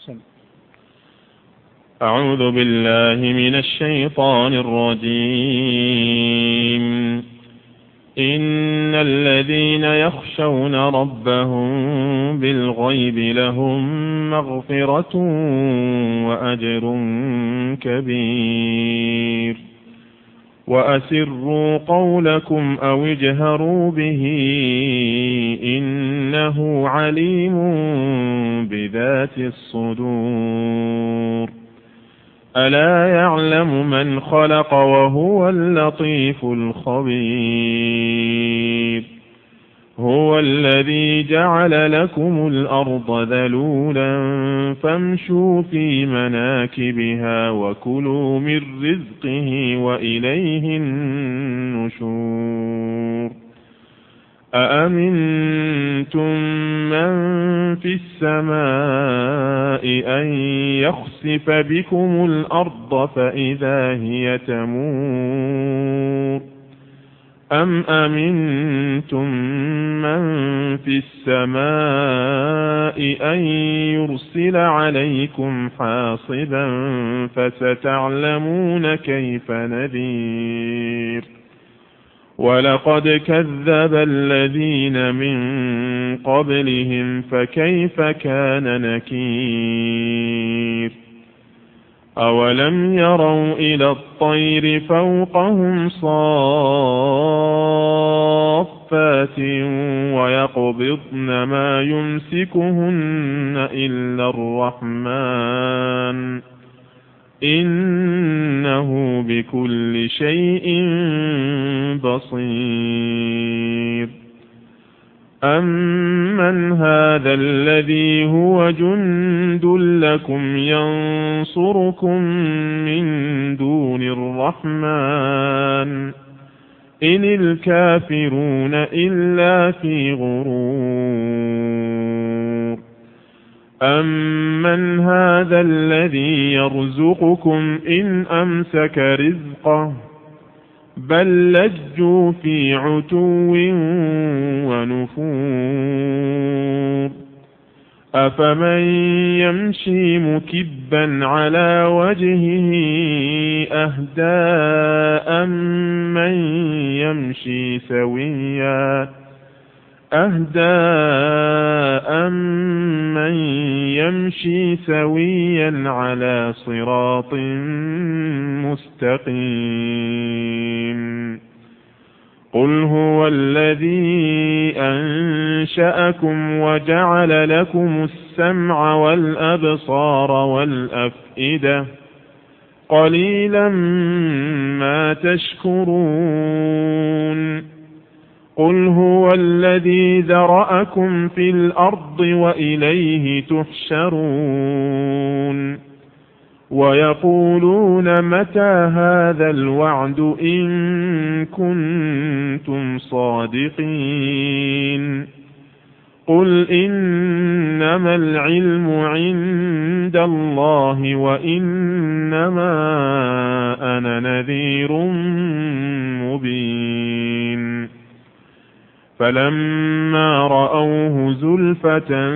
أعوذ بالله من الشيطان الرجيم. إن الذين يخشون ربهم بالغيب لهم مغفرة وأجر كبير. وأسروا قولكم أو اجهروا به إنه عليم بذات الصدور. ألا يعلم من خلق وهو اللطيف الخبير. هو الذي جعل لكم الأرض ذلولا فامشوا في مناكبها وكلوا من رزقه وإليه النشور. أأمنتم من في السماء أن يخسف بكم الأرض فإذا هي تمور أم أمنتم من في السماء أن يرسل عليكم حاصبا فستعلمون كيف نذير. ولقد كذب الذين من قبلهم فكيف كان نكير. أولم يروا إلى الطير فوقهم صافات ويقبضن ما يمسكهن إلا الرحمن إنه بكل شيء بصير. أمن هذا الذي هو جند لكم ينصركم من دون الرحمن إن الكافرون إلا في غرور. أمن هذا الذي يرزقكم إن أمسك رزقه بل لجوا في عتو ونفور. أفمن يمشي مكبا على وجهه أهدى أمن يمشي سويا على صراط مستقيم. قل هو الذي أنشأكم وجعل لكم السمع والأبصار والأفئدة قليلا ما تشكرون. قل هو الذي ذرأكم في الأرض وإليه تحشرون. ويقولون متى هذا الوعد إن كنتم صادقين. قل إنما العلم عند الله وإنما أنا نذير مبين. فلما رأوه زلفة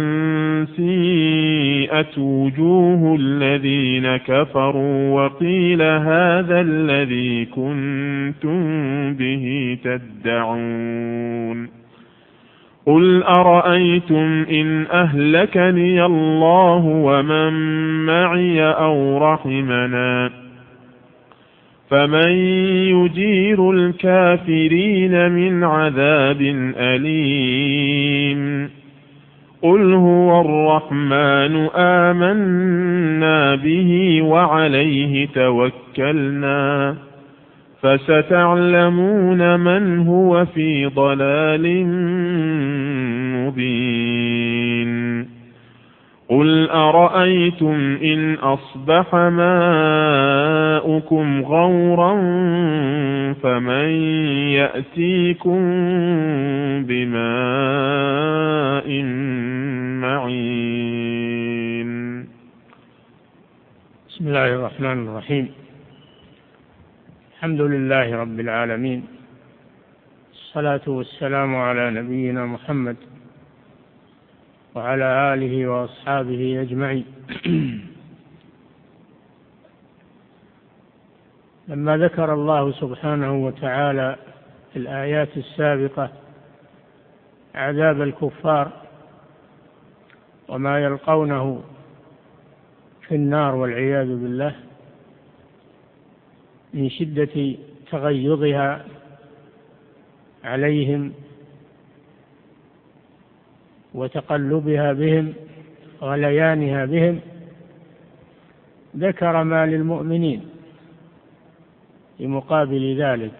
سيئت وجوه الذين كفروا وقيل هذا الذي كنتم به تدعون. قل أرأيتم إن أهلكني الله ومن معي أو رحمنا فمن يجير الكافرين من عذاب أليم. قل هو الرحمن آمنا به وعليه توكلنا فستعلمون من هو في ضلال مبين. قل أرأيتم إن أصبح ماؤكم غورا فمن يأتيكم بماء معين. بسم الله الرحمن الرحيم. الحمد لله رب العالمين، الصلاة والسلام على نبينا محمد وعلى آله وأصحابه أجمعين. لما ذكر الله سبحانه وتعالى في الآيات السابقة عذاب الكفار وما يلقونه في النار والعياذ بالله من شدة تغيظها عليهم وتقلبها بهم غليانها بهم، ذكر ما للمؤمنين في مقابل ذلك،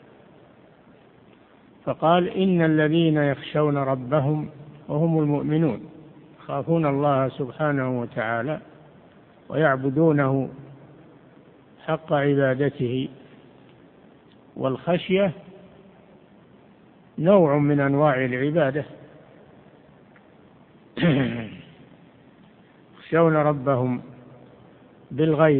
فقال إن الذين يخشون ربهم وهم المؤمنون يخافون الله سبحانه وتعالى ويعبدونه حق عبادته، والخشية نوع من أنواع العبادة. يخشون ربهم بالغيب،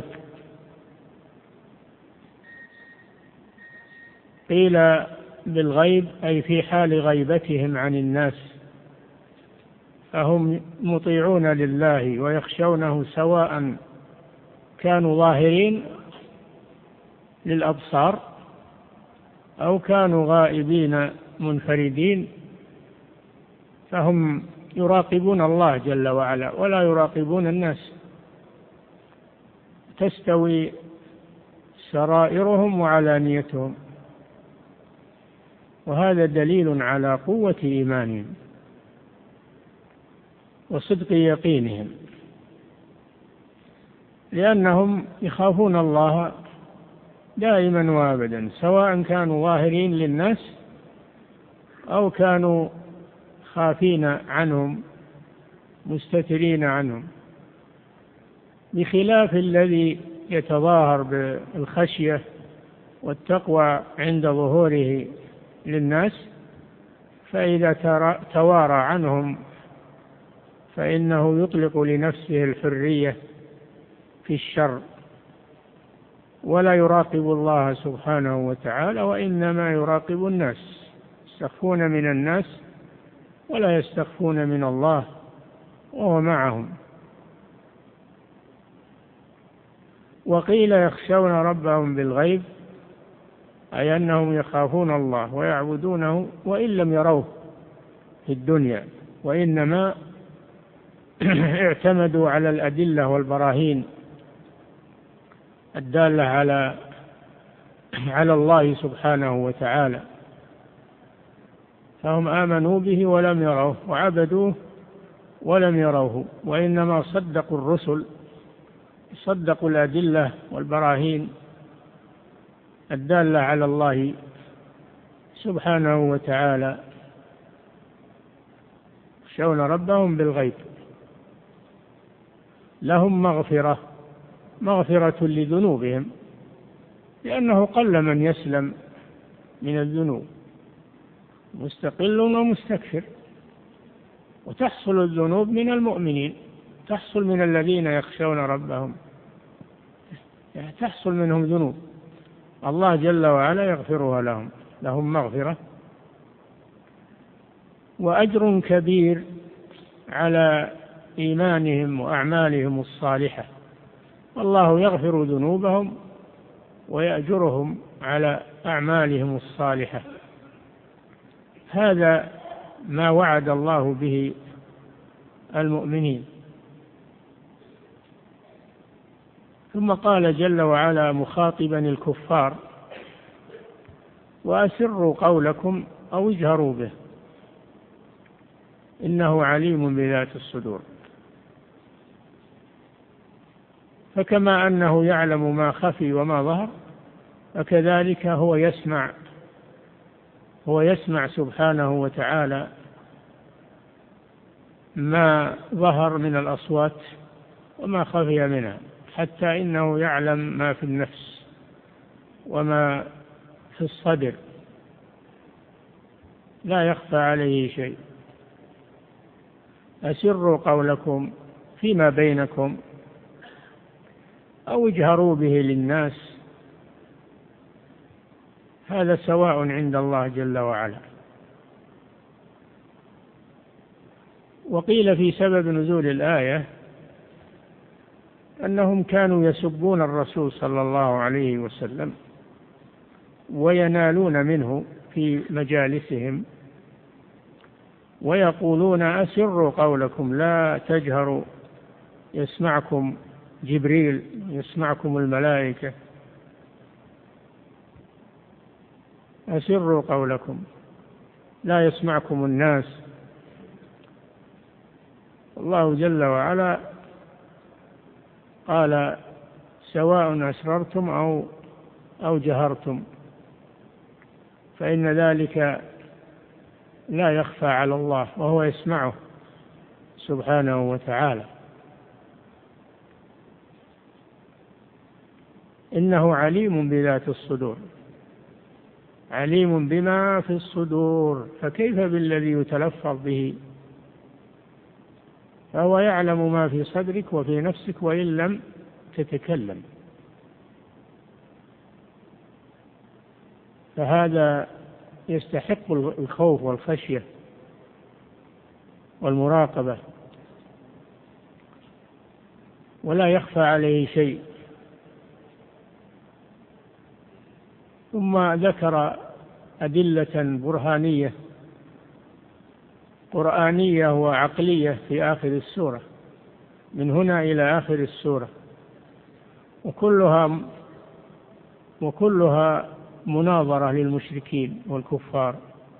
قيل بالغيب أي في حال غيبتهم عن الناس، فهم مطيعون لله ويخشونه سواء كانوا ظاهرين للأبصار أو كانوا غائبين منفردين، فهم يراقبون الله جل وعلا ولا يراقبون الناس، تستوي سرائرهم وعلانيتهم، وهذا دليل على قوة إيمانهم وصدق يقينهم، لأنهم يخافون الله دائما وابدا سواء كانوا ظاهرين للناس أو كانوا خافين عنهم مستترين عنهم، بخلاف الذي يتظاهر بالخشية والتقوى عند ظهوره للناس، فإذا توارى عنهم فإنه يطلق لنفسه الحرية في الشر ولا يراقب الله سبحانه وتعالى، وإنما يراقب الناس، يستخفون من الناس ولا يستخفون من الله وهو معهم. وقيل يخشون ربهم بالغيب أي أنهم يخافون الله ويعبدونه وإن لم يروه في الدنيا، وإنما اعتمدوا على الأدلة والبراهين الدالة على الله سبحانه وتعالى، فهم آمنوا به ولم يروه وعبدوه ولم يروه، وإنما صدقوا الرسل، صدقوا الأدلة والبراهين الدالة على الله سبحانه وتعالى. يخشون ربهم بالغيب، لهم مغفرة لذنوبهم، لأنه قل من يسلم من الذنوب، مستقل ومستكثر، وتحصل الذنوب من المؤمنين، تحصل من الذين يخشون ربهم، تحصل منهم ذنوب الله جل وعلا يغفرها لهم مغفرة وأجر كبير على إيمانهم وأعمالهم الصالحة، والله يغفر ذنوبهم ويأجرهم على أعمالهم الصالحة. هذا ما وعد الله به المؤمنين. ثم قال جل وعلا مخاطبا الكفار: وأسروا قولكم أو اجهروا به إنه عليم بذات الصدور. فكما أنه يعلم ما خفي وما ظهر، فكذلك هو يسمع سبحانه وتعالى ما ظهر من الأصوات وما خفي منها، حتى إنه يعلم ما في النفس وما في الصدر، لا يخفى عليه شيء. أسروا قولكم فيما بينكم أو اجهروا به للناس، هذا سواء عند الله جل وعلا. وقيل في سبب نزول الآية أنهم كانوا يسبون الرسول صلى الله عليه وسلم وينالون منه في مجالسهم ويقولون أسروا قولكم لا تجهروا، يسمعكم جبريل، يسمعكم الملائكة، أسروا قولكم لا يسمعكم الناس. الله جل وعلا قال سواء أسررتم أو جهرتم فإن ذلك لا يخفى على الله وهو يسمعه سبحانه وتعالى، إنه عليم بذات الصدور، عليم بما في الصدور، فكيف بالذي يتلفظ به؟ فهو يعلم ما في صدرك وفي نفسك وإن لم تتكلم. فهذا يستحق الخوف والخشية والمراقبة، ولا يخفى عليه شيء. ثم ذكر أدلة برهانية قرآنية وعقلية في آخر السورة، من هنا إلى آخر السورة، وكلها مناظرة للمشركين والكفار.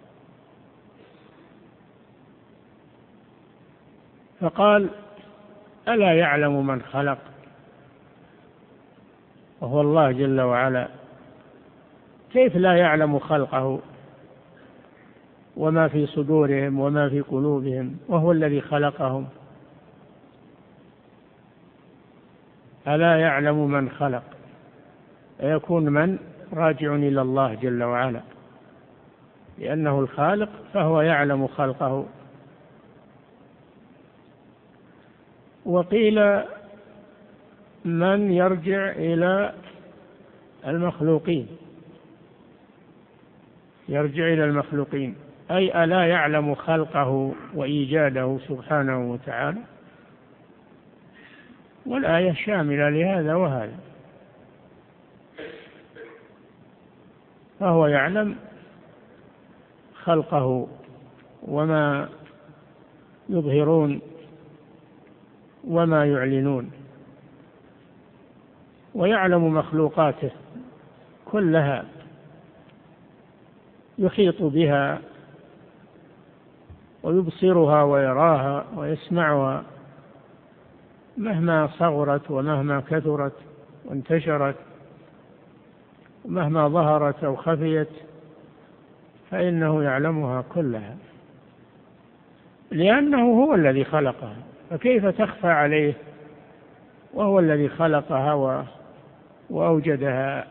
فقال ألا يعلم من خلق، وهو الله جل وعلا، كيف لا يعلم خلقه وما في صدورهم وما في قلوبهم وهو الذي خلقهم؟ ألا يعلم من خلق، يكون من راجع إلى الله جل وعلا، لأنه الخالق فهو يعلم خلقه. وقيل من يرجع إلى المخلوقين، يرجع إلى المخلوقين، أي ألا يعلم خلقه وإيجاده سبحانه وتعالى. والآية شاملة لهذا وهذا، فهو يعلم خلقه وما يظهرون وما يعلنون، ويعلم مخلوقاته كلها، يحيط بها ويبصرها ويراها ويسمعها مهما صغرت ومهما كثرت وانتشرت، مهما ظهرت أو خفيت، فإنه يعلمها كلها، لأنه هو الذي خلقها، فكيف تخفى عليه وهو الذي خلقها وأوجدها.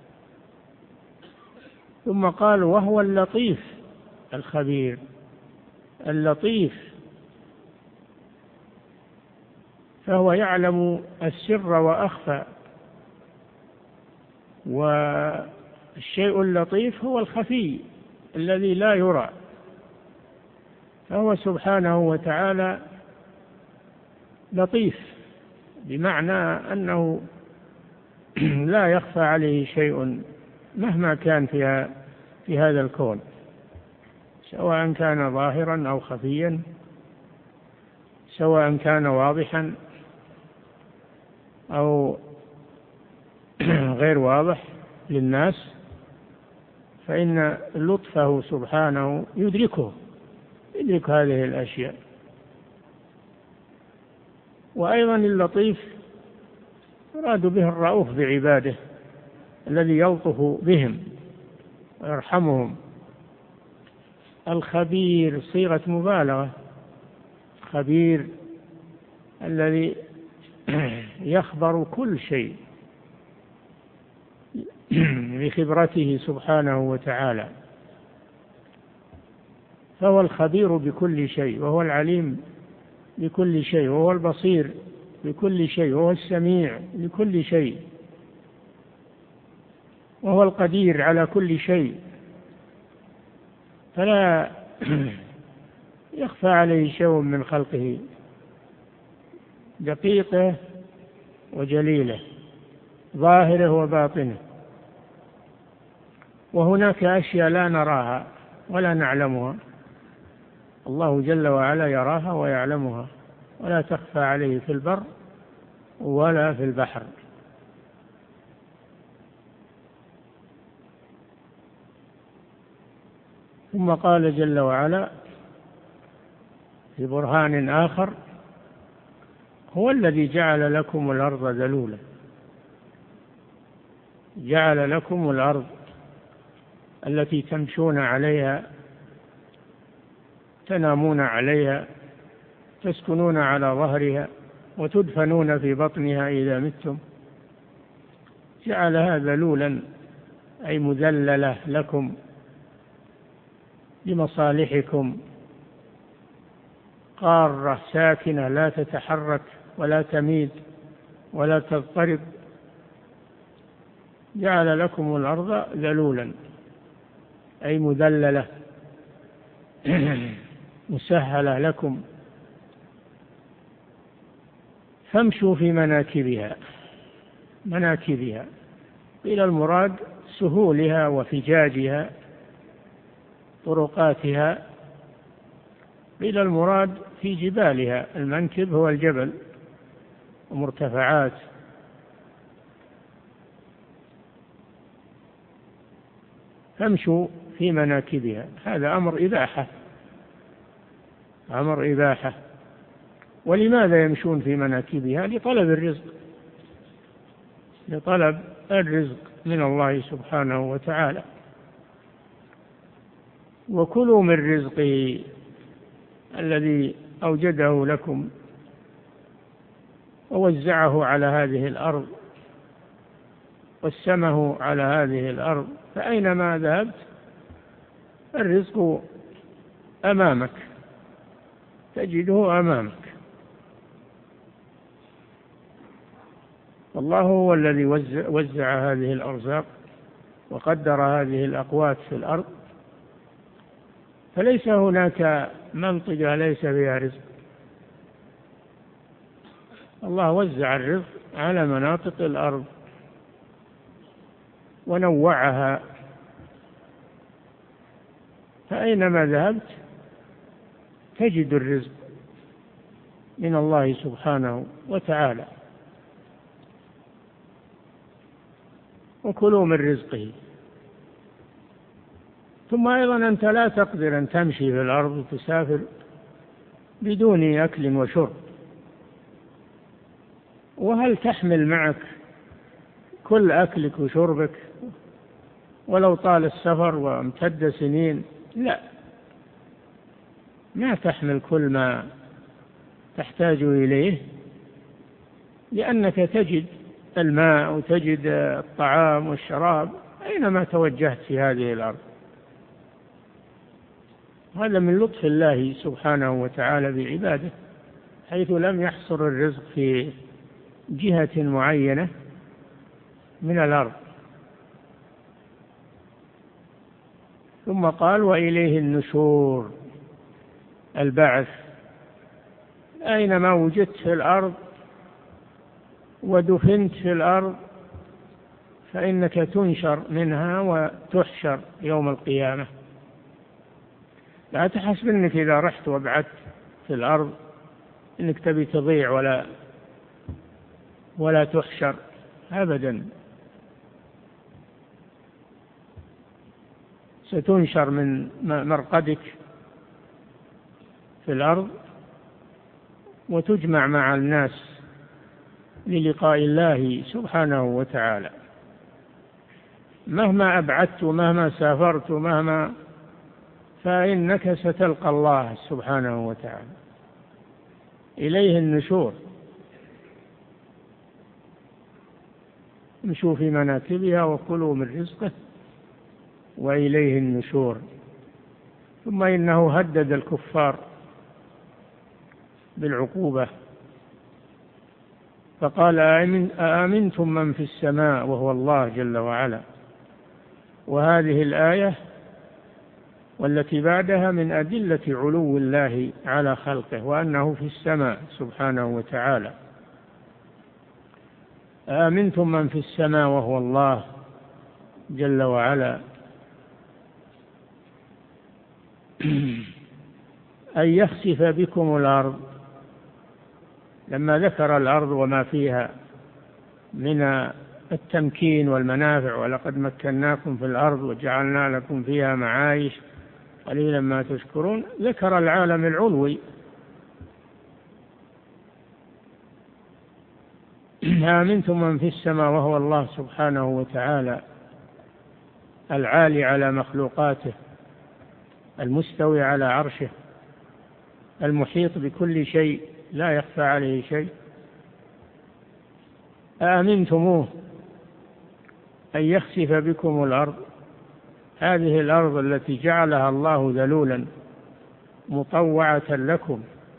ثم قال وهو اللطيف الخبير. اللطيف فهو يعلم السر وأخفى، والشيء اللطيف هو الخفي الذي لا يرى، فهو سبحانه وتعالى لطيف، بمعنى أنه لا يخفى عليه شيء مهما كان في هذا الكون، سواء كان ظاهرا أو خفيا، سواء كان واضحا أو غير واضح للناس، فإن لطفه سبحانه يدرك هذه الأشياء. وأيضا اللطيف يراد به الرؤوف بعباده، الذي يلطف بهم ويرحمهم. الخبير صيغة مبالغة، خبير الذي يخبر كل شيء بخبرته سبحانه وتعالى، فهو الخبير بكل شيء، وهو العليم بكل شيء، وهو البصير بكل شيء، وهو السميع لكل شيء، وهو القدير على كل شيء. فلا يخفى عليه شيء من خلقه، دقيقه وجليله، ظاهره وباطنه. وهناك أشياء لا نراها ولا نعلمها، الله جل وعلا يراها ويعلمها، ولا تخفى عليه في البر ولا في البحر. ثم قال جل وعلا في برهان آخر: هو الذي جعل لكم الأرض ذلولا. جعل لكم الأرض التي تمشون عليها، تنامون عليها، تسكنون على ظهرها، وتدفنون في بطنها إذا متم. جعلها ذلولا أي مذللة لكم لمصالحكم، قارة ساكنة لا تتحرك ولا تميد ولا تضطرب. جعل لكم الأرض ذلولا أي مذللة مسهلة لكم، فامشوا في مناكبها. مناكبها قيل المراد سهولها وفجاجها، طرقاتها. قيل المراد في جبالها، المنكب هو الجبل ومرتفعات. فامشوا في مناكبها، هذا أمر إباحة، أمر إباحة. ولماذا يمشون في مناكبها؟ لطلب الرزق، لطلب الرزق من الله سبحانه وتعالى. وكلوا من رزقه الذي أوجده لكم ووزعه على هذه الأرض، قسمه على هذه الأرض، فأينما ذهبت الرزق أمامك، تجده أمامك. والله هو الذي وزع هذه الأرزاق وقدر هذه الأقوات في الأرض، فليس هناك منطقة ليس فيها رزق. الله وزع الرزق على مناطق الأرض ونوعها، فأينما ذهبت تجد الرزق من الله سبحانه وتعالى. وكلوا من رزقه. ثم أيضا أنت لا تقدر أن تمشي في الأرض وتسافر بدون أكل وشرب. وهل تحمل معك كل أكلك وشربك ولو طال السفر وامتد سنين؟ لا، ما تحمل كل ما تحتاج إليه، لأنك تجد الماء وتجد الطعام والشراب أينما توجهت في هذه الأرض. هذا من لطف الله سبحانه وتعالى بعباده، حيث لم يحصر الرزق في جهة معينة من الأرض. ثم قال: وإليه النشور، البعث. أينما وجدت في الأرض ودفنت في الأرض فإنك تنشر منها وتحشر يوم القيامة. لا تحسب أنك إذا رحت وابعدت في الأرض أنك تبي تضيع ولا تحشر أبدا. ستنشر من مرقدك في الأرض وتجمع مع الناس للقاء الله سبحانه وتعالى. مهما أبعدت ومهما سافرت ومهما، فإنك ستلقى الله سبحانه وتعالى. إليه النشور. امشوا في مناكبها وكلوا من رزقه وإليه النشور. ثم إنه هدد الكفار بالعقوبة، فقال: أأمنتم من في السماء، وهو الله جل وعلا. وهذه الآية والتي بعدها من أدلة علو الله على خلقه وأنه في السماء سبحانه وتعالى. آمنتم من في السماء وهو الله جل وعلا أن يخسف بكم الأرض. لما ذكر الأرض وما فيها من التمكين والمنافع، ولقد مكناكم في الأرض وجعلنا لكم فيها معايش قليلا ما تشكرون، ذكر العالم العلوي. آمنتم من في السماء وهو الله سبحانه وتعالى العالي على مخلوقاته، المستوي على عرشه، المحيط بكل شيء لا يخفى عليه شيء. أأمنتموه أن يخسف بكم الأرض، هذه الأرض التي جعلها الله ذلولا مطوعة لكم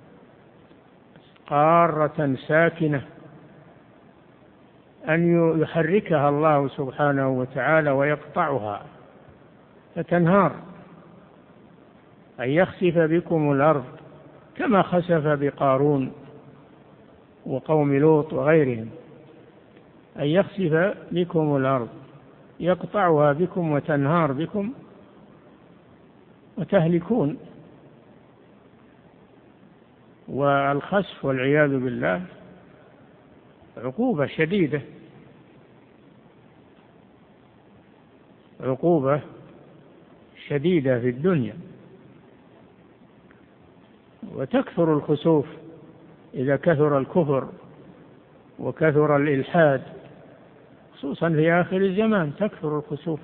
قارة ساكنة، أن يحركها الله سبحانه وتعالى ويقطعها فتنهار. أن يخسف بكم الأرض كما خسف بقارون وقوم لوط وغيرهم. أن يخسف بكم الأرض يقطعها بكم وتنهار بكم وتهلكون. والخسف والعياذ بالله عقوبة شديدة، عقوبة شديدة في الدنيا. وتكثر الخسوف إذا كثر الكفر وكثر الإلحاد، خصوصا في آخر الزمان تكثر الخسوف.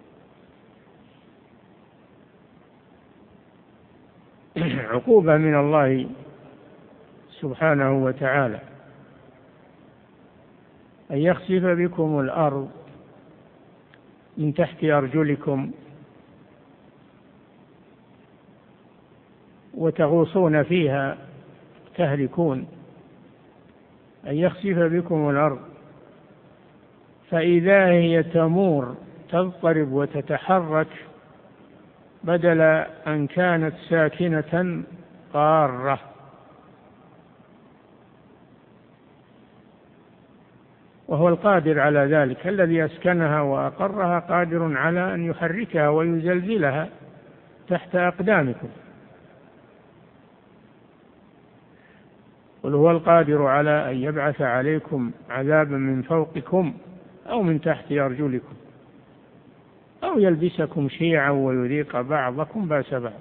عقوبة من الله سبحانه وتعالى. أن يخسف بكم الأرض من تحت أرجلكم وتغوصون فيها تهلكون. أن يخسف بكم الأرض فإذا هي تمور تضطرب وتتحرك، بدل أن كانت ساكنة قارة. وهو القادر على ذلك، الذي أسكنها وأقرها قادر على أن يحركها ويزلزلها تحت أقدامكم. قل هو القادر على أن يبعث عليكم عذابا من فوقكم أو من تحت أرجلكم أو يلبسكم شيعا ويذيق بعضكم بأس بعض.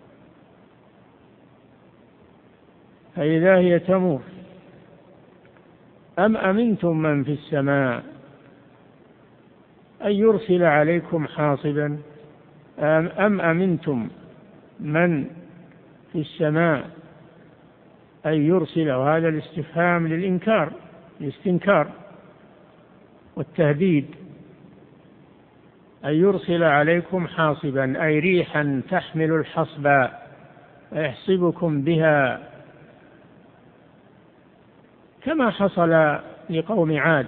فإذا هي تمور. أم أمنتم من في السماء أن يرسل عليكم حاصبا. أم أمنتم من في السماء أن يرسل، وهذا الاستفهام للإنكار، الاستنكار والتهديد. أن يرسل عليكم حاصبا أي ريحا تحمل الحصبا ويحصبكم بها، كما حصل لقوم عاد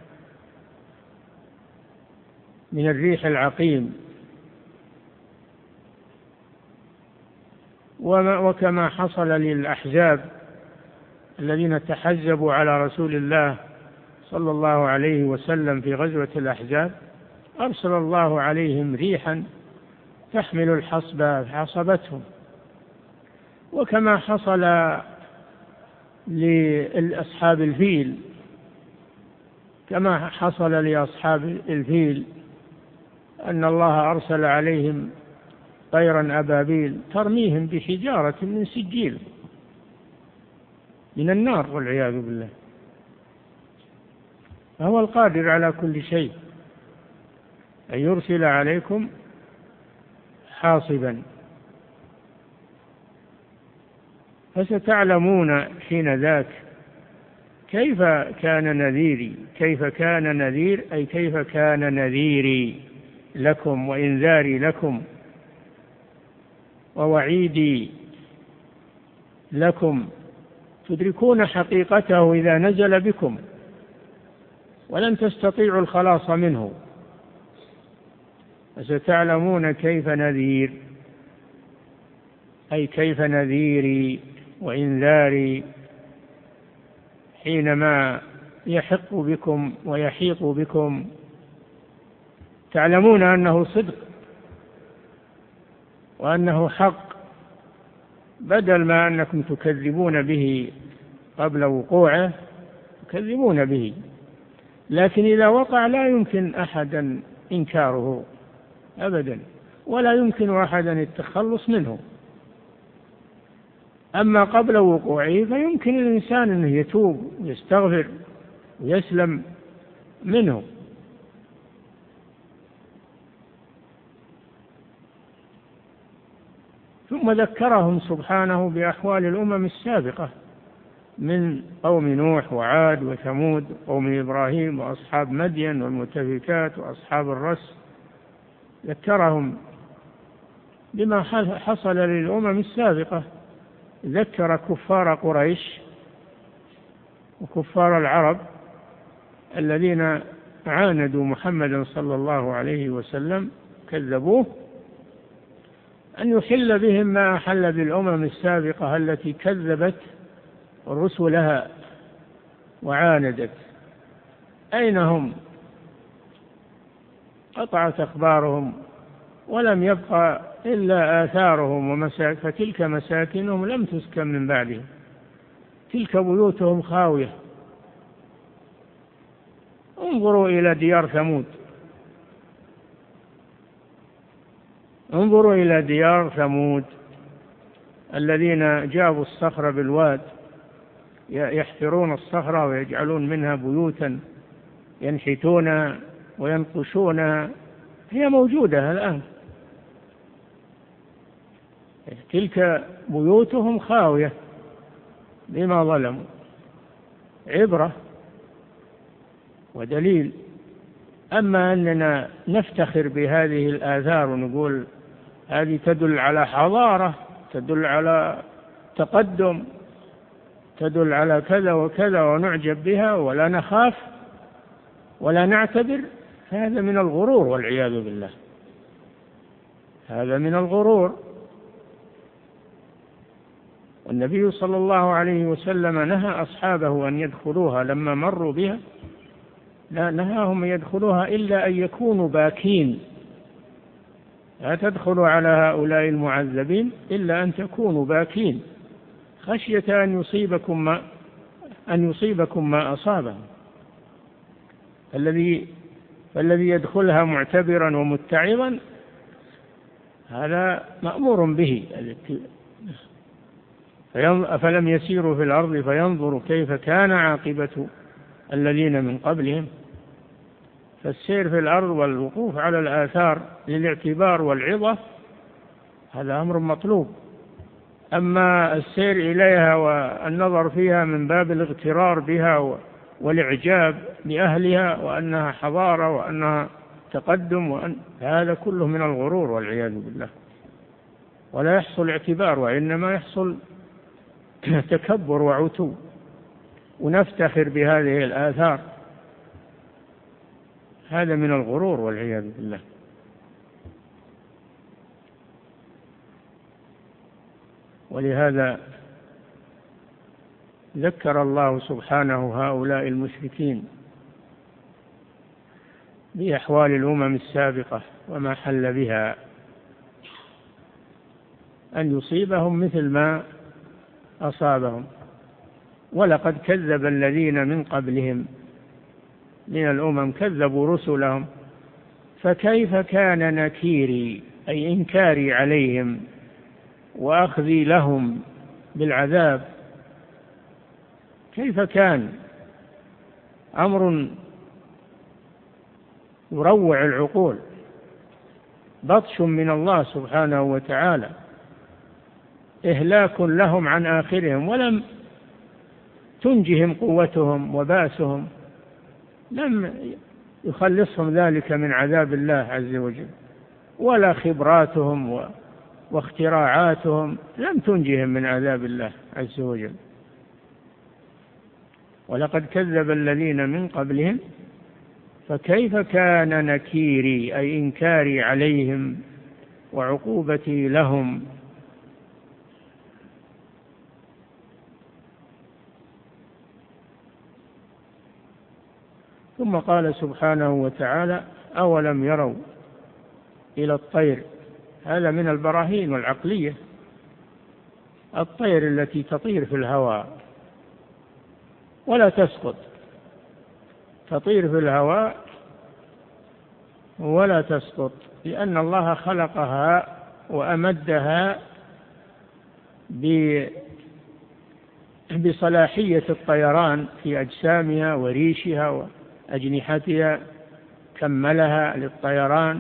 من الريح العقيم، وكما حصل للأحزاب الذين تحزبوا على رسول الله صلى الله عليه وسلم في غزوة الأحزاب، أرسل الله عليهم ريحا تحمل الحصبة فحصبتهم. وكما حصل لأصحاب الفيل، كما حصل لأصحاب الفيل أن الله أرسل عليهم طيرا أبابيل ترميهم بحجارة من سجيل من النار والعياذ بالله. فهو القادر على كل شيء. أن يرسل عليكم حاصبا. فستعلمون حين ذاك كيف كان نذيري. كيف كان نذير أي كيف كان نذيري لكم وإنذاري لكم ووعيدي لكم، تدركون حقيقته إذا نزل بكم ولن تستطيعوا الخلاص منه. فستعلمون كيف نذير أي كيف نذيري وإنذاري حينما يحق بكم ويحيط بكم، تعلمون أنه صدق وأنه حق، بدل ما أنكم تكذبون به قبل وقوعه تكذبون به، لكن إذا وقع لا يمكن أحدا إنكاره أبدا، ولا يمكن أحدا التخلص منه. أما قبل وقوعه فيمكن الإنسان أن يتوب ويستغفر ويسلم منه. ثم ذكرهم سبحانه بأحوال الأمم السابقة من قوم نوح وعاد وثمود قوم إبراهيم وأصحاب مدين والمؤتفكات وأصحاب الرس، ذكرهم بما حصل للأمم السابقة، ذكر كفار قريش وكفار العرب الذين عاندوا محمدا صلى الله عليه وسلم كذبوه، أن يحل بهم ما أحل بالأمم السابقة التي كذبت رسلها وعاندت. أين هم؟ قطعت أخبارهم ولم يبقى إلا آثارهم فتلك مساكنهم لم تسكن من بعدهم، تلك بيوتهم خاوية. انظروا إلى ديار ثمود، انظروا إلى ديار ثمود الذين جابوا الصخر بالواد، يحفرون الصخرة ويجعلون منها بيوتا ينحتونها وينقشونها، هي موجودة الآن. تلك بيوتهم خاوية بما ظلموا، عبرة ودليل. أما أننا نفتخر بهذه الآثار ونقول هذه تدل على حضارة، تدل على تقدم، تدل على كذا وكذا، ونعجب بها ولا نخاف ولا نعتبر، هذا من الغرور والعياذ بالله، هذا من الغرور. والنبي صلى الله عليه وسلم نهى أصحابه أن يدخلوها لما مروا بها، لا نهاهم أن يدخلوها إلا أن يكونوا باكين، لا تدخلوا على هؤلاء المعذبين إلا أن تكونوا باكين خشية أن يصيبكم ما أصابهم. الذي يدخلها معتبرا ومتعظا هذا مأمور به. أفلم يسيروا في الأرض فينظروا كيف كان عاقبة الذين من قبلهم. فالسير في الأرض والوقوف على الآثار للاعتبار والعظة هذا أمر مطلوب. أما السير إليها والنظر فيها من باب الاغترار بها والإعجاب بأهلها وأنها حضارة وأنها تقدم هذا كله من الغرور والعياذ بالله، ولا يحصل اعتبار، وإنما يحصل تكبر وعتو، ونفتخر بهذه الآثار، هذا من الغرور والعياذ بالله. ولهذا ذكر الله سبحانه هؤلاء المشركين بأحوال الأمم السابقة وما حل بها، أن يصيبهم مثل ما أصابهم. ولقد كذب الذين من قبلهم من الأمم كذبوا رسلهم فكيف كان نكيري، أي إنكاري عليهم وأخذي لهم بالعذاب. كيف كان؟ أمر يروع العقول، بطش من الله سبحانه وتعالى، إهلاك لهم عن آخرهم، ولم تنجهم قوتهم وبأسهم، لم يخلصهم ذلك من عذاب الله عز وجل، ولا خبراتهم واختراعاتهم لم تنجهم من عذاب الله عز وجل. ولقد كذب الذين من قبلهم فكيف كان نكيري، أي إنكاري عليهم وعقوبتي لهم. ثم قال سبحانه وتعالى: أولم يروا إلى الطير. هذا من البراهين العقلية، الطير التي تطير في الهواء ولا تسقط، تطير في الهواء ولا تسقط، لأن الله خلقها وأمدها بصلاحية الطيران في أجسامها وريشها وأجنحتها، كملها للطيران.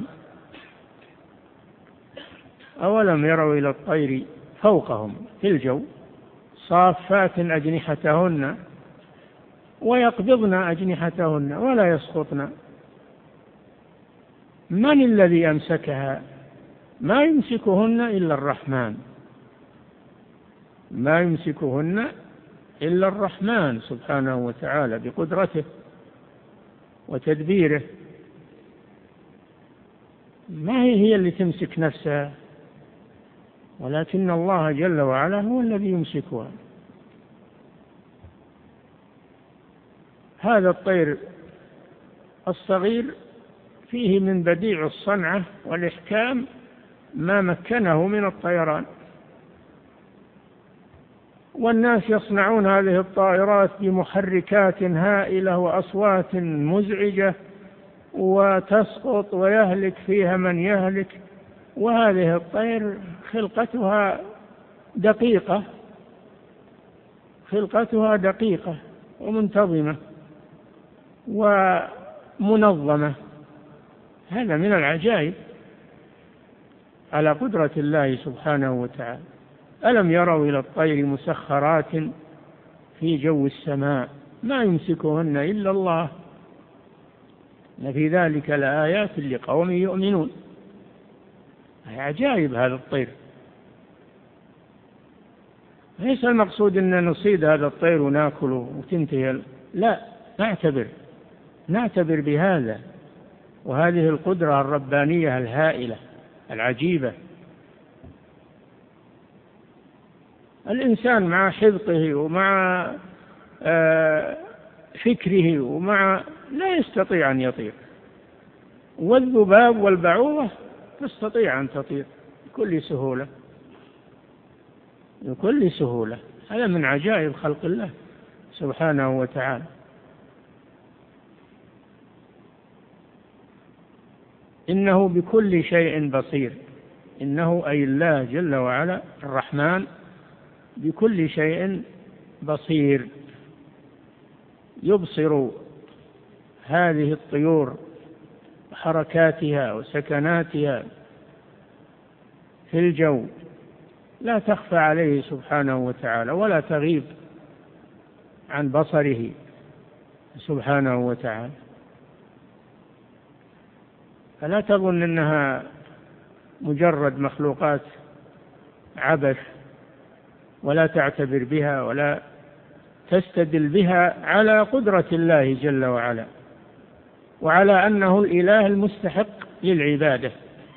أولم يروا إلى الطير فوقهم في الجو صافات أجنحتهن ويقبضن أجنحتهن ولا يسقطن. من الذي أمسكها؟ ما يمسكهن إلا الرحمن، ما يمسكهن إلا الرحمن سبحانه وتعالى بقدرته وتدبيره. ما هي اللي تمسك نفسها، ولكن الله جل وعلا هو الذي يمسكها. هذا الطير الصغير فيه من بديع الصنعة والإحكام ما مكنه من الطيران، والناس يصنعون هذه الطائرات بمحركات هائلة وأصوات مزعجة وتسقط ويهلك فيها من يهلك. وهذه الطير خلقتها دقيقة ومنتظمة ومنظمة. هذا من العجائب على قدرة الله سبحانه وتعالى. ألم يروا إلى الطير مسخرات في جو السماء ما يمسكهن إلا الله إن في ذلك لآيات لقوم يؤمنون. عجائب هذا الطير. ليس المقصود أن نصيد هذا الطير ونأكله وتنتهي، لا، نعتبر بهذا وهذه القدرة الربانية الهائلة العجيبة. الإنسان مع حذقه ومع فكره لا يستطيع أن يطير، والذباب والبعوضة تستطيع أن تطير بكل سهولة. هذا من عجائب خلق الله سبحانه وتعالى. إنه بكل شيء بصير. إنه أي الله جل وعلا الرحمن بكل شيء بصير، يبصر هذه الطيور وحركاتها وسكناتها في الجو، لا تخفى عليه سبحانه وتعالى ولا تغيب عن بصره سبحانه وتعالى. فلا تظن أنها مجرد مخلوقات عبث، ولا تعتبر بها ولا تستدل بها على قدرة الله جل وعلا وعلى أنه الإله المستحق للعبادة.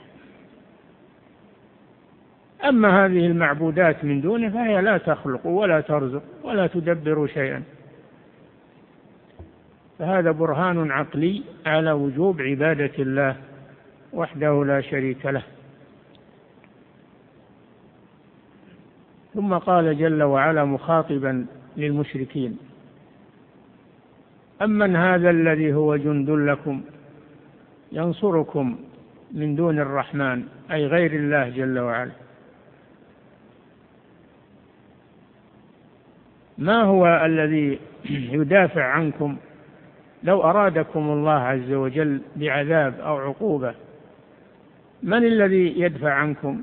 أما هذه المعبودات من دونه فهي لا تخلق ولا ترزق ولا تدبر شيئا. فهذا برهان عقلي على وجوب عبادة الله وحده لا شريك له. ثم قال جل وعلا مخاطبا للمشركين: أمن هذا الذي هو جند لكم ينصركم من دون الرحمن، أي غير الله جل وعلا. ما هو الذي يدافع عنكم لو أرادكم الله عز وجل بعذاب أو عقوبة؟ من الذي يدفع عنكم؟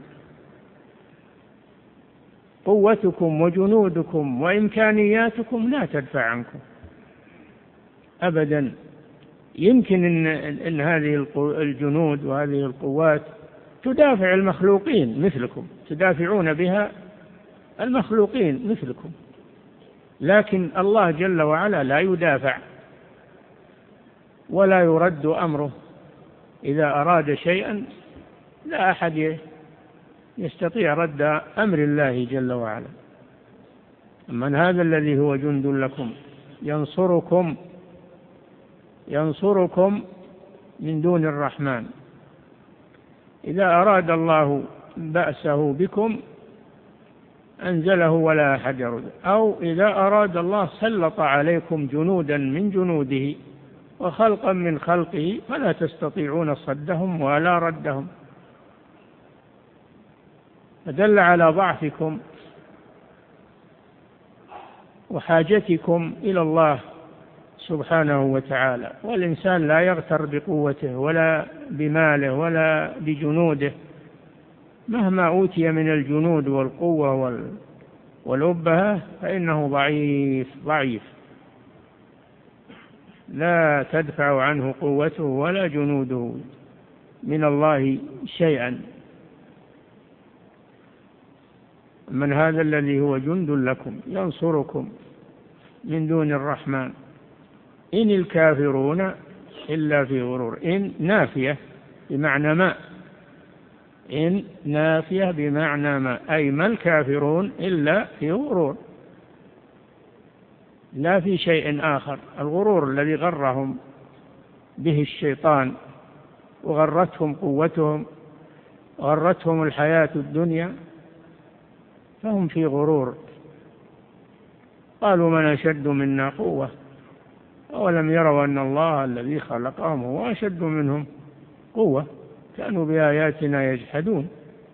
قوتكم وجنودكم وإمكانياتكم لا تدفع عنكم أبدا. يمكن أن هذه الجنود وهذه القوات تدافع المخلوقين مثلكم، تدافعون بها المخلوقين مثلكم، لكن الله جل وعلا لا يدافع ولا يرد أمره. إذا أراد شيئا لا أحد يستطيع رد أمر الله جل وعلا. من هذا الذي هو جند لكم ينصركم ينصركم من دون الرحمن. إذا أراد الله بأسه بكم أنزله ولا أحد يرد، أو إذا أراد الله سلط عليكم جنودا من جنوده وخلقا من خلقه فلا تستطيعون صدهم ولا ردهم. فدل على ضعفكم وحاجتكم إلى الله سبحانه وتعالى، والإنسان لا يغتر بقوته ولا بماله ولا بجنوده، مهما أوتي من الجنود والقوة والأبهة فإنه ضعيف لا تدفع عنه قوته ولا جنوده من الله شيئا. من هذا الذي هو جند لكم ينصركم من دون الرحمن إن الكافرون إلا في غرور. إن نافية بمعنى ما، إن نافية بمعنى ما، أي ما الكافرون إلا في غرور، لا في شيء آخر. الغرور الذي غرهم به الشيطان وغرتهم قوتهم وغرتهم الحياة الدنيا فهم في غرور. قالوا من أشد منا قوة أولم يروا أن الله الذي خلقهم هو أشد منهم قوة كانوا بآياتنا يجحدون.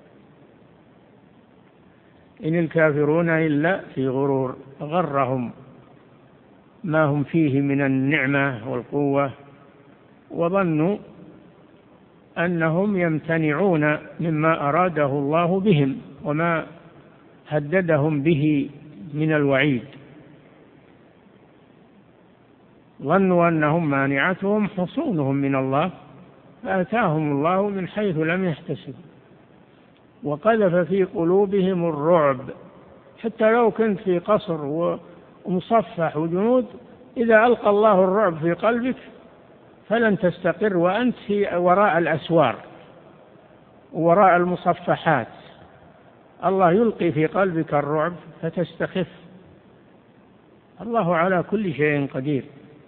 إن الكافرون إلا في غرور، غرهم ما هم فيه من النعمة والقوة وظنوا أنهم يمتنعون مما أراده الله بهم وما هددهم به من الوعيد. ظنوا أنهم مانعتهم حصونهم من الله فأتاهم الله من حيث لم يحتسبوا وقذف في قلوبهم الرعب. حتى لو كنت في قصر ومصفح وجنود، إذا ألقى الله الرعب في قلبك فلن تستقر وأنت في وراء الأسوار وراء المصفحات. الله يلقي في قلبك الرعب فتستخف. الله على كل شيء قدير.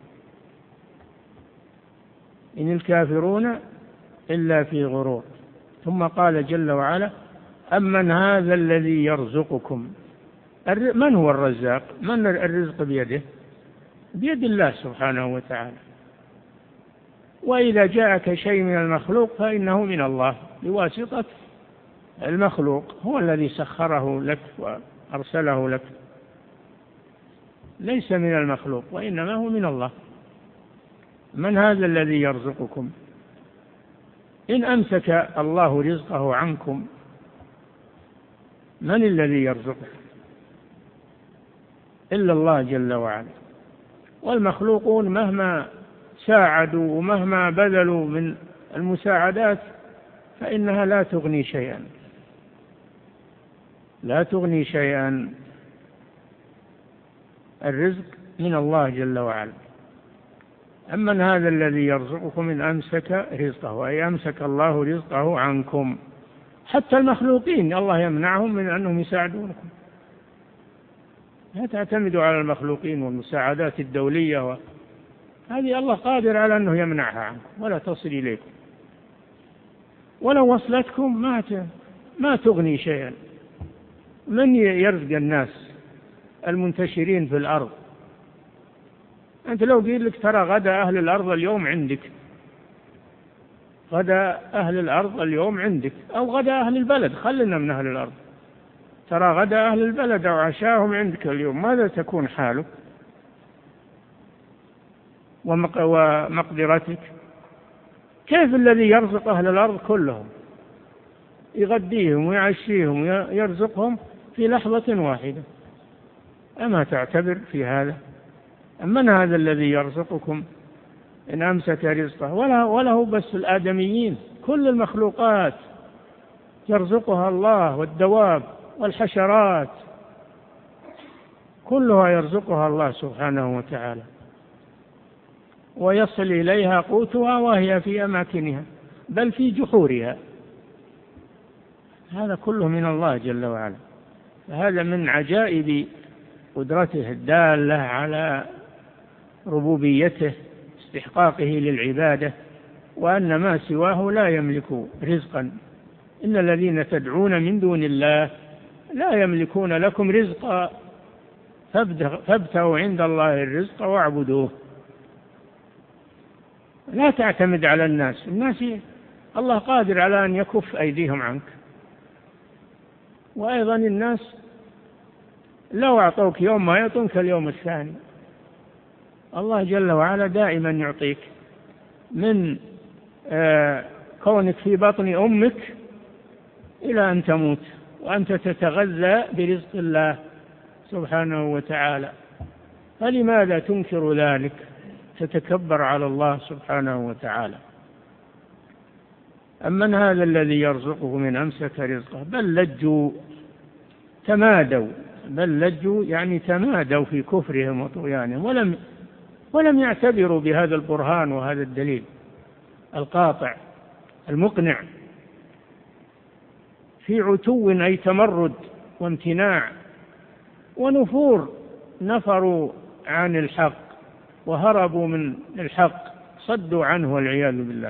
إن الكافرون إلا في غرور. ثم قال جل وعلا أمن هذا الذي يرزقكم. من هو الرزاق؟ من الرزق بيده؟ بيد الله سبحانه وتعالى. وإذا جاءك شيء من المخلوق فإنه من الله بواسطة المخلوق، هو الذي سخره لك وأرسله لك، ليس من المخلوق وإنما هو من الله. من هذا الذي يرزقكم؟ إن أمسك الله رزقه عنكم من الذي يرزقه إلا الله جل وعلا. والمخلوقون مهما ساعدوا ومهما بذلوا من المساعدات فإنها لا تغني شيئا، لا تغني شيئا. الرزق من الله جل وعلا. أمن هذا الذي يرزقكم إن أمسك رزقه، أي أمسك الله رزقه عنكم. حتى المخلوقين الله يمنعهم من أنهم يساعدونكم. لا تعتمدوا على المخلوقين والمساعدات الدولية هذه الله قادر على أنه يمنعها عنكم ولا تصل إليكم، ولو وصلتكم ما تغني شيئا. من يرزق الناس المنتشرين في الأرض؟ أنت لو قيل لك ترى غدا أهل الأرض اليوم عندك، غدا أهل الأرض اليوم عندك، أو غدا أهل البلد، خلنا من أهل الأرض، ترى غدا أهل البلد أو عشاهم عندك اليوم، ماذا تكون حالك ومقدرتك؟ كيف الذي يرزق أهل الأرض كلهم، يغديهم ويعشيهم ويرزقهم في لحظة واحدة؟ أما تعتبر في هذا؟ من هذا الذي يرزقكم إن أمسك رزقه؟ وله بس الآدميين، كل المخلوقات يرزقها الله، والدواب والحشرات كلها يرزقها الله سبحانه وتعالى، ويصل إليها قوتها وهي في أماكنها بل في جحورها. هذا كله من الله جل وعلا. هذا من عجائب قدرته الدالة على ربوبيته واستحقاقه للعبادة، وأن ما سواه لا يملك رزقا. إن الذين تدعون من دون الله لا يملكون لكم رزقا فابتغوا عند الله الرزق واعبدوه. لا تعتمد على الناس، الله قادر على أن يكف أيديهم عنك. وأيضا الناس لو أعطوك يوم ما يعطونك اليوم الثاني. الله جل وعلا دائما يعطيك من كونك في بطن أمك إلى أن تموت وأنت تتغذى برزق الله سبحانه وتعالى. فلماذا تنكر ذلك؟ تتكبر على الله سبحانه وتعالى. أمن هذا الذي يرزقه من أمسك رزقه بل لجوا يعني تمادوا في كفرهم وطغيانهم ولم يعتبروا بهذا البرهان وهذا الدليل القاطع المقنع. في عتو أي تمرد وامتناع ونفور، نفروا عن الحق وهربوا من الحق، صدوا عنه والعياذ بالله.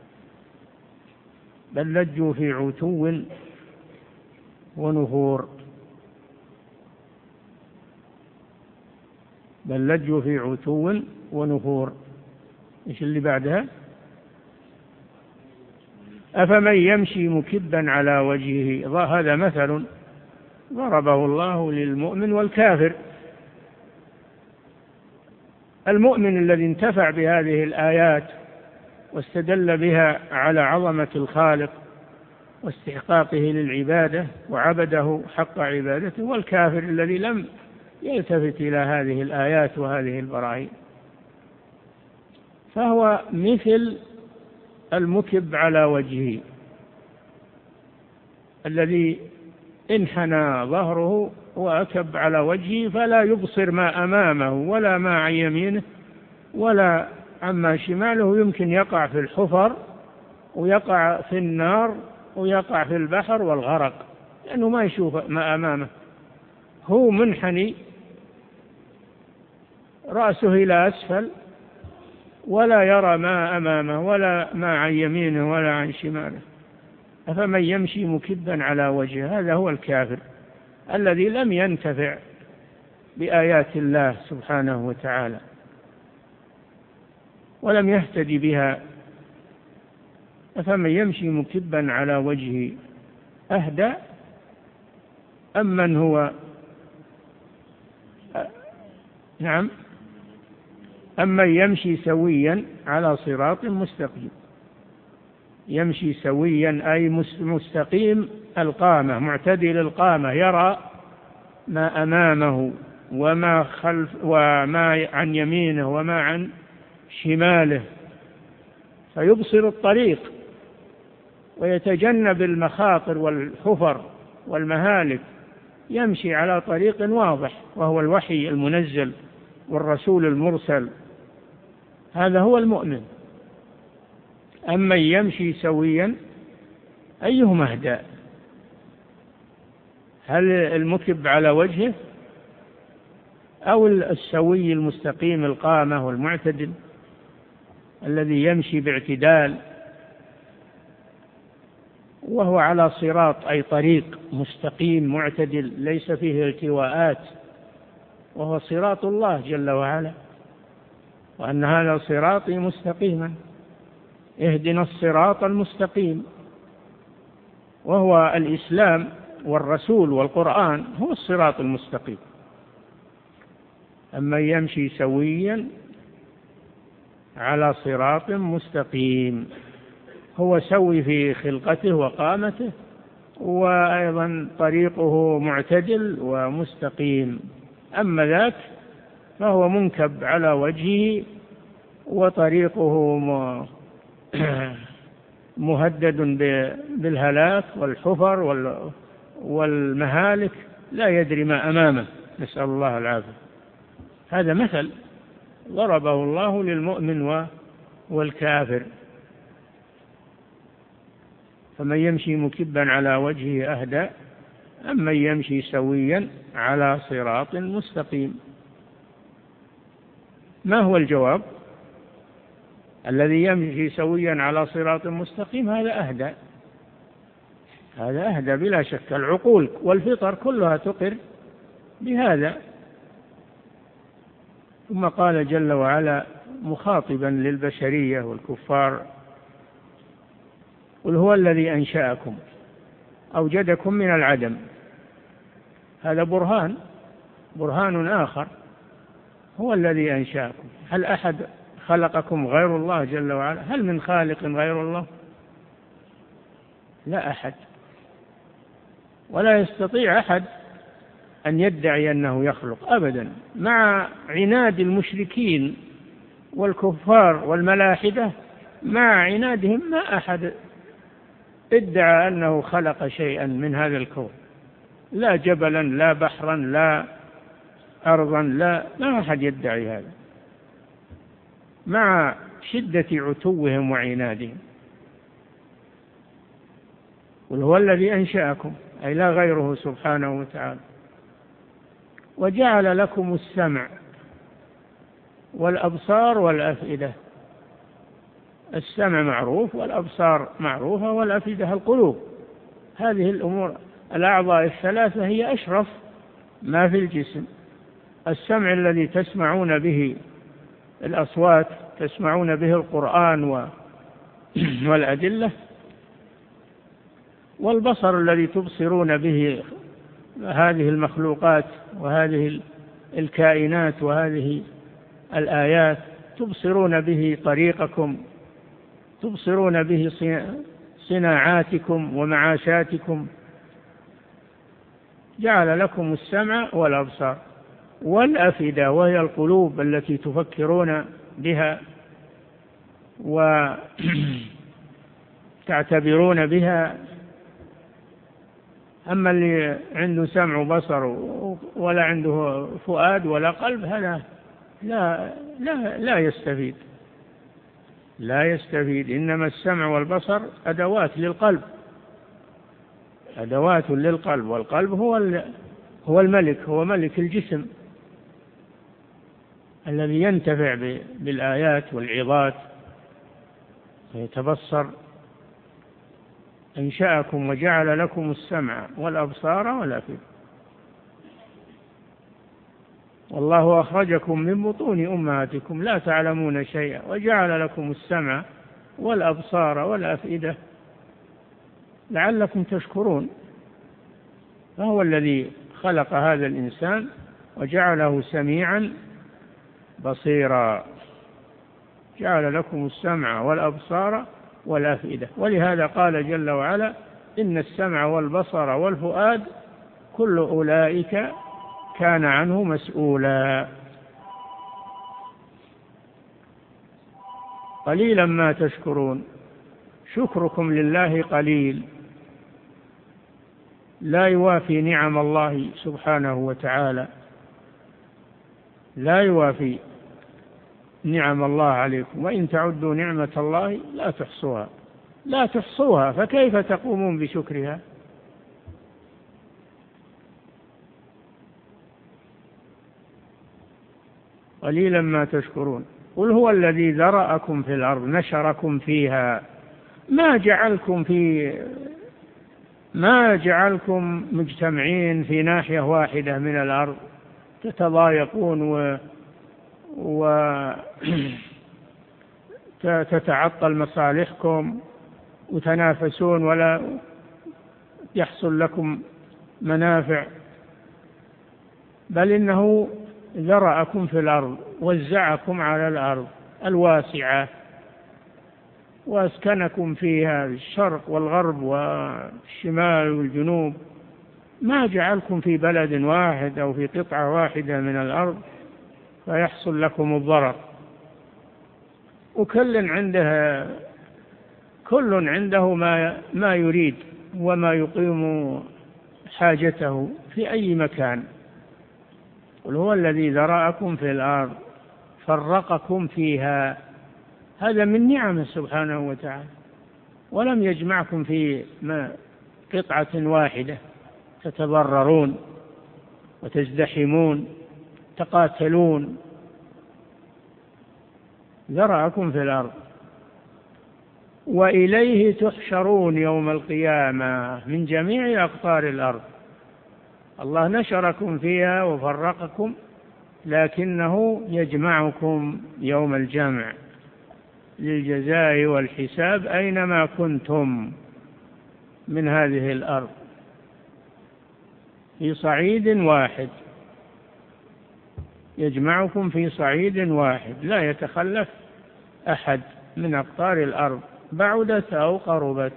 بل لجوا في عتو ونفور. إيش اللي بعدها؟ أفمن يمشي مكبا على وجهه، هذا مثل ضربه الله للمؤمن والكافر. المؤمن الذي انتفع بهذه الآيات واستدل بها على عظمة الخالق واستحقاقه للعبادة وعبده حق عبادته، والكافر الذي لم يلتفت إلى هذه الآيات وهذه البراهين، فهو مثل المكب على وجهه الذي انحنى ظهره وأكب على وجهه فلا يبصر ما أمامه ولا ما عن يمينه ولا عما شماله. يمكن يقع في الحفر ويقع في النار ويقع في البحر والغرق، لأنه ما يشوف ما أمامه، هو منحني رأسه إلى أسفل ولا يرى ما أمامه ولا ما عن يمينه ولا عن شماله. أفمن يمشي مكبا على وجهه، هذا هو الكافر الذي لم ينتفع بآيات الله سبحانه وتعالى ولم يهتدي بها. أفمن يمشي مكبا على وجهه أهدى أمن هو أمن يمشي سويا على صراط مستقيم. يمشي سويا أي مستقيم القامة، معتدل القامة، يرى ما أمامه وما خلف وما عن يمينه وما عن شماله، فيبصر الطريق ويتجنب المخاطر والحفر والمهالك، يمشي على طريق واضح وهو الوحي المنزل والرسول المرسل. هذا هو المؤمن. أما يمشي سويا أيهما أهدى؟ هل المكب على وجهه أو السوي المستقيم القامة والمعتدل الذي يمشي باعتدال وهو على صراط أي طريق مستقيم معتدل ليس فيه التواءات، وهو صراط الله جل وعلا، وأن هذا صراطي مستقيما، اهدنا الصراط المستقيم، وهو الإسلام والرسول والقرآن هو الصراط المستقيم. أما يمشي سويا على صراط مستقيم، هو سوي في خلقته وقامته، وأيضا طريقه معتدل ومستقيم. أما ذاك فهو منكب على وجهه وطريقه مهدد بالهلاك والحفر والمهالك، لا يدري ما أمامه، نسأل الله العافية. هذا مثل ضربه الله للمؤمن والكافر. فمن يمشي مكبا على وجهه أهدى أمن يمشي سويا على صراط مستقيم. ما هو الجواب؟ الذي يمشي سويا على صراط مستقيم هذا أهدى بلا شك. العقول والفطر كلها تقر بهذا. ثم قال جل وعلا مخاطبا للبشرية والكفار: قل هو الذي أنشأكم أوجدكم من العدم. هذا برهان آخر. هو الذي أنشأكم. هل أحد خلقكم غير الله جل وعلا؟ هل من خالق غير الله؟ لا أحد. ولا يستطيع أحد أن يدعي أنه يخلق أبدا، مع عناد المشركين والكفار والملاحدة. مع عنادهم ما أحد ادعى أنه خلق شيئا من هذا الكون، لا جبلا لا بحرا لا أرضا، ما أحد يدعي هذا، مع شدة عتوهم وعنادهم. قل هو الذي أنشأكم، أي لا غيره سبحانه وتعالى. وجعل لكم السمع والأبصار والأفئدة. السمع معروف، والأبصار معروفة، والأفئدة القلوب. هذه الأمور الأعضاء الثلاثة هي أشرف ما في الجسم. السمع الذي تسمعون به الأصوات، تسمعون به القرآن والأدلة. والبصر الذي تبصرون به هذه المخلوقات وهذه الكائنات وهذه الآيات، تبصرون به طريقكم، تبصرون به صناعاتكم ومعاشاتكم. جعل لكم السمع والأبصار والأفئدة، وهي القلوب التي تفكرون بها وتعتبرون بها. أما اللي عنده سمع وبصر ولا عنده فؤاد ولا قلب، هذا لا يستفيد، لا يستفيد. إنما السمع والبصر أدوات للقلب، أدوات للقلب، والقلب هو الملك، هو ملك الجسم الذي ينتفع بالآيات والعظات ويتبصر. أنشأكم وجعل لكم السمع والأبصار والأفئدة. والله أخرجكم من بطون أمهاتكم لا تعلمون شيئا وجعل لكم السمع والأبصار والأفئدة لعلكم تشكرون. فهو الذي خلق هذا الإنسان وجعله سميعا بصيرا. جعل لكم السمع والأبصار والأفئدة. ولهذا قال جل وعلا: إن السمع والبصر والفؤاد كل أولئك كان عنه مسؤولا. قليلا ما تشكرون. شكركم لله قليل، لا يوافي نعم الله سبحانه وتعالى، لا يوافي نعم الله عليكم. وإن تعدوا نعمة الله لا تحصوها، فكيف تقومون بشكرها؟ قليلا ما تشكرون. قل هو الذي ذرأكم في الأرض نشركم فيها. ما جعلكم مجتمعين في ناحية واحدة من الأرض تتضايقون وتتعطل مصالحكم وتنافسون ولا يحصل لكم منافع، بل إنه ذرأكم في الأرض، وزعكم على الأرض الواسعة وأسكنكم فيها الشرق والغرب والشمال والجنوب. ما جعلكم في بلد واحد أو في قطعة واحدة من الأرض فيحصل لكم الضرر. وكل عنده ما يريد وما يقيم حاجته في أي مكان. قل هو الذي ذرأكم في الأرض فرقكم فيها. هذا من نعمه سبحانه وتعالى. ولم يجمعكم في قطعة واحدة تتضررون وتزدحمون تقاتلون. ذرأكم في الأرض وإليه تحشرون يوم القيامة من جميع أقطار الأرض. الله نشركم فيها وفرقكم، لكنه يجمعكم يوم الجمع للجزاء والحساب أينما كنتم من هذه الأرض في صعيد واحد، يجمعكم في صعيد واحد لا يتخلف أحد من أقطار الأرض بعدت أو قربت.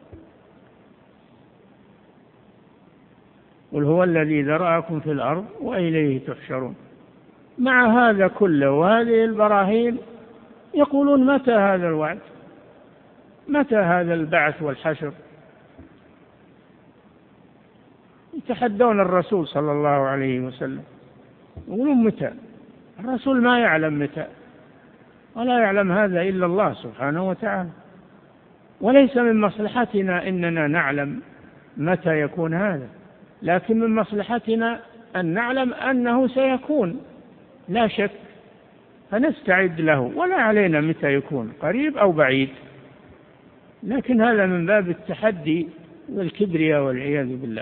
قل هو الذي ذرأكم في الأرض وإليه تحشرون. مع هذا كله وهذه البراهين يقولون متى هذا الوعد؟ متى هذا البعث والحشر؟ يتحدون الرسول صلى الله عليه وسلم، يقولون متى؟ الرسول ما يعلم متى، ولا يعلم هذا إلا الله سبحانه وتعالى، وليس من مصلحتنا إننا نعلم متى يكون هذا، لكن من مصلحتنا أن نعلم أنه سيكون لا شك، فنستعد له، ولا علينا متى يكون قريب أو بعيد. لكن هذا من باب التحدي والكبرياء والعياذ بالله،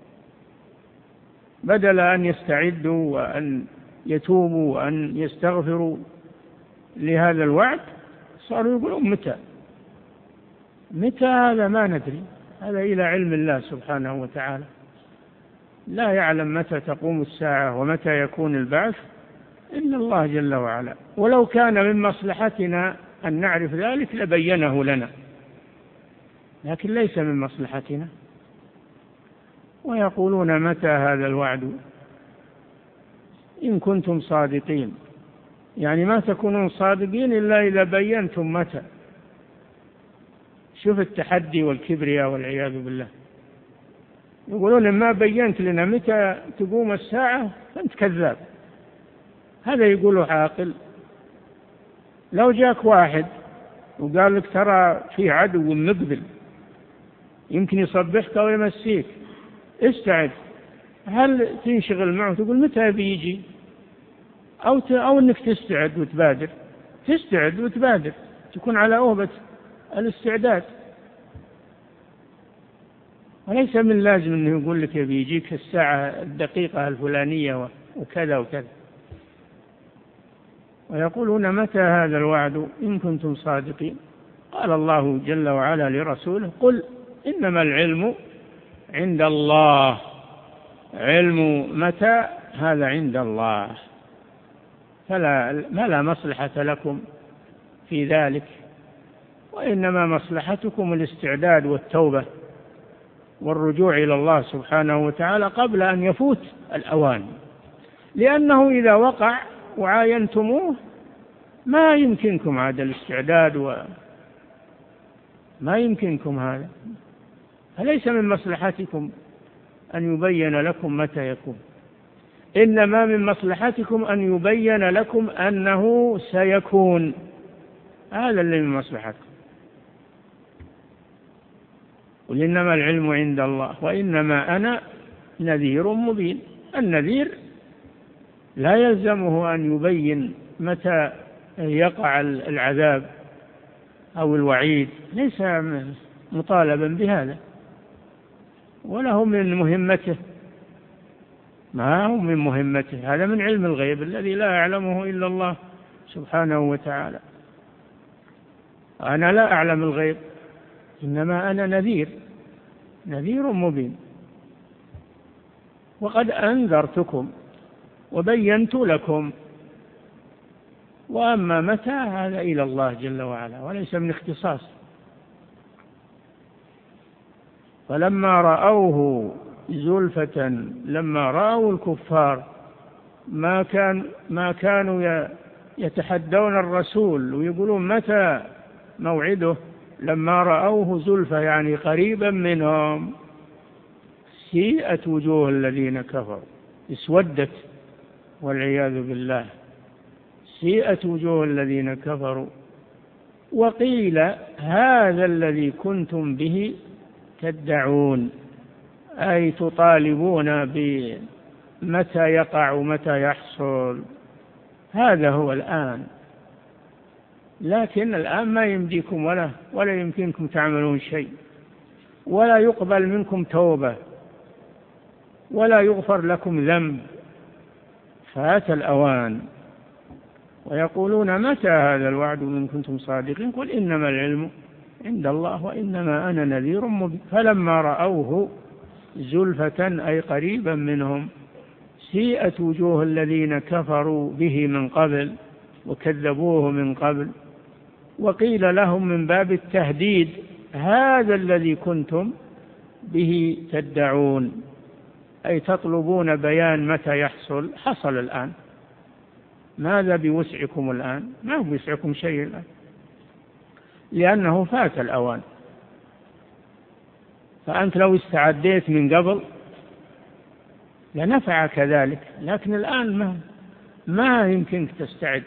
بدل أن يستعدوا وأن يتوبوا وأن يستغفروا لهذا الوعد صاروا يقولون متى هذا ما ندري، هذا إلى علم الله سبحانه وتعالى، لا يعلم متى تقوم الساعة ومتى يكون البعث إلا الله جل وعلا، ولو كان من مصلحتنا أن نعرف ذلك لبينه لنا، لكن ليس من مصلحتنا. ويقولون متى هذا الوعد إن كنتم صادقين، يعني ما تكونون صادقين إلا إذا بينتم متى. شوف التحدي والكبرياء والعياذ بالله، يقولون ما بينت لنا متى تقوم الساعة فأنت كذاب. هذا يقوله عاقل. لو جاك واحد وقال لك ترى في عدو مقبل يمكن يصبحك أو يمسيك، استعد. هل تنشغل معه تقول متى بيجي؟ أو أنك تستعد وتبادر، تستعد وتبادر، تكون على أوبة الاستعداد. وليس من لازم أنه يقول لك بيجيك الساعة الدقيقة الفلانية وكذا وكذا. ويقولون متى هذا الوعد إن كنتم صادقين. قال الله جل وعلا لرسوله قل إنما العلم عند الله. علم متى هذا عند الله، فلا مصلحة لكم في ذلك، وإنما مصلحتكم الاستعداد والتوبة والرجوع إلى الله سبحانه وتعالى قبل أن يفوت الأوان، لأنه إذا وقع وعاينتموه ما يمكنكم هذا الاستعداد ما يمكنكم هذا، فليس من مصلحتكم أن يبين لكم متى يكون، إنما من مصلحتكم أن يبين لكم أنه سيكون، هذا اللي من مصلحتكم. قل إنما العلم عند الله وإنما أنا نذير مبين. النذير لا يلزمه أن يبين متى يقع العذاب أو الوعيد، ليس مطالبا بهذا، وله من مهمته ما هو من مهمته، هذا من علم الغيب الذي لا يعلمه إلا الله سبحانه وتعالى. أنا لا أعلم الغيب، إنما أنا نذير مبين، وقد أنذرتكم وبينت لكم، وأما متى هذا إلى الله جل وعلا وليس من اختصاص. فلما رأوه زلفة، لما رأوا الكفار ما كانوا يتحدون الرسول ويقولون متى موعده، لما رأوه زلفة يعني قريبا منهم، سيئت وجوه الذين كفروا، اسودت والعياذ بالله، سيئت وجوه الذين كفروا، وقيل هذا الذي كنتم به تدعون، أي تطالبون بمتى يقع ومتى يحصل، هذا هو الآن. لكن الآن ما يمديكم ولا يمكنكم تعملون شيء، ولا يقبل منكم توبة، ولا يغفر لكم ذنب. فات الأوان. ويقولون متى هذا الوعد إن كنتم صادقين؟ قل إنما العلم عند الله وإنما أنا نذير مبين. فلما رأوه زلفة أي قريبا منهم سيئت وجوه الذين كفروا به من قبل وكذبوه من قبل، وقيل لهم من باب التهديد هذا الذي كنتم به تدعون، أي تطلبون بيان متى يحصل. حصل الآن. ماذا بوسعكم الآن؟ ما بوسعكم شيء الآن، لأنه فات الأوان. فأنت لو استعديت من قبل لنفعك ذلك، لكن الآن ما يمكنك تستعد.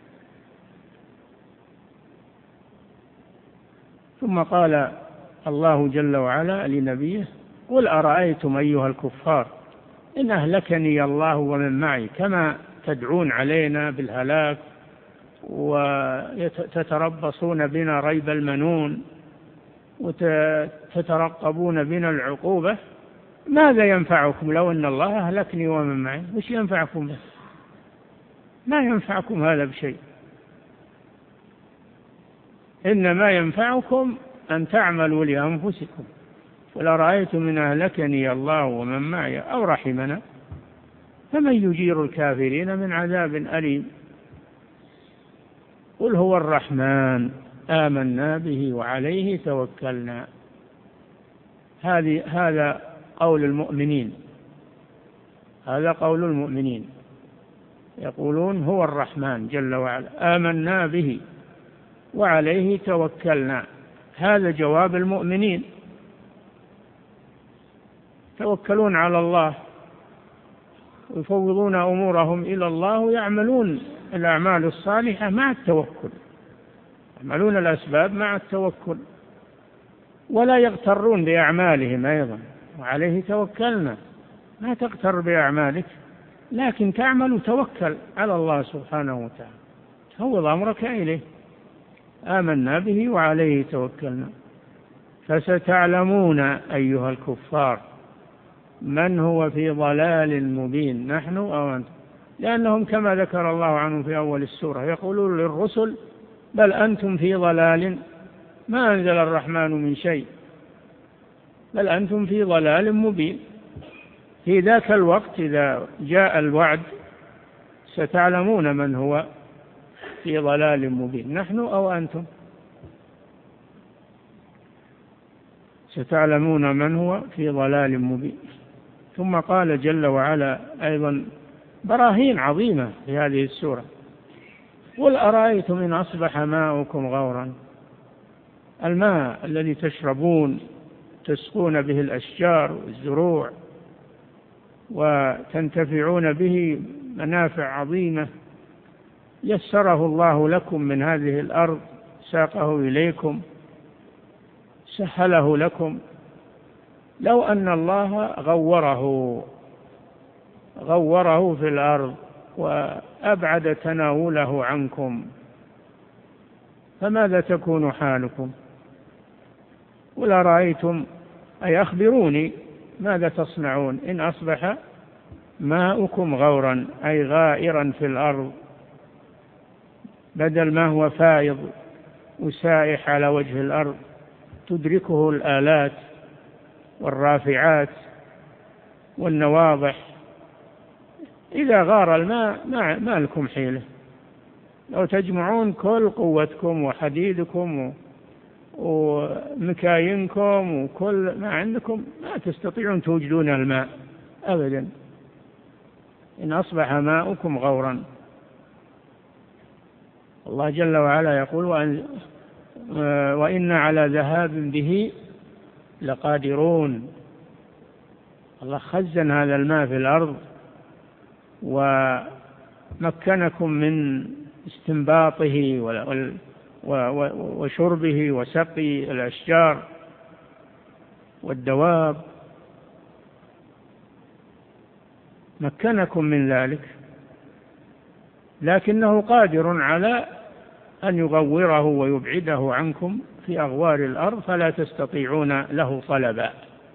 ثم قال الله جل وعلا لنبيه: قل أرأيتم أيها الكفار إن أهلكني الله ومن معي، كما تدعون علينا بالهلاك وتتربصون بنا ريب المنون وتترقبون بنا العقوبة، ماذا ينفعكم لو أن الله أهلكني ومن معي؟ وش ينفعكم به؟ ما ينفعكم هذا بشيء. إنما ينفعكم أن تعملوا لأنفسكم. قل أرأيتم إن أهلكني الله ومن معي أو رحمنا فمن يجير الكافرين من عذاب أليم. قل هو الرحمن آمنا به وعليه توكلنا. هذا قول المؤمنين. هذا قول المؤمنين، يقولون هو الرحمن جل وعلا آمنا به وعليه توكلنا. هذا جواب المؤمنين، يتوكلون على الله ويفوضون أمورهم إلى الله ويعملون الأعمال الصالحة مع التوكل، يعملون الأسباب مع التوكل، ولا يغترون بأعمالهم أيضا. وعليه توكلنا، ما تغتر بأعمالك، لكن تعمل وتوكل على الله سبحانه وتعالى، فوض أمرك إليه. آمنا به وعليه توكلنا. فستعلمون أيها الكفار من هو في ضلال مبين، نحن أو أنتم. لأنهم كما ذكر الله عنهم في أول السورة يقولون للرسل: بل أنتم في ضلال ما أنزل الرحمن من شيء، بل أنتم في ضلال مبين. في ذاك الوقت إذا جاء الوعد ستعلمون من هو في ضلال مبين، نحن أو أنتم. ستعلمون من هو في ضلال مبين. ثم قال جل وعلا أيضا براهين عظيمة في هذه السورة: قل أرأيتم إن أصبح ماؤكم غورا. الماء الذي تشربون تسقون به الأشجار والزروع وتنتفعون به منافع عظيمة يسره الله لكم من هذه الأرض، ساقه إليكم، سهله لكم. لو أن الله غوره في الأرض وأبعد تناوله عنكم فماذا تكون حالكم؟ ولا رأيتم، أي أخبروني ماذا تصنعون إن أصبح ماؤكم غورا، أي غائرا في الأرض، بدل ما هو فائض وسائح على وجه الأرض تدركه الآلات والرافعات والنواضح. إذا غار الماء ما لكم حيلة، لو تجمعون كل قوتكم وحديدكم ومكاينكم وكل ما عندكم ما تستطيعون توجدون الماء أبدا إن أصبح ماؤكم غورا. الله جل وعلا يقول: وإن على ذهاب به لقادرون. الله خزن هذا الماء في الأرض ومكنكم من استنباطه وشربه وسقي الأشجار والدواب، مكنكم من ذلك، لكنه قادر على أن يغوره ويبعده عنكم في أغوار الأرض فلا تستطيعون له طلبا،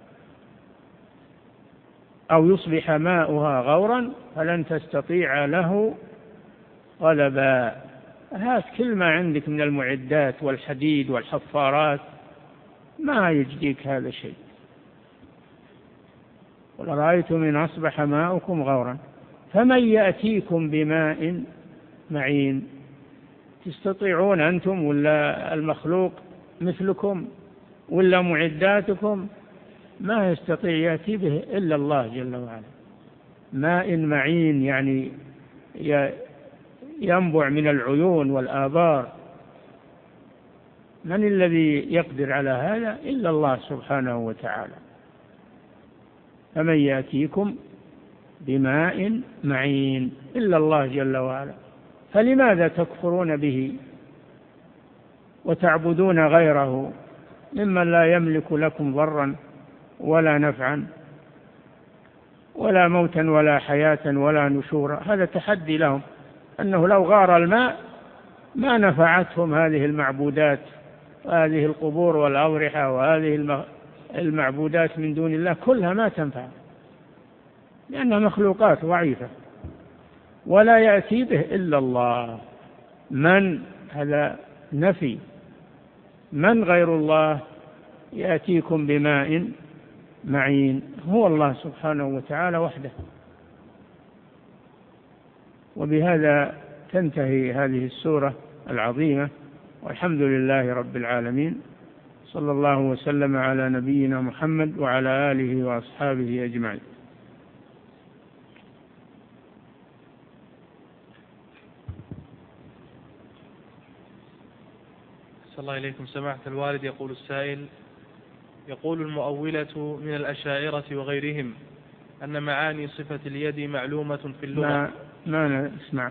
أو يصبح ماؤها غورا فلن تستطيع له طلبا. هات كل ما عندك من المعدات والحديد والحفارات ما يجديك هذا الشيء. قل رأيتم إن أصبح ماؤكم غورا فمن يأتيكم بماء معين. تستطيعون أنتم ولا المخلوق مثلكم ولا معداتكم؟ ما يستطيع يأتي به إلا الله جل وعلا. ماء معين يعني ينبع من العيون والآبار. من الذي يقدر على هذا؟ إلا الله سبحانه وتعالى. فمن يأتيكم بماء معين إلا الله جل وعلا. فلماذا تكفرون به وتعبدون غيره ممن لا يملك لكم ضرا ولا نفعا ولا موتا ولا حياة ولا نشورا؟ هذا تحدي لهم، أنه لو غار الماء ما نفعتهم هذه المعبودات وهذه القبور والأضرحة وهذه المعبودات من دون الله كلها ما تنفع، لأنها مخلوقات ضعيفة. ولا يأتي به إلا الله. من؟ هذا نفي. من غير الله يأتيكم بماء معين؟ هو الله سبحانه وتعالى وحده. وبهذا تنتهي هذه السورة العظيمة، والحمد لله رب العالمين. صلى الله وسلم على نبينا محمد وعلى آله وأصحابه أجمعين. صلى الله إليكم سماحة الوالد. يقول السائل: يقول المؤولة من الأشاعرة وغيرهم أن معاني صفة اليد معلومة في اللغة. ما نسمع.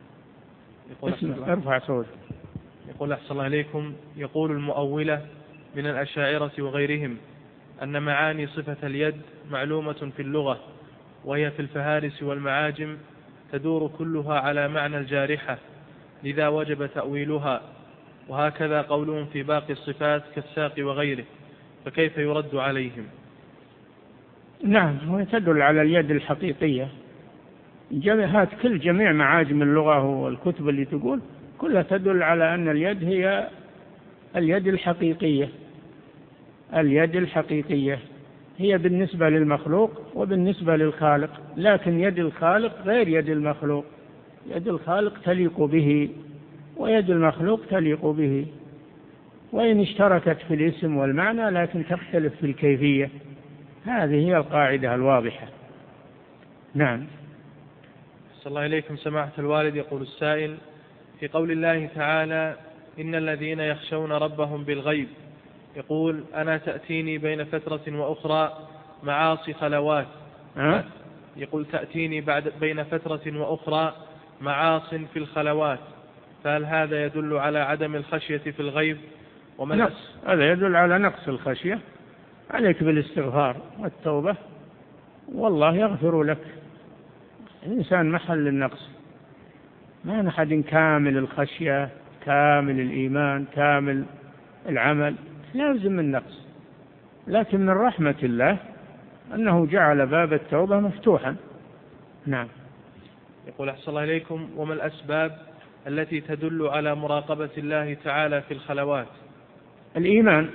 ارفع صوت. يقول: أحسن الله إليكم. يقول المؤولة من الأشاعرة وغيرهم أن معاني صفة اليد معلومة في اللغة، وهي في الفهارس والمعاجم تدور كلها على معنى الجارحة، لذا وجب تأويلها. وهكذا قولهم في باقي الصفات كالساق وغيره، فكيف يرد عليهم؟ نعم، وتدل على اليد الحقيقية. هات كل جميع معاجم اللغة والكتب اللي تقول كلها تدل على أن اليد هي اليد الحقيقية. اليد الحقيقية هي بالنسبة للمخلوق وبالنسبة للخالق، لكن يد الخالق غير يد المخلوق. يد الخالق تليق به ويد المخلوق تليق به، وإن اشتركت في الاسم والمعنى لكن تختلف في الكيفية. هذه هي القاعدة الواضحة. نعم. صلى الله إليكم سماحة الوالد. يقول السائل: في قول الله تعالى: إن الذين يخشون ربهم بالغيب، يقول: أنا تأتيني بين فترة وأخرى معاصي خلوات. يقول: تأتيني بين فترة وأخرى معاص في الخلوات، فهل هذا يدل على عدم الخشية في الغيب؟ نقص. هذا يدل على نقص الخشية. عليك بالاستغفار والتوبة والله يغفر لك. الإنسان محل النقص، ما أحد كامل الخشية كامل الإيمان كامل العمل، لازم النقص. لكن من رحمة الله أنه جعل باب التوبة مفتوحا. نعم. يقول: أحسن الله إليكم. وما الأسباب التي تدل على مراقبة الله تعالى في الخلوات؟ الإيمان.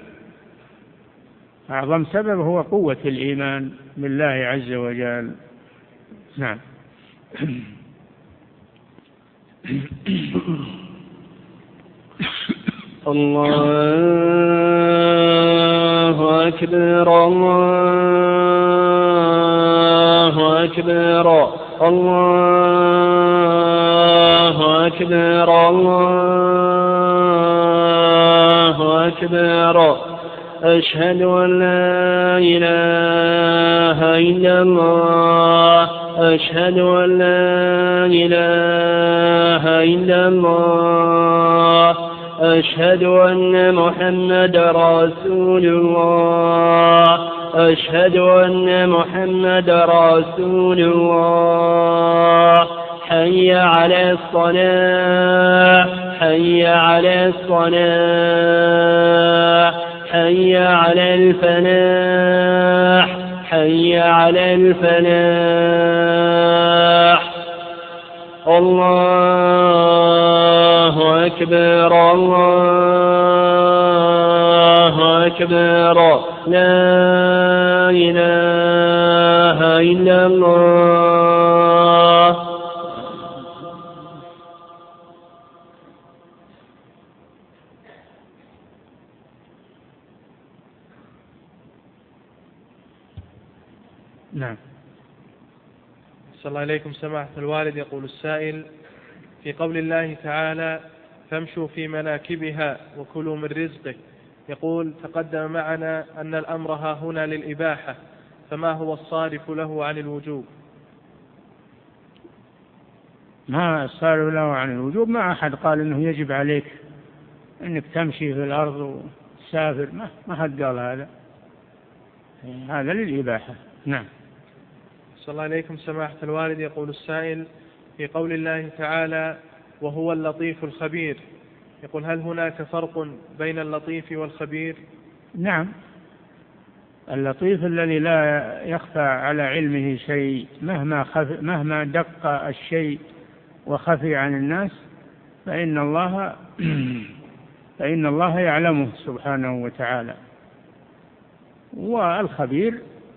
أعظم سبب هو قوة الإيمان بالله عز وجل. نعم. الله أكبر الله أكبر الله أكبر الله أكبر. أشهد أن لا إله إلا الله أشهد أن لا إله إلا الله أشهد أن محمد رسول الله أشهد أن محمد رسول الله. حي على الصلاة حي على الصلاة حي على الفلاح حي على الفلاح الله أكبر الله أكبر لا إله إلا الله. نعم. صلى الله عليكم سماحة الوالد. يقول السائل: في قول الله تعالى: فامشوا في مناكبها وكلوا من رزقه، يقول: تقدم معنا أن الأمر ها هنا للإباحة، فما هو الصارف له عن الوجوب؟ ما الصارف له عن الوجوب، ما أحد قال إنه يجب عليك إنك تمشي في الأرض وتسافر، ما حد قال هذا، هذا للإباحة. نعم. صلى الله عليكم سماحة الوالد. يقول السائل: في قول الله تعالى: وهو اللطيف الخبير، يقول: هل هناك فرق بين اللطيف والخبير؟ نعم، اللطيف الذي لا يخفى على علمه شيء مهما دق الشيء وخفي عن الناس فإن الله يعلمه سبحانه وتعالى. والخبير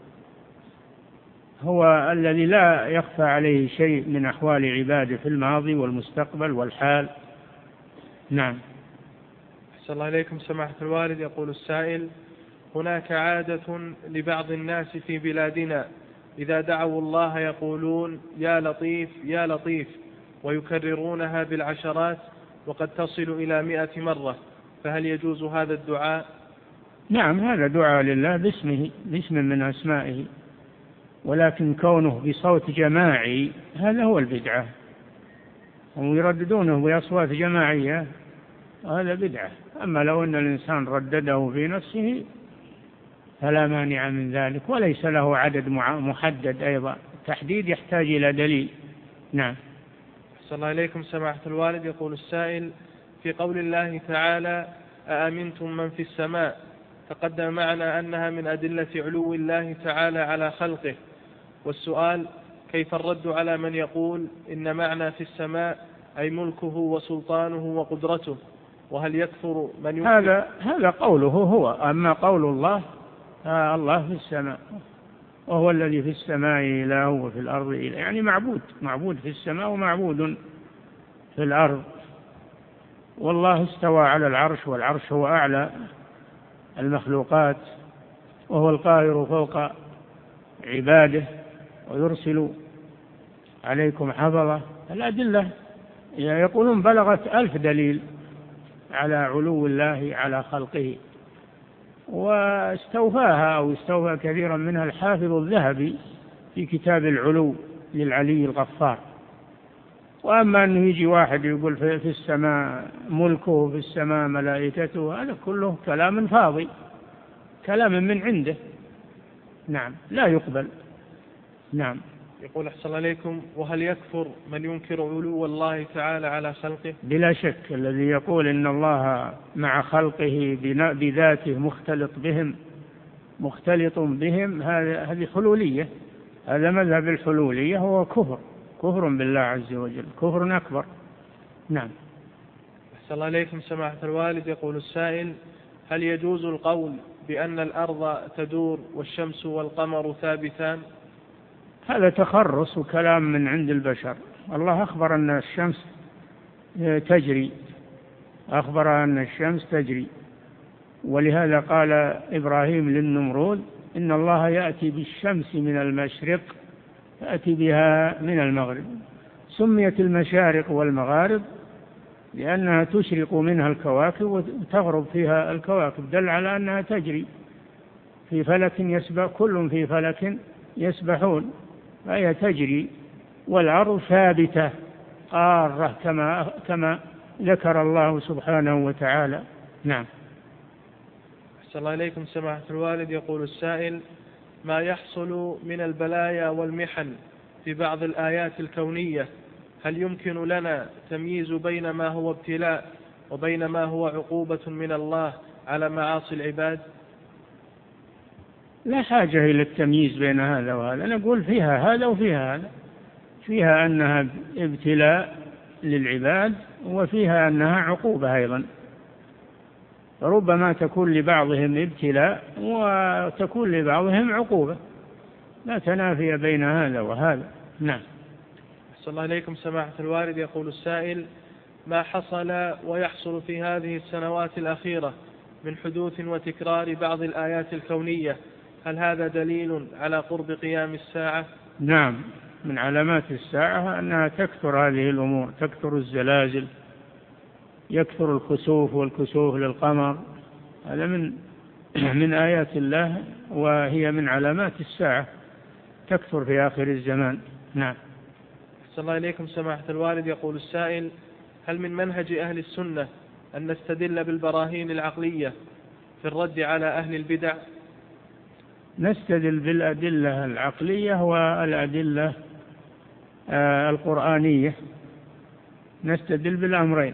هو الذي لا يخفى عليه شيء من أحوال عباده في الماضي والمستقبل والحال. نعم. أحسن الله إليكم سماحة الوالد. يقول السائل: هناك عادة لبعض الناس في بلادنا إذا دعوا الله يقولون: يا لطيف يا لطيف، ويكررونها بالعشرات وقد تصل إلى 100 مرة، فهل يجوز هذا الدعاء؟ نعم، هذا دعاء لله باسم من أسمائه، ولكن كونه بصوت جماعي هذا هو البدعة، هم يرددونه بأصوات جماعية هذا بدعة. أما لو أن الإنسان ردده في نفسه فلا مانع من ذلك، وليس له عدد محدد أيضا، تحديد يحتاج إلى دليل. نعم. أحسن الله إليكم سماحة الوالد. يقول السائل: في قول الله تعالى: أأمنتم من في السماء، تقدم معنا أنها من أدلة علو الله تعالى على خلقه، والسؤال: كيف الرد على من يقول إن معنى في السماء أي ملكه وسلطانه وقدرته؟ وهل يكفر من يكفر؟ هذا قوله هو، أما قول الله الله في السماء، وهو الذي في السماء إله وفي الأرض إله، يعني معبود في السماء ومعبود في الأرض. والله استوى على العرش، والعرش هو أعلى المخلوقات، وهو القاهر فوق عباده ويرسل عليكم حفظة. الأدلة يقولون بلغت 1000 دليل على علو الله على خلقه، واستوفاها أو استوفى كثيرا منها الحافظ الذهبي في كتاب العلو للعلي الغفار. وأما أنه يجي واحد يقول في السماء ملكه، في السماء ملائكته، هذا كله كلام فاضي، كلام من عنده. نعم، لا يقبل. نعم. يقول: أحسن الله عليكم، وهل يكفر من ينكر علو الله تعالى على خلقه؟ بلا شك، الذي يقول إن الله مع خلقه بذاته مختلط بهم هذه حلولية، هذا مذهب الحلولية، هو كفر بالله عز وجل، كفر أكبر. نعم. أحسن الله عليكم سماحة الوالد. يقول السائل: هل يجوز القول بأن الأرض تدور والشمس والقمر ثابتان؟ هذا تخرص وكلام من عند البشر. الله أخبر أن الشمس تجري، ولهذا قال إبراهيم للنمرود: إن الله يأتي بالشمس من المشرق يأتي بها من المغرب. سميت المشارق والمغارب لأنها تشرق منها الكواكب وتغرب فيها الكواكب، دل على أنها تجري في فلك يسبح، كل في فلك يسبحون، فهي تجري. والأرض ثابتة قارة كما ذكر الله سبحانه وتعالى. نعم. أحسن الله إليكم سماحة الوالد. يقول السائل: ما يحصل من البلايا والمحن في بعض الآيات الكونية هل يمكن لنا تمييز بين ما هو ابتلاء وبين ما هو عقوبة من الله على معاصي العباد؟ لا حاجة إلى التمييز بين هذا وهذا، نقول فيها هذا وفيها هذا، فيها أنها ابتلاء للعباد وفيها أنها عقوبة أيضا، ربما تكون لبعضهم ابتلاء وتكون لبعضهم عقوبة، لا تنافي بين هذا وهذا. نعم. أحسن الله إليكم سماحة الوالد. يقول السائل: ما حصل ويحصل في هذه السنوات الأخيرة من حدوث وتكرار بعض الآيات الكونية، هل هذا دليل على قرب قيام الساعة؟ نعم، من علامات الساعة أنها تكثر هذه الأمور، تكثر الزلازل، يكثر الكسوف والكسوف للقمر، هذا من آيات الله، وهي من علامات الساعة، تكثر في آخر الزمان. نعم. أحسن الله إليكم سماحة الوالد. يقول السائل: هل من منهج أهل السنة أن نستدل بالبراهين العقلية في الرد على أهل البدع؟ نستدل بالأدلة العقلية والأدلة القرآنية، نستدل بالأمرين،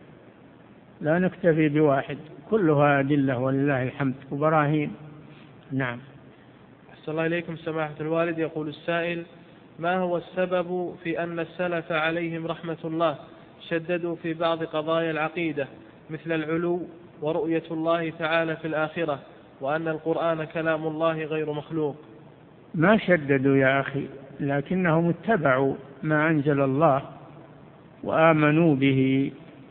لا نكتفي بواحد، كلها أدلة ولله الحمد وبراهين. نعم. أحسن الله إليكم سماحة الوالد. يقول السائل: ما هو السبب في أن السلف عليهم رحمة الله شددوا في بعض قضايا العقيدة مثل العلو ورؤية الله تعالى في الآخرة، وأن القرآن كلام الله غير مخلوق؟ ما شددوا يا أخي، لكنهم اتبعوا ما أنزل الله وآمنوا به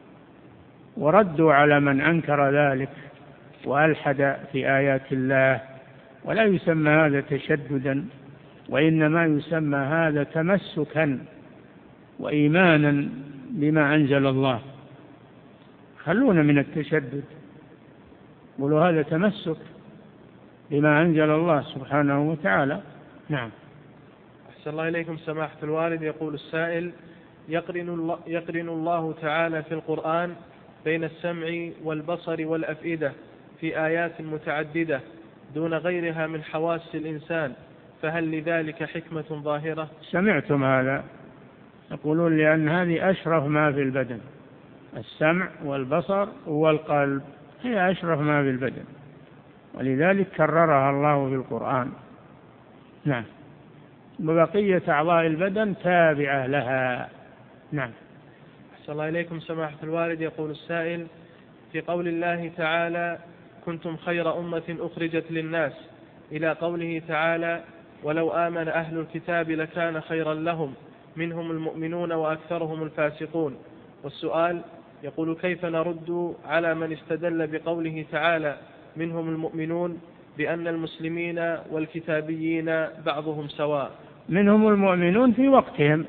وردوا على من أنكر ذلك وألحد في آيات الله، ولا يسمى هذا تشددا، وإنما يسمى هذا تمسكا وإيمانا بما أنزل الله. خلونا من التشدد، قولوا هذا تمسك بما أنزل الله سبحانه وتعالى. نعم. أحسن الله إليكم سماحة الوالد. يقول السائل: يقرن الله تعالى في القرآن بين السمع والبصر والأفئدة في آيات متعددة دون غيرها من حواس الإنسان، فهل لذلك حكمة ظاهرة؟ سمعتم هذا؟ يقولون لأن هذه أشرف ما في البدن، السمع والبصر والقلب هي أشرف ما في البدن، ولذلك كررها الله في القرآن. نعم. وبقية أعضاء البدن تابعة لها. نعم. أحسن الله إليكم سماحة الوالد. يقول السائل: في قول الله تعالى: كنتم خير أمة أخرجت للناس، إلى قوله تعالى: ولو آمن أهل الكتاب لكان خيرا لهم منهم المؤمنون وأكثرهم الفاسقون. والسؤال يقول: كيف نرد على من استدل بقوله تعالى منهم المؤمنون بأن المسلمين والكتابيين بعضهم سواء؟ منهم المؤمنون في وقتهم،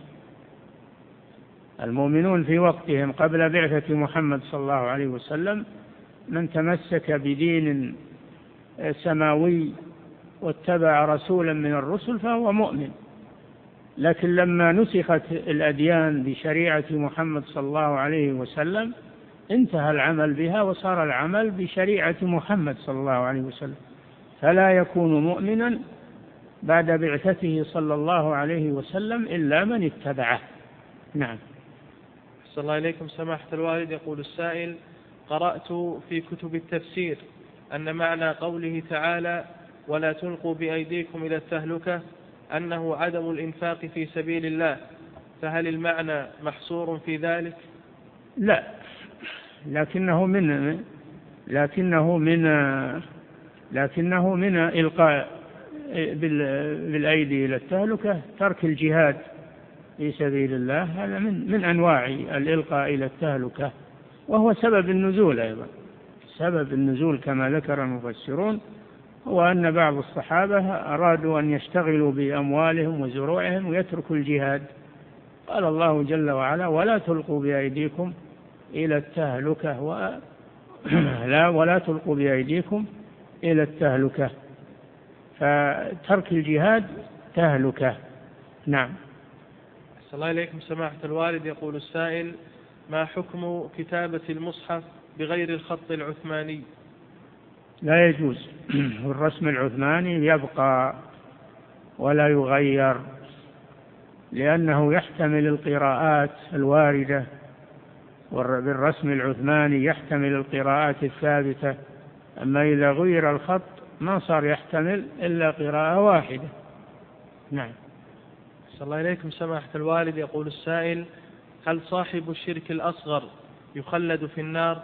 المؤمنون في وقتهم قبل بعثة محمد صلى الله عليه وسلم، من تمسك بدين سماوي واتبع رسولا من الرسل فهو مؤمن. لكن لما نسخت الأديان بشريعة محمد صلى الله عليه وسلم انتهى العمل بها وصار العمل بشريعة محمد صلى الله عليه وسلم، فلا يكون مؤمنا بعد بعثته صلى الله عليه وسلم إلا من اتبعه. نعم. أحسن الله إليكم سماحة الوالد. يقول السائل: قرأت في كتب التفسير أن معنى قوله تعالى ولا تلقوا بأيديكم إلى التهلكة أنه عدم الإنفاق في سبيل الله، فهل المعنى محصور في ذلك؟ لا، لكنه من إلقاء بالأيدي إلى التهلكة ترك الجهاد في سبيل الله، هذا من أنواع الإلقاء إلى التهلكة، وهو سبب النزول أيضا. سبب النزول كما ذكر المفسرون هو أن بعض الصحابة أرادوا أن يشتغلوا بأموالهم وزروعهم ويتركوا الجهاد، قال الله جل وعلا ولا تلقوا بأيديكم إلى التهلكة ولا تلقوا بأيديكم إلى التهلكة، فترك الجهاد تهلكة. نعم. أحسن الله إليكم سماحة الوالد. يقول السائل: ما حكم كتابة المصحف بغير الخط العثماني؟ لا يجوز، الرسم العثماني يبقى ولا يغير، لأنه يحتمل القراءات الواردة، بالرسم العثماني يحتمل القراءات الثابتة، أما إذا غير الخط ما صار يحتمل إلا قراءة واحدة. نعم. صلى الله عليكم سماحة الوالد. يقول السائل: هل صاحب الشرك الأصغر يخلد في النار؟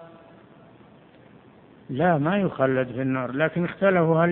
لا، ما يخلد في النار، لكن اختلفوا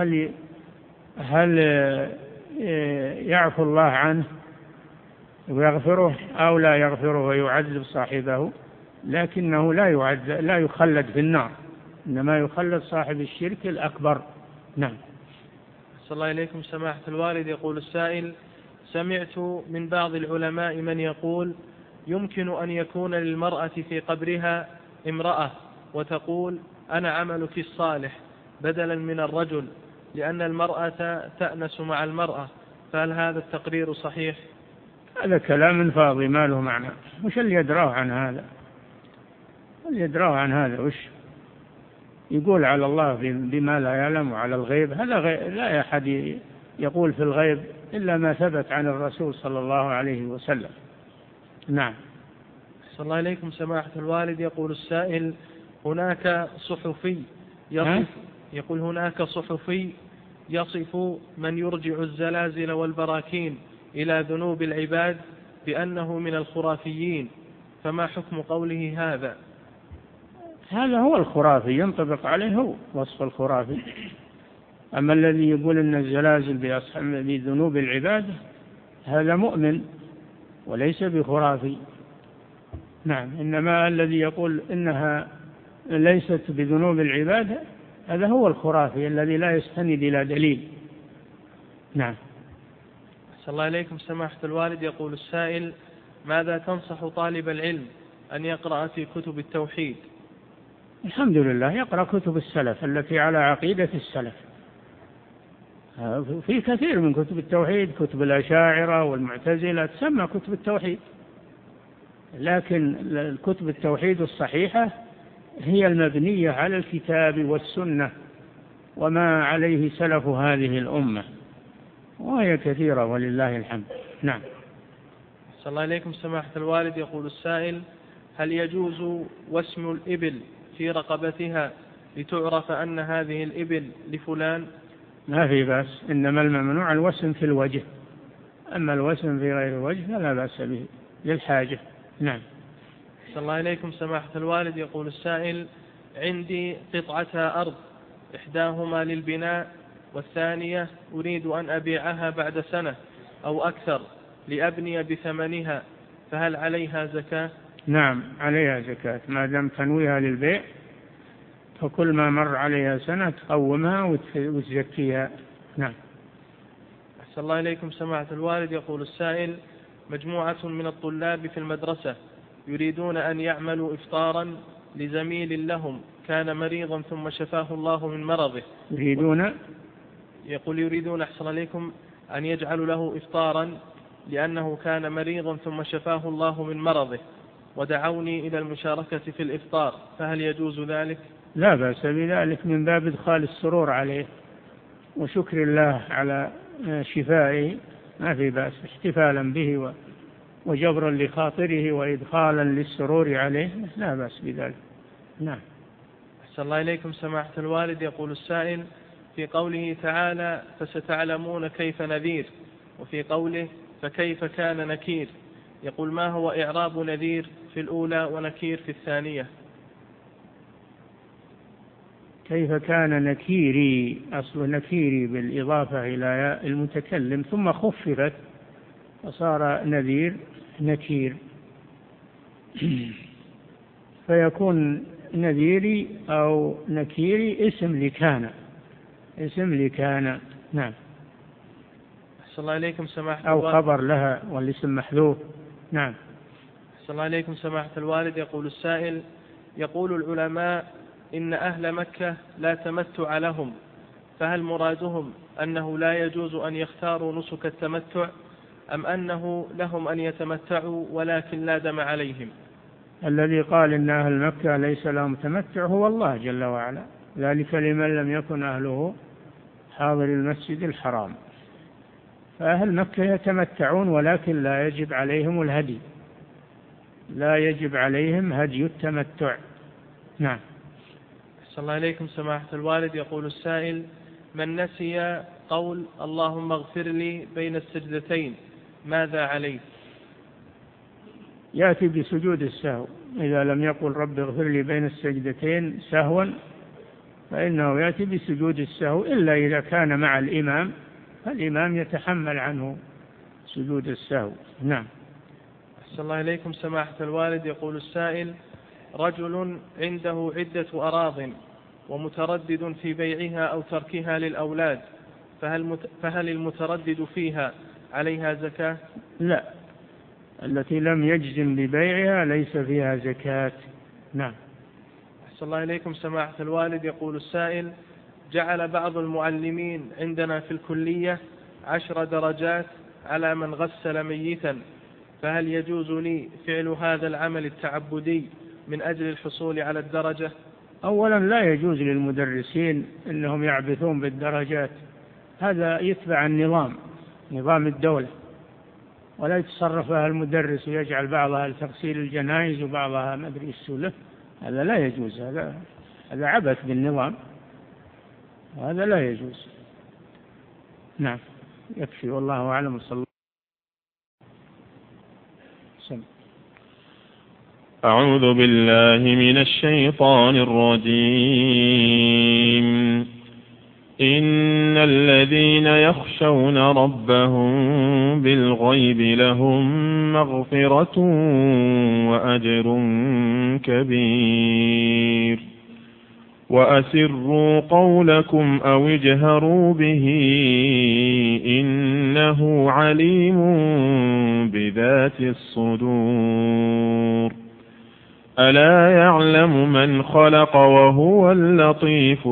هل يعفو الله عنه ويغفره أو لا يغفره ويعذب صاحبه، لكنه لا يخلد في النار، إنما يخلد صاحب الشرك الأكبر. نعم. صلى الله عليكم سماحة الوالد. يقول السائل: سمعت من بعض العلماء من يقول يمكن أن يكون للمرأة في قبرها امرأة وتقول أنا عملك الصالح بدلا من الرجل، لأن المرأة تأنس مع المرأة، فهل هذا التقرير صحيح؟ هذا كلام فاضي ما له معنى. وش اللي يدراه عن هذا؟ اللي يدراه عن هذا وش يقول على الله بما لا يعلم وعلى الغيب؟ هذا لا أحد يقول في الغيب إلا ما ثبت عن الرسول صلى الله عليه وسلم. نعم. صلى الله عليكم سماحة الوالد. يقول السائل: هناك صحفي يقول هناك صحفي يصف من يرجع الزلازل والبراكين إلى ذنوب العباد بأنه من الخرافيين، فما حكم قوله هذا؟ هذا هو الخرافي، ينطبق عليه هو وصف الخرافي. أما الذي يقول أن الزلازل بذنوب العباد هذا مؤمن وليس بخرافي. نعم. إنما الذي يقول إنها ليست بذنوب العباد هذا هو الخرافي الذي لا يستند إلى دليل. نعم. صلى الله عليكم سماحة الوالد. يقول السائل: ماذا تنصح طالب العلم أن يقرأ في كتب التوحيد؟ الحمد لله، يقرأ كتب السلف التي على عقيدة السلف. في كثير من كتب التوحيد، كتب الأشاعرة والمعتزلة تسمى كتب التوحيد، لكن الكتب التوحيد الصحيحة هي المبنية على الكتاب والسنة وما عليه سلف هذه الأمة، وهي كثيرة ولله الحمد. نعم. صلى الله عليكم سماحة الوالد. يقول السائل: هل يجوز وسم الإبل في رقبتها لتعرف أن هذه الإبل لفلان؟ ما في بأس، إنما الممنوع الوسم في الوجه، أما الوسم في غير الوجه فلا بأس به للحاجة. نعم. صلى الله عليكم سماحة الوالد. يقول السائل: عندي قطعة أرض، إحداهما للبناء والثانية أريد أن أبيعها بعد سنة أو أكثر لأبني بثمنها، فهل عليها زكاة؟ نعم عليها زكاة، ما دام تنويها للبيع، فكل ما مر عليها سنة تقومها وتزكيها. نعم. أحسن الله إليكم سماحة الوالد. يقول السائل: مجموعة من الطلاب في المدرسة يريدون أن يعملوا إفطارا لزميل لهم كان مريضا ثم شفاه الله من مرضه. يريدون أحسن عليكم أن يجعلوا له إفطارا لأنه كان مريضا ثم شفاه الله من مرضه، ودعوني إلى المشاركة في الإفطار، فهل يجوز ذلك؟ لا بأس بذلك، من باب إدخال السرور عليه وشكر الله على شفائه، ما في بأس، احتفالا به وجبرا لخاطره وإدخالا للسرور عليه، لا بأس بذلك. نعم. أحسن الله إليكم سماحة الوالد. يقول السائل: في قوله تعالى فستعلمون كيف نذير، وفي قوله فكيف كان نكير، يقول ما هو إعراب نذير في الأولى ونكير في الثانية؟ كيف كان نكيري، أصل نكيري بالإضافة إلى المتكلم ثم خففت فصار نذير نكير، فيكون نذيري أو نكيري اسم لكان. نعم. أحسن الله إليكم سماحة أو خبر لها والاسم محذوف. نعم. أحسن الله إليكم سماحة الوالد. يقول السائل: يقول العلماء إن أهل مكة لا تمتع لهم، فهل مرادهم أنه لا يجوز أن يختاروا نسك التمتع، أم أنه لهم أن يتمتعوا ولكن لا دم عليهم؟ الذي قال إن أهل مكة ليس لهم تمتع هو الله جل وعلا، ذلك لمن لم يكن أهله حاضر المسجد الحرام. فأهل مكة يتمتعون ولكن لا يجب عليهم الهدي، لا يجب عليهم هدي التمتع. نعم. أحسن الله إليكم سماحة الوالد. يقول السائل: من نسي قول اللهم اغفر لي بين السجدتين ماذا عليه؟ يأتي بسجود السهو. إذا لم يقل رب اغفر لي بين السجدتين سهوا فإنه يأتي بسجود السهو، إلا إذا كان مع الإمام فالإمام يتحمل عنه سجود السهو. نعم. أحسن الله إليكم سماحة الوالد. يقول السائل: رجل عنده عدة أراضٍ ومتردد في بيعها أو تركها للأولاد، فهل المتردد فيها عليها زكاة؟ لا، التي لم يجزم ببيعها ليس فيها زكاة. نعم. أحسن الله إليكم سماحة الوالد. يقول السائل: جعل بعض المعلمين عندنا في الكلية 10 درجات على من غسل ميتا، فهل يجوز لي فعل هذا العمل التعبدي من أجل الحصول على الدرجة؟ أولا لا يجوز للمدرسين أنهم يعبثون بالدرجات، هذا يتبع نظام الدولة، ولا يتصرف فيها المدرس ويجعل بعضها لتغسيل الجنائز وبعضها ما أدري السلف، هذا لا يجوز، هذا عبث بالنظام، هذا لا يجوز. نعم. يكفي والله أعلم. صلى الله عليه وسلم. أعوذ بالله من الشيطان الرجيم. إن الذين يخشون ربهم بالغيب لهم مغفرة وأجر كبير. وأسروا قولكم أو اجهروا به إنه عليم بذات الصدور. ألا يعلم من خلق وهو اللطيف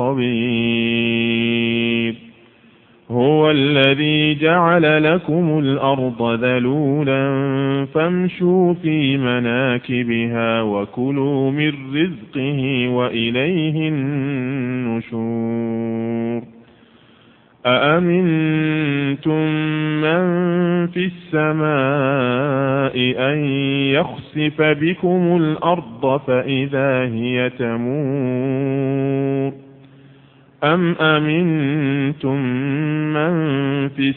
الخبير. هو الذي جعل لكم الأرض ذلولا فامشوا في مناكبها وكلوا من رزقه وإليه النشور. أأمنتم من في السماء أن يخسف بكم الأرض فإذا هي تمور، أم أمنتم من في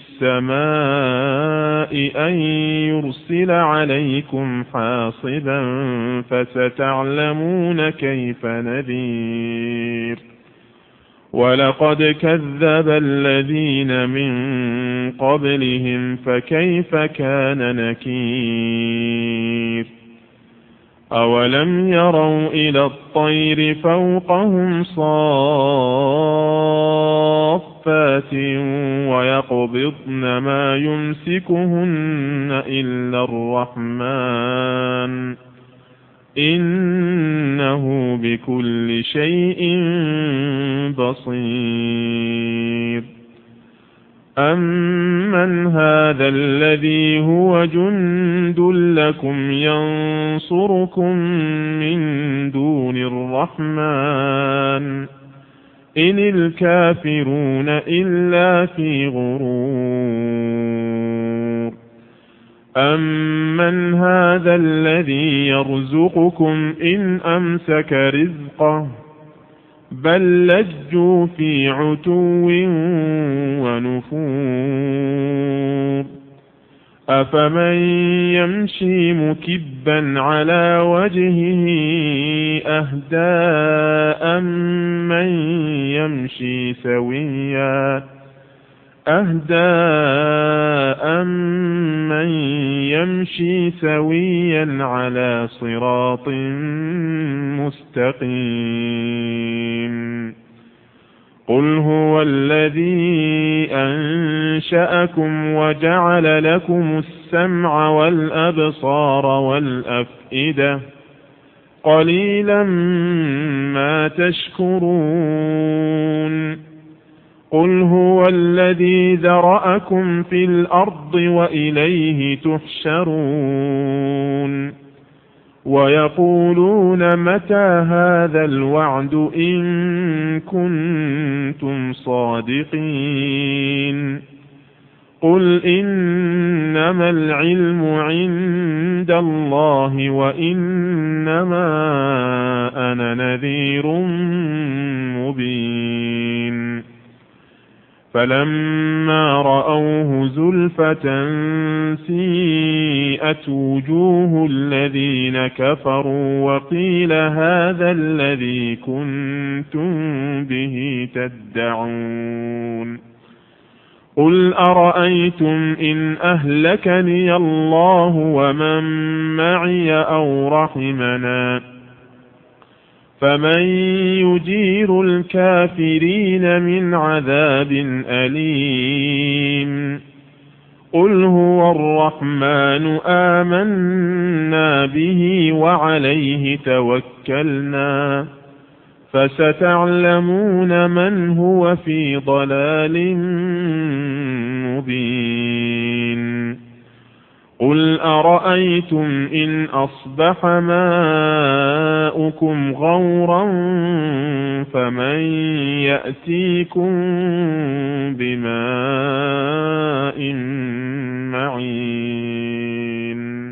السماء أن يرسل عليكم حاصبا فستعلمون كيف نذير. ولقد كذب الذين من قبلهم فكيف كان نكير. أولم يروا إلى الطير فوقهم صافات ويقبضن ما يمسكهن إلا الرحمن إنه بكل شيء بصير. أمن هذا الذي هو جند لكم ينصركم من دون الرحمن إن الكافرون إلا في غرور. أمن هذا الذي يرزقكم إن أمسك رزقه بل لجوا في عتو ونفور. أفمن يمشي مكبا على وجهه أهدى أمن يمشي سويا على صراط مستقيم. قل هو الذي أنشأكم وجعل لكم السمع والأبصار والأفئدة قليلا ما تشكرون. قل هو الذي ذرأكم في الأرض وإليه تحشرون. ويقولون متى هذا الوعد إن كنتم صادقين. قل إنما العلم عند الله وإنما أنا نذير مبين فلما رأوه زلفة سيئت وجوه الذين كفروا وقيل هذا الذي كنتم به تدعون قل أرأيتم إن أهلكني الله ومن معي أو رحمنا فمن يجير الكافرين من عذاب أليم قل هو الرحمن آمنا به وعليه توكلنا فستعلمون من هو في ضلال مبين قل أرأيتم إن أصبح ماؤكم غورا فمن يأتيكم بماء معين.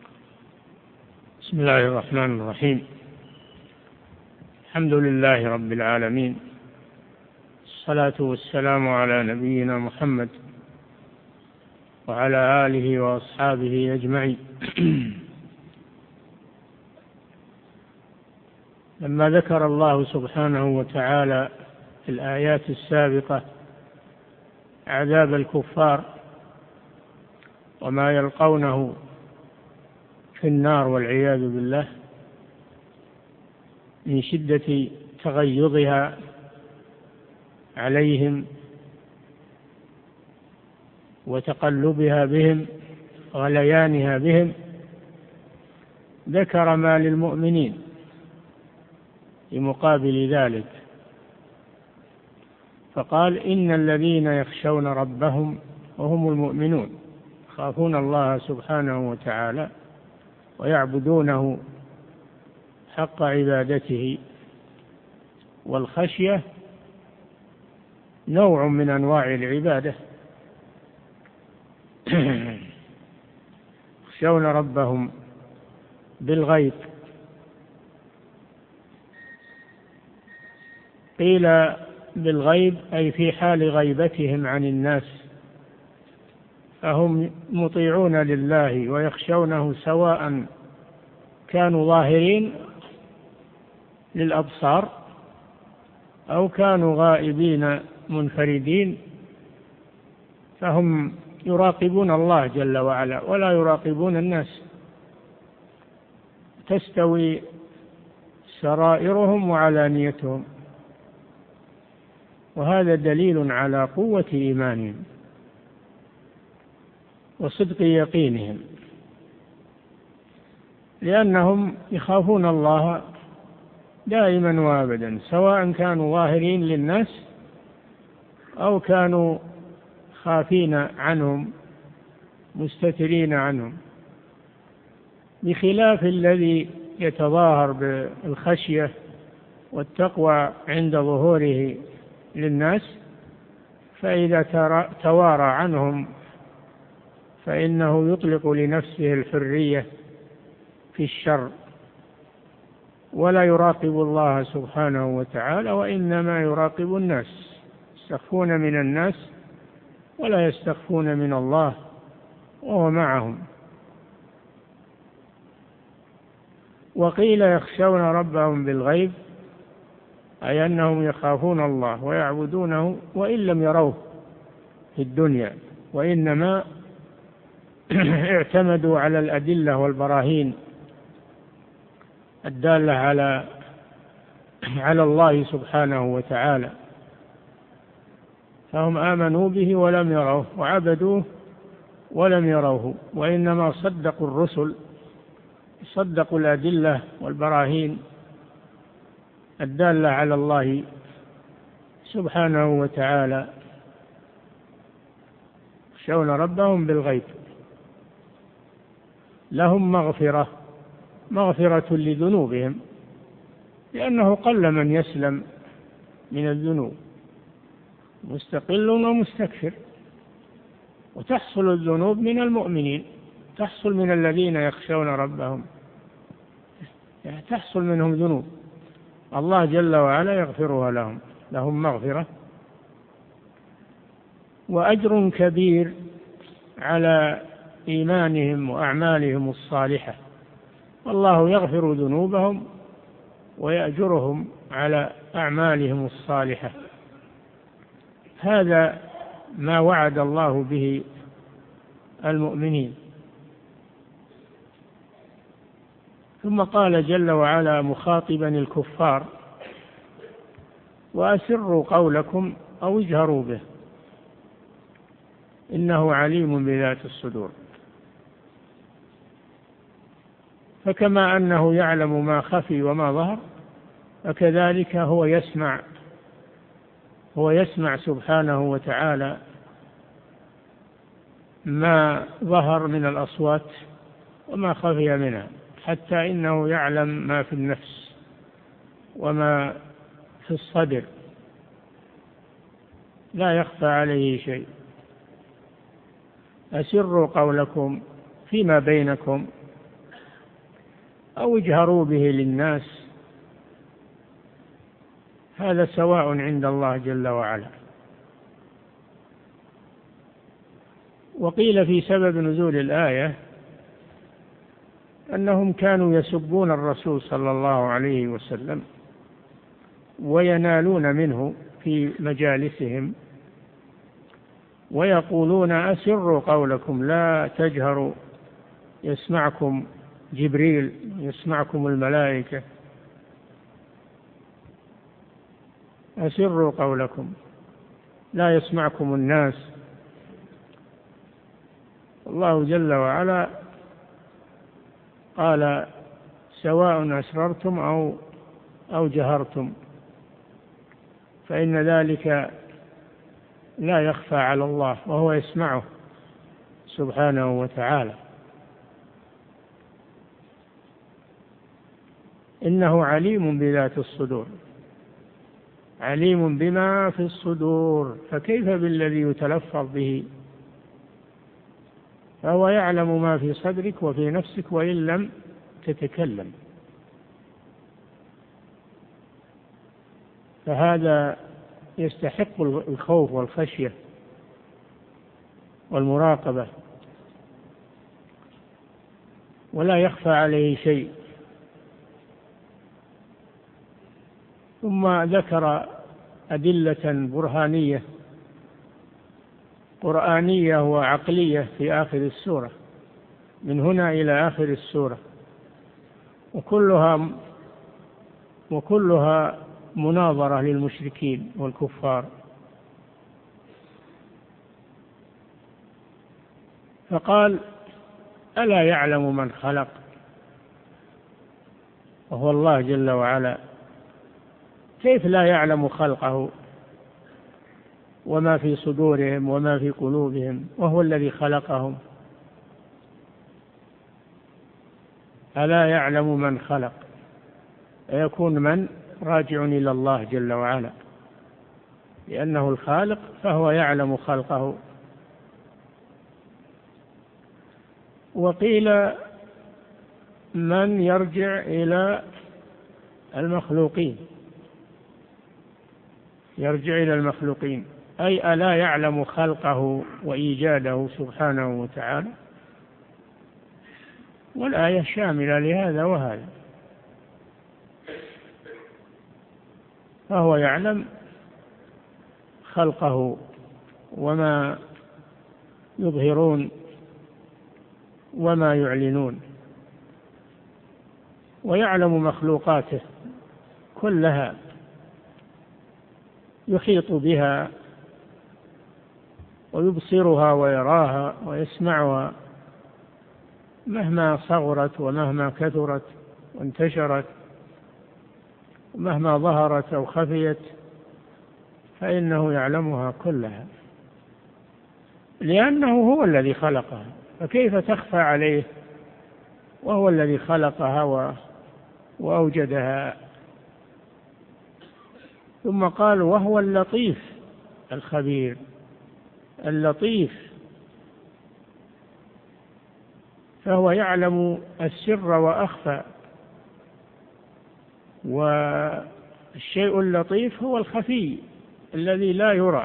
بسم الله الرحمن الرحيم. الحمد لله رب العالمين، الصلاة والسلام على نبينا محمد وعلى آله وأصحابه أجمعين. لما ذكر الله سبحانه وتعالى في الآيات السابقة عذاب الكفار وما يلقونه في النار والعياذ بالله من شدة تغيظها عليهم وتقلبها بهم غليانها بهم، ذكر ما للمؤمنين بمقابل ذلك، فقال إن الذين يخشون ربهم وهم المؤمنون يخافون الله سبحانه وتعالى ويعبدونه حق عبادته، والخشية نوع من أنواع العبادة. يخشون ربهم بالغيب، قيل بالغيب أي في حال غيبتهم عن الناس، فهم مطيعون لله ويخشونه سواء كانوا ظاهرين للأبصار أو كانوا غائبين منفردين، فهم يراقبون الله جل وعلا ولا يراقبون الناس، تستوي سرائرهم وعلانيتهم، وهذا دليل على قوة إيمانهم وصدق يقينهم، لأنهم يخافون الله دائما وابدا سواء كانوا ظاهرين للناس أو كانوا خافين عنهم مستترين عنهم، بخلاف الذي يتظاهر بالخشية والتقوى عند ظهوره للناس، فإذا توارى عنهم فإنه يطلق لنفسه الحرية في الشر ولا يراقب الله سبحانه وتعالى، وإنما يراقب الناس، يستخفون من الناس ولا يستخفون من الله وهو معهم. وقيل يخشون ربهم بالغيب أي أنهم يخافون الله ويعبدونه وإن لم يروه في الدنيا، وإنما اعتمدوا على الأدلة والبراهين الدالة على الله سبحانه وتعالى، فهم آمنوا به ولم يروه وعبدوه ولم يروه، وإنما صدقوا الرسل، صدقوا الأدلة والبراهين الدالة على الله سبحانه وتعالى. يخشون ربهم بالغيب، لهم مغفرة لذنوبهم، لأنه قل من يسلم من الذنوب، مستقل ومستكثر، وتحصل الذنوب من المؤمنين، تحصل من الذين يخشون ربهم، يعني تحصل منهم ذنوب الله جل وعلا يغفرها لهم مغفرة وأجر كبير على إيمانهم وأعمالهم الصالحة، والله يغفر ذنوبهم ويأجرهم على أعمالهم الصالحة. هذا ما وعد الله به المؤمنين. ثم قال جل وعلا مخاطبا الكفار: وأسروا قولكم أو اجهروا به إنه عليم بذات الصدور. فكما أنه يعلم ما خفي وما ظهر، فكذلك هو يسمع سبحانه وتعالى ما ظهر من الأصوات وما خفي منها، حتى إنه يعلم ما في النفس وما في الصدر، لا يخفى عليه شيء. أسروا قولكم فيما بينكم أو اجهروا به للناس، هذا سواء عند الله جل وعلا. وقيل في سبب نزول الآية أنهم كانوا يسبون الرسول صلى الله عليه وسلم وينالون منه في مجالسهم ويقولون: أسروا قولكم لا تجهروا، يسمعكم جبريل، يسمعكم الملائكة، أسروا قولكم لا يسمعكم الناس. الله جل وعلا قال: سواء أسررتم أو جهرتم، فإن ذلك لا يخفى على الله وهو يسمعه سبحانه وتعالى. إنه عليم بذات الصدور، عليم بما في الصدور، فكيف بالذي يتلفظ به؟ فهو يعلم ما في صدرك وفي نفسك وإن لم تتكلم. فهذا يستحق الخوف والخشية والمراقبة، ولا يخفى عليه شيء. ثم ذكر أدلة برهانية قرآنية وعقلية في آخر السورة، من هنا إلى آخر السورة، وكلها مناظرة للمشركين والكفار. فقال: ألا يعلم من خلق، وهو الله جل وعلا. كيف لا يعلم خلقه وما في صدورهم وما في قلوبهم وهو الذي خلقهم؟ ألا يعلم من خلق، يكون من راجع إلى الله جل وعلا، لأنه الخالق فهو يعلم خلقه. وقيل من يرجع إلى المخلوقين، يرجع إلى المخلوقين، أي ألا يعلم خلقه وإيجاده سبحانه وتعالى. والآية شاملة لهذا وهذا، فهو يعلم خلقه وما يظهرون وما يعلنون، ويعلم مخلوقاته كلها، يحيط بها ويبصرها ويراها ويسمعها مهما صغرت ومهما كثرت وانتشرت ومهما ظهرت أو خفيت، فإنه يعلمها كلها، لأنه هو الذي خلقها، فكيف تخفى عليه وهو الذي خلقها وأوجدها. ثم قال: وهو اللطيف الخبير. اللطيف فهو يعلم السر وأخفى، والشيء اللطيف هو الخفي الذي لا يرى،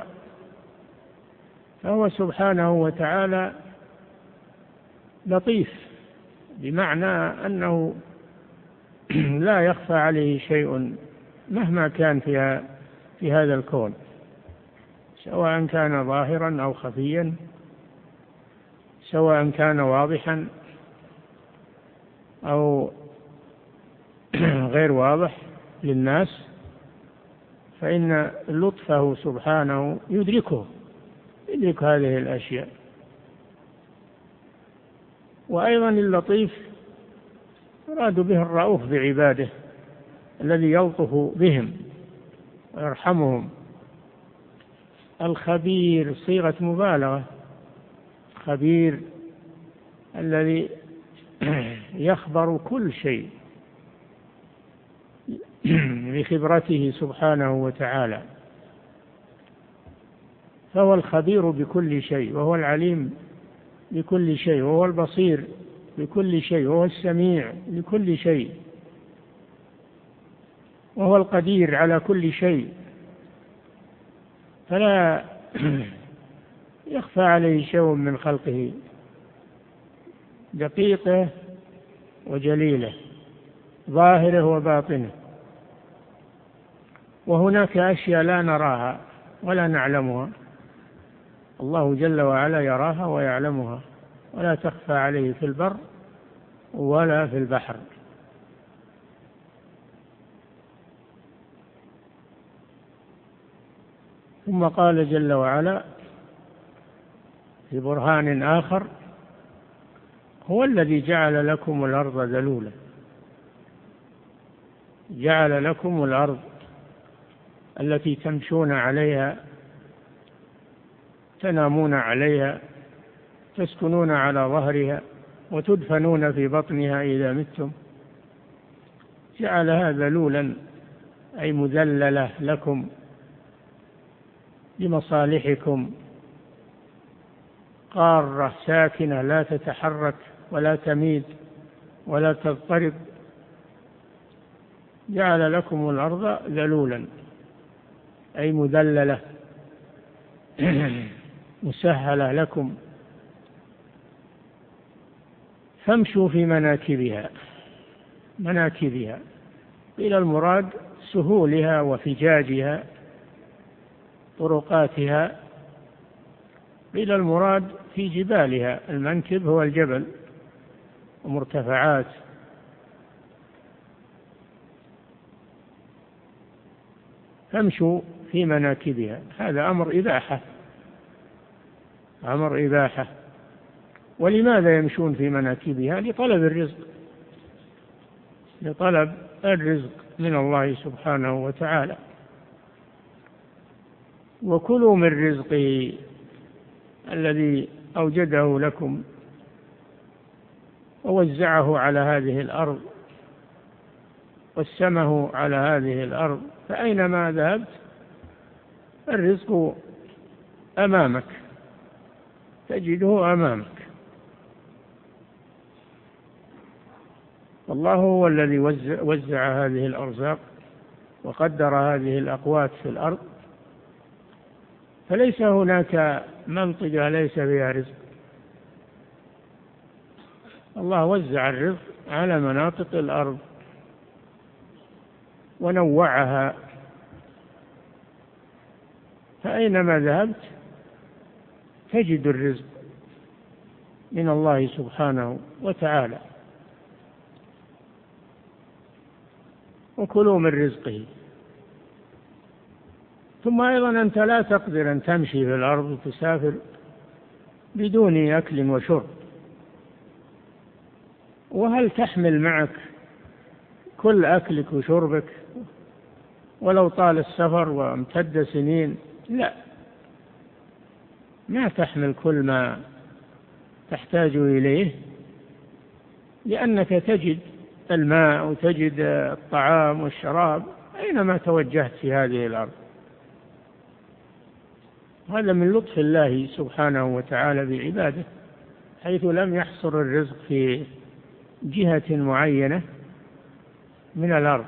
فهو سبحانه وتعالى لطيف، بمعنى أنه لا يخفى عليه شيء مهما كان في هذا الكون، سواء كان ظاهرا أو خفيا، سواء كان واضحا أو غير واضح للناس، فإن لطفه سبحانه يدرك هذه الأشياء. وأيضا اللطيف يراد به الرؤوف بعباده الذي يلطف بهم ويرحمهم. الخبير صيغة مبالغة، خبير الذي يخبر كل شيء بخبرته سبحانه وتعالى، فهو الخبير بكل شيء، وهو العليم بكل شيء، وهو البصير بكل شيء، وهو السميع لكل شيء، وهو القدير على كل شيء، فلا يخفى عليه شيء من خلقه، دقيقه وجليله، ظاهره وباطنه. وهناك أشياء لا نراها ولا نعلمها، الله جل وعلا يراها ويعلمها، ولا تخفى عليه في البر ولا في البحر. ثم قال جل وعلا في برهان آخر: هو الذي جعل لكم الأرض ذلولا، جعل لكم الأرض التي تمشون عليها، تنامون عليها، تسكنون على ظهرها، وتدفنون في بطنها إذا متم، جعلها ذلولا أي مذللة لكم لمصالحكم، قارة ساكنة لا تتحرك ولا تميد ولا تضطرب. جعل لكم الأرض ذلولا أي مذللة مسهلة لكم، فامشوا في مناكبها، إلى المراد سهولها وفجاجها، طرقاتها، إلى المراد في جبالها، المنكب هو الجبل ومرتفعات. فامشوا في مناكبها، هذا أمر إباحة. ولماذا يمشون في مناكبها؟ لطلب الرزق من الله سبحانه وتعالى. وكلوا من رزقه الذي أوجده لكم ووزعه على هذه الأرض، قسمه على هذه الأرض، فأينما ذهبت الرزق أمامك، تجده أمامك. الله هو الذي وزع هذه الأرزاق وقدر هذه الأقوات في الأرض، فليس هناك منطقة ليس فيها رزق. الله وزع الرزق على مناطق الأرض ونوعها، فأينما ذهبت تجد الرزق من الله سبحانه وتعالى. وكلوا من رزقه. ثم أيضا أنت لا تقدر أن تمشي في الأرض وتسافر بدون أكل وشرب، وهل تحمل معك كل أكلك وشربك ولو طال السفر وامتد سنين؟ لا، ما تحمل كل ما تحتاج إليه، لأنك تجد الماء وتجد الطعام والشراب أينما توجهت في هذه الأرض. هذا من لطف الله سبحانه وتعالى بعباده، حيث لم يحصر الرزق في جهة معينة من الأرض.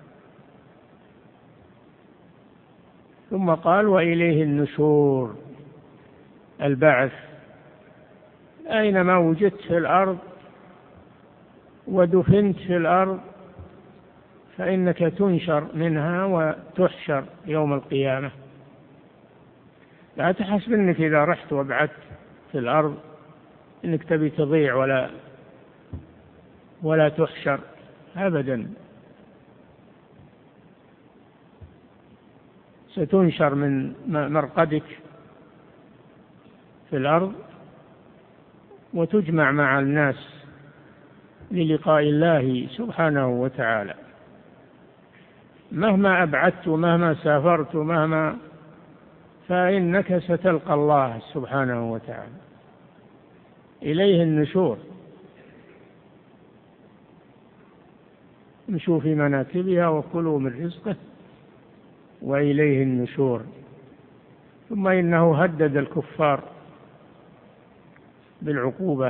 ثم قال وإليه النشور، البعث. أينما وجدت في الأرض ودفنت في الأرض فإنك تنشر منها وتحشر يوم القيامة. لا تحسب أنك إذا رحت وابعدت في الأرض أنك تبي تضيع ولا تحشر أبدا. ستنشر من مرقدك في الأرض وتجمع مع الناس للقاء الله سبحانه وتعالى. مهما أبعدت ومهما سافرت ومهما، فإنك ستلقى الله سبحانه وتعالى. إليه النشور، امشوا في مناكبها وكلوا من رزقه وإليه النشور. ثم إنه هدد الكفار بالعقوبة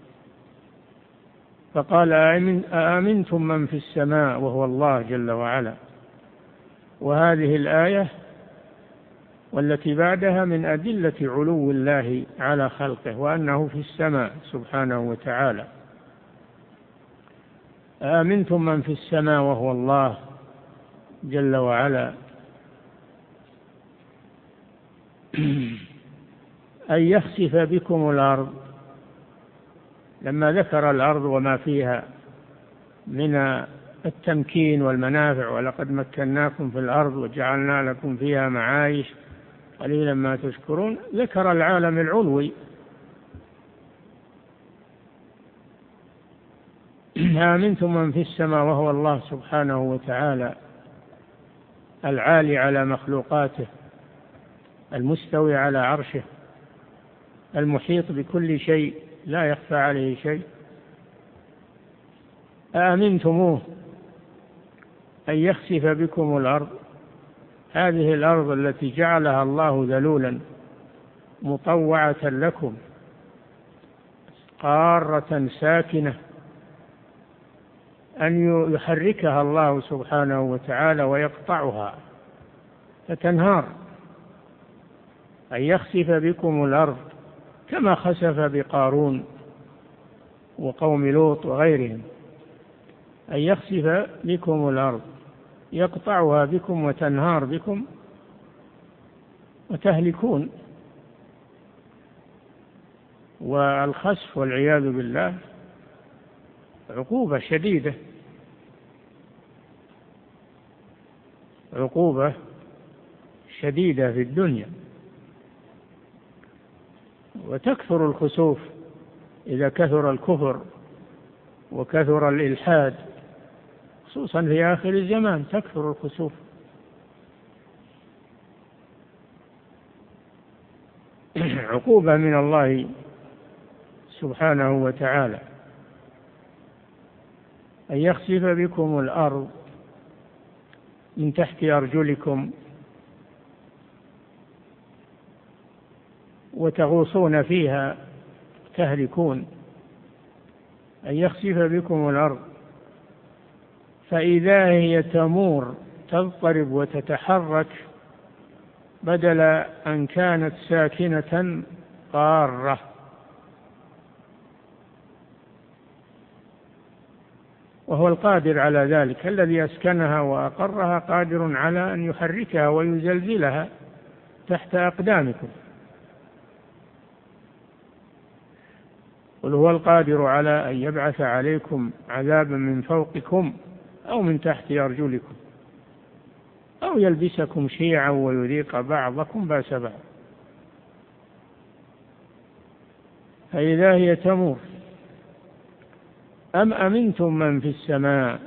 فقال أأمنتم من في السماء وهو الله جل وعلا. وهذه الآية والتي بعدها من أدلة علو الله على خلقه وأنه في السماء سبحانه وتعالى. أأمنتم من في السماء وهو الله جل وعلا أن يخسف بكم الأرض. لما ذكر الأرض وما فيها من التمكين والمنافع، ولقد مكناكم في الأرض وجعلنا لكم فيها معايش قليلا ما تشكرون، ذكر العالم العلوي. آمنتم من في السماء وهو الله سبحانه وتعالى العالي على مخلوقاته، المستوي على عرشه، المحيط بكل شيء لا يخفى عليه شيء. أأمنتموه أن يخسف بكم الأرض، هذه الأرض التي جعلها الله ذلولا مطوعة لكم قارة ساكنة، أن يحركها الله سبحانه وتعالى ويقطعها فتنهار. أن يخسف بكم الأرض كما خسف بقارون وقوم لوط وغيرهم. أن يخسف بكم الأرض يقطعها بكم وتنهار بكم وتهلكون. والخسف والعياذ بالله عقوبة شديدة، عقوبة شديدة في الدنيا. وتكثر الخسوف إذا كثر الكفر وكثر الإلحاد، خصوصا في آخر الزمان تكثر الخسوف. عقوبة من الله سبحانه وتعالى. أن يخسف بكم الأرض من تحت أرجلكم وتغوصون فيها تهلكون. أن يخسف بكم الأرض فإذا هي تمور تضطرب وتتحرك، بدل أن كانت ساكنة قارة. وهو القادر على ذلك، الذي أسكنها وأقرها قادر على أن يحركها ويزلزلها تحت أقدامكم. قل هو القادر على أن يبعث عليكم عذابا من فوقكم أو من تحت أرجلكم أو يلبسكم شيعا ويذيق بعضكم بأس بعض. فإذا هي تمور. أم أمنتم من في السماء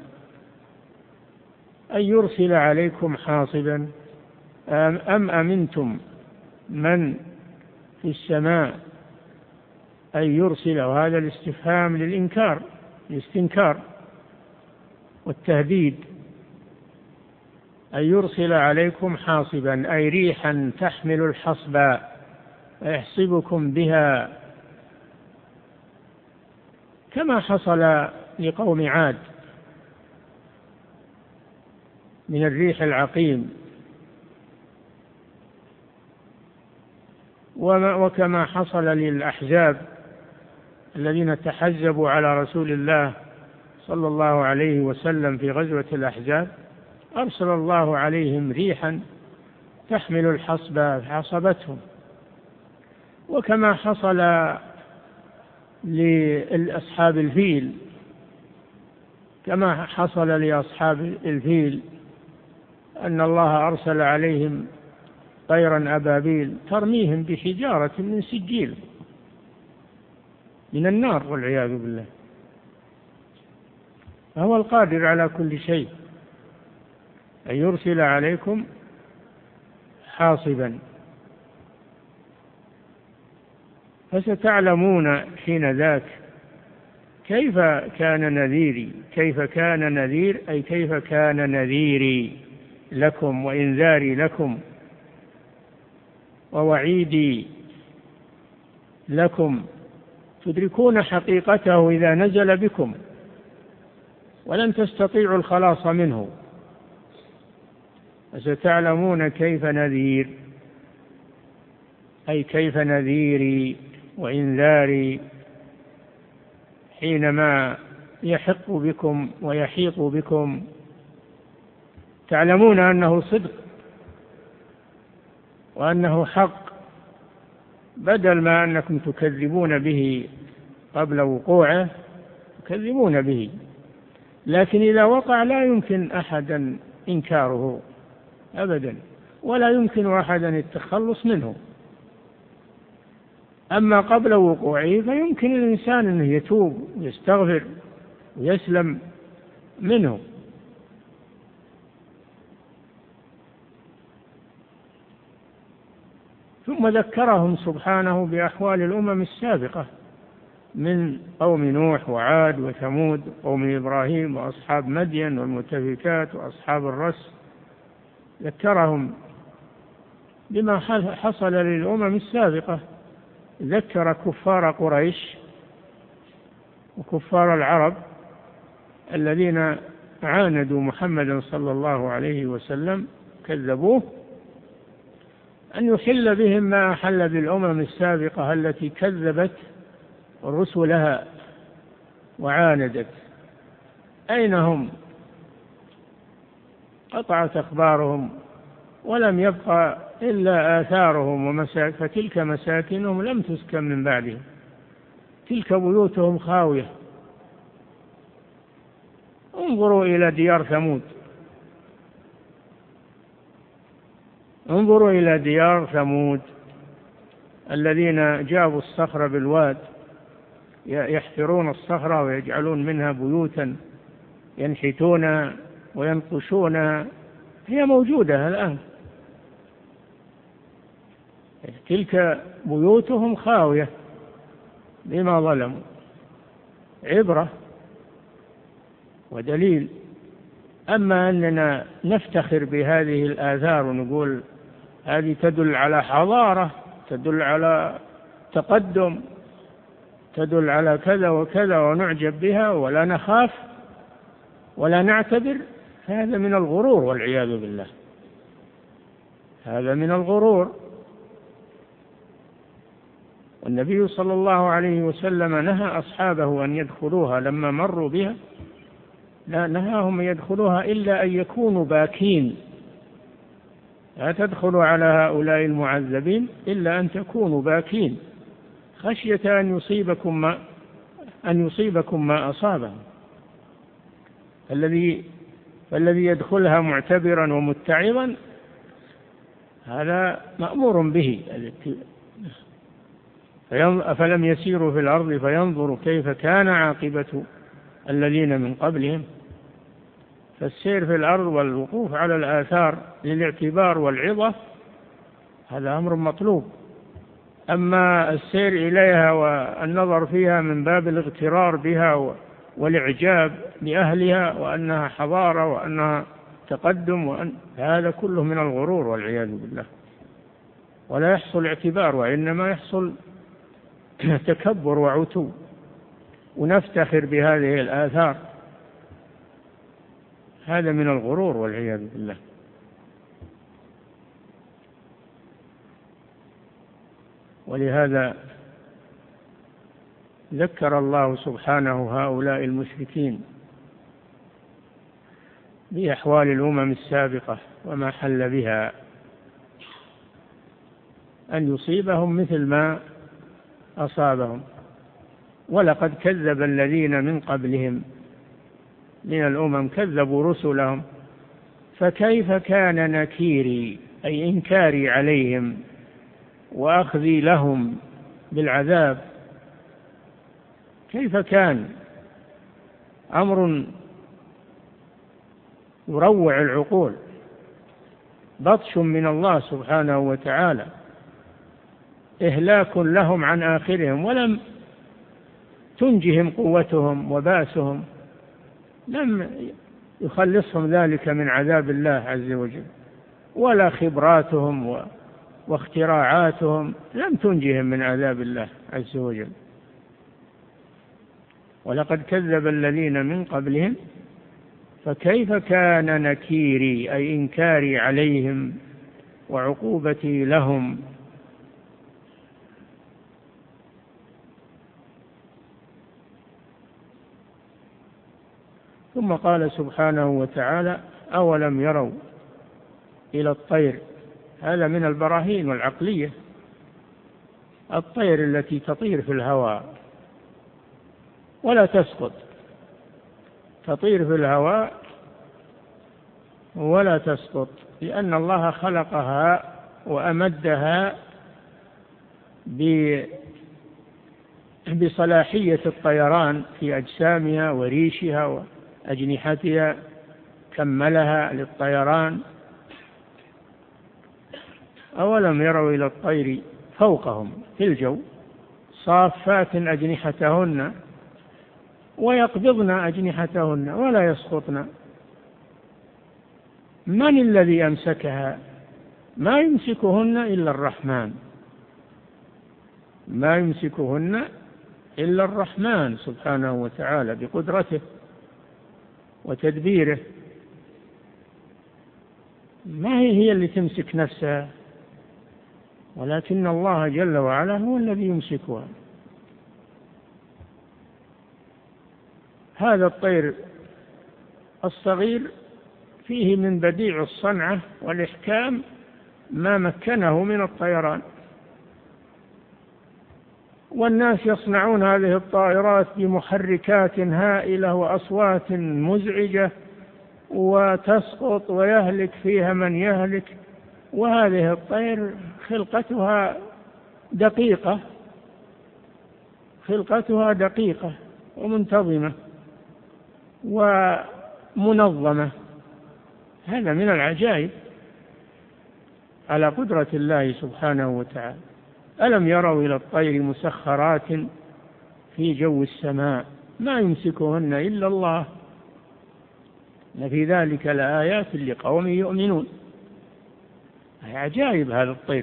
أن يرسل عليكم حاصبا. أم أمنتم من في السماء أن يرسل، وهذا الاستفهام للإنكار، الاستنكار والتهديد. أن يرسل عليكم حاصبا أي ريحا تحمل الحصبا فيحصبكم بها كما حصل لقوم عاد من الريح العقيم، وكما حصل للأحزاب الذين تحزبوا على رسول الله صلى الله عليه وسلم في غزوة الأحزاب، أرسل الله عليهم ريحا تحمل الحصب فحصبتهم. وكما حصل لأصحاب الفيل، كما حصل لأصحاب الفيل أن الله أرسل عليهم طيرا أبابيل ترميهم بحجارة من سجيل من النار والعياذ بالله. فهو القادر على كل شيء أن يرسل عليكم حاصبا. فستعلمون حين ذاك كيف كان نذيري. كيف كان نذير أي كيف كان نذيري لكم وإنذاري لكم ووعيدي لكم، تدركون حقيقته إذا نزل بكم ولن تستطيعوا الخلاص منه. فستعلمون كيف نذير أي كيف نذيري وإنذاري حينما يحق بكم ويحيط بكم، تعلمون أنه صدق وأنه حق، بدل ما أنكم تكذبون به قبل وقوعه، تكذبون به، لكن إذا وقع لا يمكن أحدا إنكاره أبدا، ولا يمكن أحدا التخلص منه. أما قبل وقوعه فيمكن الإنسان أن يتوب ويستغفر ويسلم منه. ثم ذكرهم سبحانه بأحوال الأمم السابقة من قوم نوح وعاد وثمود قوم إبراهيم وأصحاب مدين والمؤتفكات وأصحاب الرس، ذكرهم بما حصل للأمم السابقة. ذكر كفار قريش وكفار العرب الذين عاندوا محمدا صلى الله عليه وسلم كذبوه، أن يحل بهم ما أحل بالأمم السابقة التي كذبت رسلها وعاندت. أين هم؟ قطعت أخبارهم ولم يبقى إلا آثارهم فتلك مساكنهم لم تسكن من بعدهم، تلك بيوتهم خاوية. انظروا إلى ديار ثمود، انظروا إلى ديار ثمود الذين جابوا الصخر بالواد، يحفرون الصخرة ويجعلون منها بيوتا ينحتونها وينقشونها، هي موجودة الآن. تلك بيوتهم خاوية بما ظلموا، عبرة ودليل. أما أننا نفتخر بهذه الآثار ونقول هذه تدل على حضارة، تدل على تقدم، تدل على كذا وكذا، ونعجب بها ولا نخاف ولا نعتبر، هذا من الغرور والعياذ بالله، هذا من الغرور. والنبي صلى الله عليه وسلم نهى أصحابه أن يدخلوها لما مروا بها، لا نهاهم يدخلوها إلا أن يكونوا باكين، لا تدخلوا على هؤلاء المعذبين إلا أن تكونوا باكين خشية أن يصيبكم ما أصابهم. الذي يدخلها معتبرا ومتعظا هذا مأمور به. أفلم يسيروا في الأرض فينظروا كيف كان عاقبة الذين من قبلهم. فالسير في الأرض والوقوف على الآثار للاعتبار والعظة هذا أمر مطلوب. أما السير إليها والنظر فيها من باب الاغترار بها والإعجاب بأهلها وأنها حضارة وأنها تقدم هذا كله من الغرور والعياذ بالله، ولا يحصل اعتبار، وإنما يحصل تكبر وعتو. ونفتخر بهذه الآثار. هذا من الغرور والعياذ بالله. ولهذا ذكر الله سبحانه هؤلاء المشركين بأحوال الأمم السابقة وما حل بها، أن يصيبهم مثل ما أصابهم. ولقد كذب الذين من قبلهم من الأمم، كذبوا رسلهم، فكيف كان نكيري أي إنكاري عليهم وأخذي لهم بالعذاب. كيف كان؟ أمر يروع العقول، بطش من الله سبحانه وتعالى، إهلاك لهم عن آخرهم، ولم تنجهم قوتهم وباسهم، لم يخلصهم ذلك من عذاب الله عز وجل، ولا خبراتهم واختراعاتهم لم تنجهم من عذاب الله عز وجل. ولقد كذب الذين من قبلهم فكيف كان نكيري أي إنكاري عليهم وعقوبتي لهم. ثم قال سبحانه وتعالى: أولم يروا إلى الطير. هذا من البراهين والعقلية، الطير التي تطير في الهواء ولا تسقط، تطير في الهواء ولا تسقط، لأن الله خلقها وأمدها بصلاحية الطيران في أجسامها وريشها وأجنحتها، كملها للطيران. أولم يروا إلى الطير فوقهم في الجو صافات أجنحتهن ويقبضن أجنحتهن ولا يسقطن. من الذي أمسكها؟ ما يمسكهن إلا الرحمن، ما يمسكهن إلا الرحمن سبحانه وتعالى بقدرته وتدبيره. ما هي اللي تمسك نفسها، ولكن الله جل وعلا هو الذي يمسكها. هذا الطير الصغير فيه من بديع الصنعة والإحكام ما مكنه من الطيران، والناس يصنعون هذه الطائرات بمحركات هائلة وأصوات مزعجة وتسقط ويهلك فيها من يهلك. وهذه الطير خلقتها دقيقة ومنتظمة ومنظمة. هذا من العجائب على قدرة الله سبحانه وتعالى. ألم يروا إلى الطير مسخرات في جو السماء ما يمسكهن إلا الله إن في ذلك لآيات لقوم يؤمنون. عجائب هذا الطير.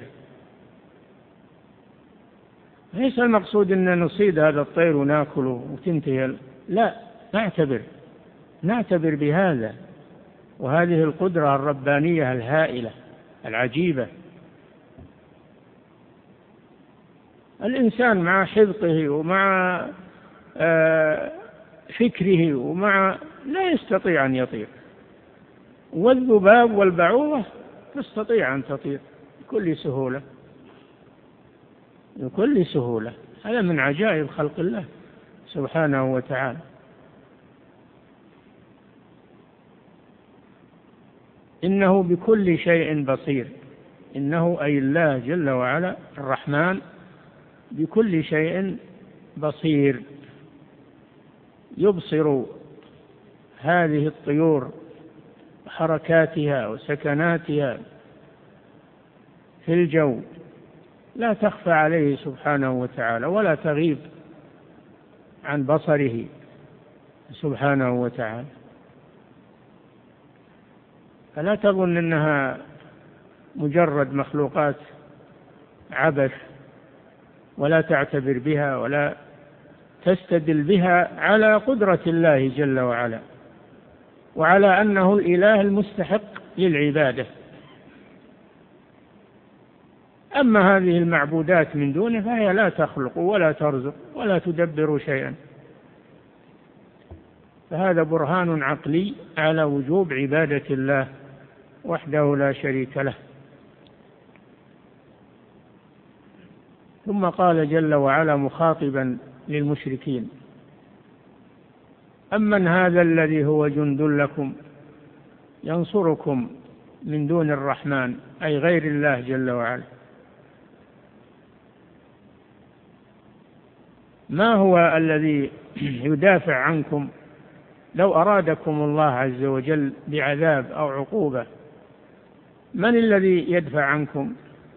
ليس المقصود أن نصيد هذا الطير ونأكله وتنتهي، لا، نعتبر بهذا وهذه القدرة الربانية الهائلة العجيبة. الإنسان مع حذقه ومع فكره ومع لا يستطيع أن يطير، والذباب والبعوضة تستطيع أن تطير بكل سهولة. هذا من عجائب خلق الله سبحانه وتعالى. إنه بكل شيء بصير. إنه أي الله جل وعلا الرحمن بكل شيء بصير، يبصر هذه الطيور وحركاتها وسكناتها في الجو، لا تخفى عليه سبحانه وتعالى ولا تغيب عن بصره سبحانه وتعالى. فلا تظن أنها مجرد مخلوقات عبث ولا تعتبر بها ولا تستدل بها على قدرة الله جل وعلا وعلى أنه الإله المستحق للعبادة. أما هذه المعبودات من دونه فهي لا تخلق ولا ترزق ولا تدبر شيئا، فهذا برهان عقلي على وجوب عبادة الله وحده لا شريك له. ثم قال جل وعلا مخاطبا للمشركين: أمن هذا الذي هو جند لكم ينصركم من دون الرحمن، أي غير الله جل وعلا. ما هو الذي يدافع عنكم لو أرادكم الله عز وجل بعذاب أو عقوبة؟ من الذي يدفع عنكم؟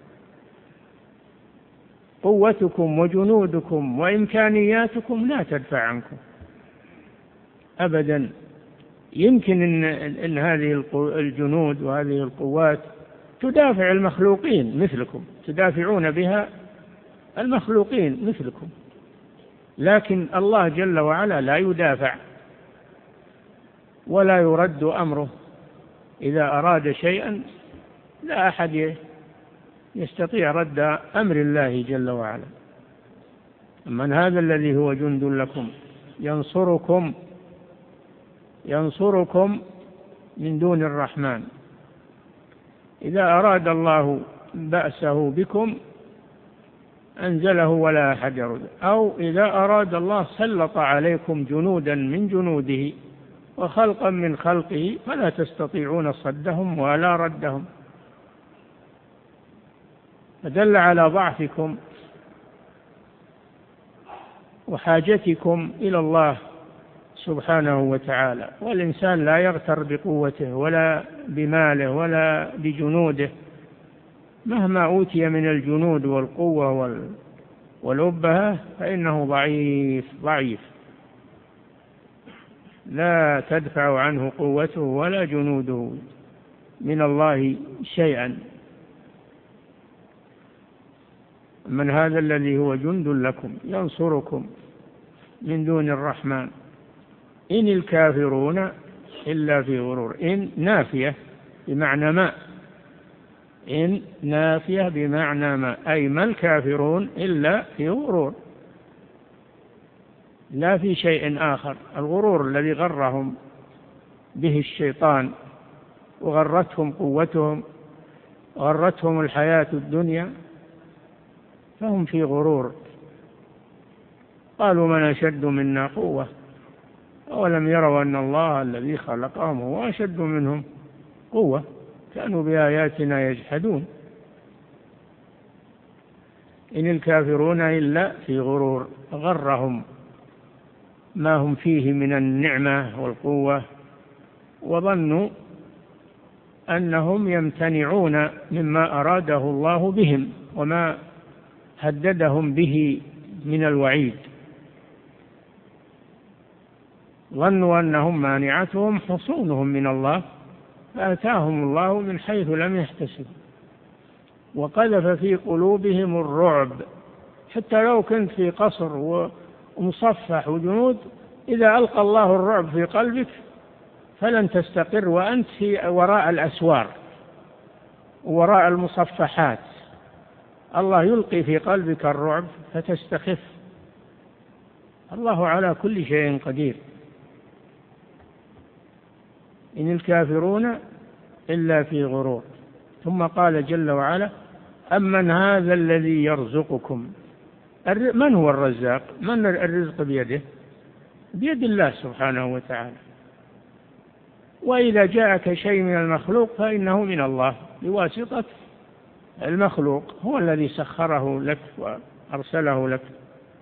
قوتكم وجنودكم وإمكانياتكم لا تدفع عنكم أبدا. يمكن أن هذه الجنود وهذه القوات تدافع المخلوقين مثلكم، تدافعون بها المخلوقين مثلكم، لكن الله جل وعلا لا يدافع ولا يرد أمره. إذا أراد شيئا لا أحد يستطيع رد أمر الله جل وعلا. من هذا الذي هو جند لكم ينصركم من دون الرحمن. إذا أراد الله بأسه بكم أنزله ولا أحد يرد، أو إذا أراد الله سلط عليكم جنودا من جنوده وخلقا من خلقه فلا تستطيعون صدهم ولا ردهم. فدل على ضعفكم وحاجتكم إلى الله سبحانه وتعالى. والإنسان لا يغتر بقوته ولا بماله ولا بجنوده، مهما أوتي من الجنود والقوة والأبهة فإنه ضعيف لا تدفع عنه قوته ولا جنوده من الله شيئا. من هذا الذي هو جند لكم ينصركم من دون الرحمن إن الكافرون إلا في غرور. إن نافية بمعنى ما، إن نافية بمعنى ما، أي ما الكافرون إلا في غرور، لا في شيء آخر. الغرور الذي غرهم به الشيطان وغرتهم قوتهم وغرتهم الحياة الدنيا فهم في غرور. قالوا من أشد منا قوة أولم يروا أن الله الذي خلقهم هو أشد منهم قوة كانوا بآياتنا يجحدون. إن الكافرون إلا في غرور، غرهم ما هم فيه من النعمة والقوة وظنوا أنهم يمتنعون مما أراده الله بهم وما هددهم به من الوعيد. ظنوا أنهم مانعتهم حصونهم من الله فأتاهم الله من حيث لم يحتسبوا وقذف في قلوبهم الرعب. حتى لو كنت في قصر ومصفح وجنود، إذا ألقى الله الرعب في قلبك فلن تستقر وأنت في وراء الأسوار وراء المصفحات. الله يلقي في قلبك الرعب فتستخف. الله على كل شيء قدير. إن الكافرون إلا في غرور. ثم قال جل وعلا أمن هذا الذي يرزقكم. من هو الرزاق؟ من الرزق بيده؟ بيد الله سبحانه وتعالى. وإذا جاءك شيء من المخلوق فإنه من الله بواسطة المخلوق، هو الذي سخره لك وأرسله لك،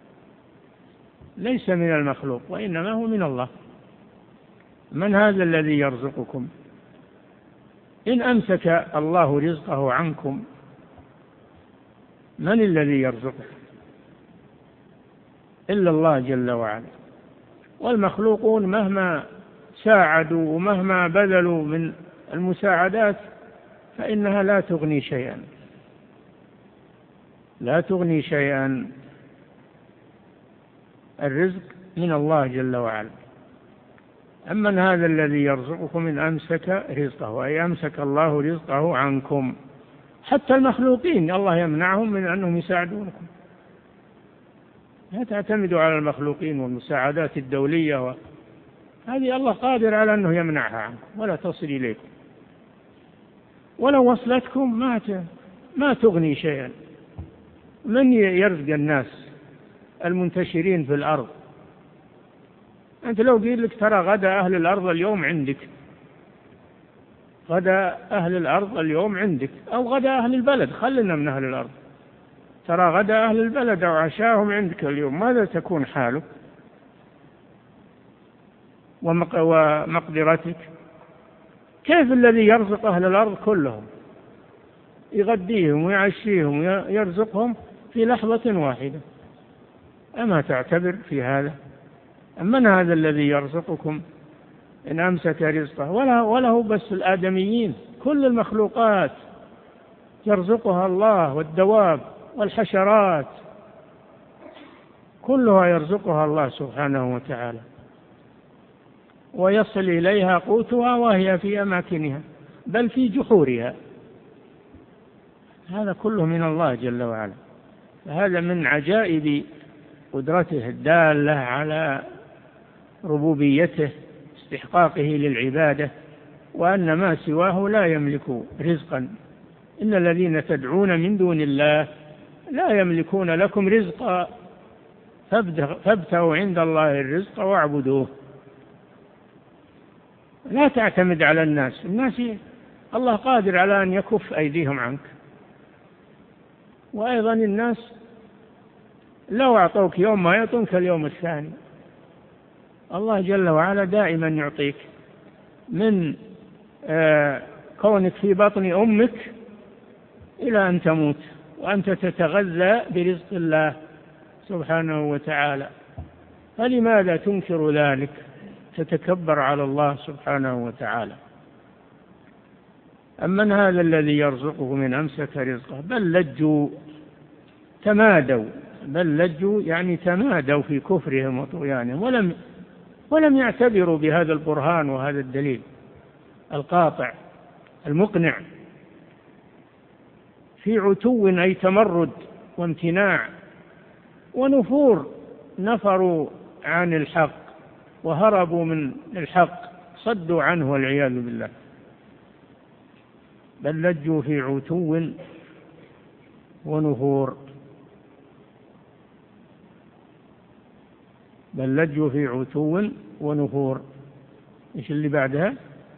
ليس من المخلوق وإنما هو من الله. من هذا الذي يرزقكم؟ إن أمسك الله رزقه عنكم من الذي يرزقه؟ إلا الله جل وعلا. والمخلوقون مهما ساعدوا ومهما بذلوا من المساعدات فإنها لا تغني شيئا، لا تغني شيئا. الرزق من الله جل وعلا. أمن هذا الذي يرزقكم إن أمسك رزقه، أي أمسك الله رزقه عنكم. حتى المخلوقين الله يمنعهم من أنهم يساعدونكم. لا تعتمدوا على المخلوقين والمساعدات الدولية هذه الله قادر على أنه يمنعها عنكم ولا تصل إليكم، ولو وصلتكم ما تغني شيئا. من يرزق الناس المنتشرين في الأرض؟ أنت لو قيل لك ترى غدا أهل الأرض اليوم عندك، غدا أهل الأرض اليوم عندك، أو غدا أهل البلد، خلنا من أهل الأرض، ترى غدا أهل البلد أو عشاهم عندك اليوم، ماذا تكون حالك ومقدرتك؟ كيف الذي يرزق أهل الأرض كلهم، يغديهم ويعشيهم ويرزقهم في لحظة واحدة؟ أما تعتبر في هذا؟ أمن هذا الذي يرزقكم إن أمسك رزقه؟ وله بس الآدميين، كل المخلوقات يرزقها الله، والدواب والحشرات كلها يرزقها الله سبحانه وتعالى، ويصل إليها قوتها وهي في أماكنها بل في جحورها. هذا كله من الله جل وعلا. هذا من عجائب قدرته الدالة على ربوبيته، استحقاقه للعبادة، وأن ما سواه لا يملك رزقا. إن الذين تدعون من دون الله لا يملكون لكم رزقا فابتغوا عند الله الرزق واعبدوه. لا تعتمد على الناس الله قادر على أن يكف أيديهم عنك. وأيضا الناس لو أعطوك يوم ما يعطونك اليوم الثاني. الله جل وعلا دائما يعطيك من كونك في بطن أمك إلى أن تموت وأنت تتغذى برزق الله سبحانه وتعالى. فلماذا تنكر ذلك؟ تتكبر على الله سبحانه وتعالى. أمن هذا الذي يرزقه من أمسك رزقه؟ بل لجوا يعني تمادوا في كفرهم وطغيانهم، ولم يعتبروا بهذا البرهان وهذا الدليل القاطع المقنع. في عتو أي تمرد وامتناع ونفور، نفروا عن الحق وهربوا من الحق، صدوا عنه والعياذ بالله. بل لجوا في عتو ونفور. بل لجوا في عتو ونفور. إيش اللي بعدها؟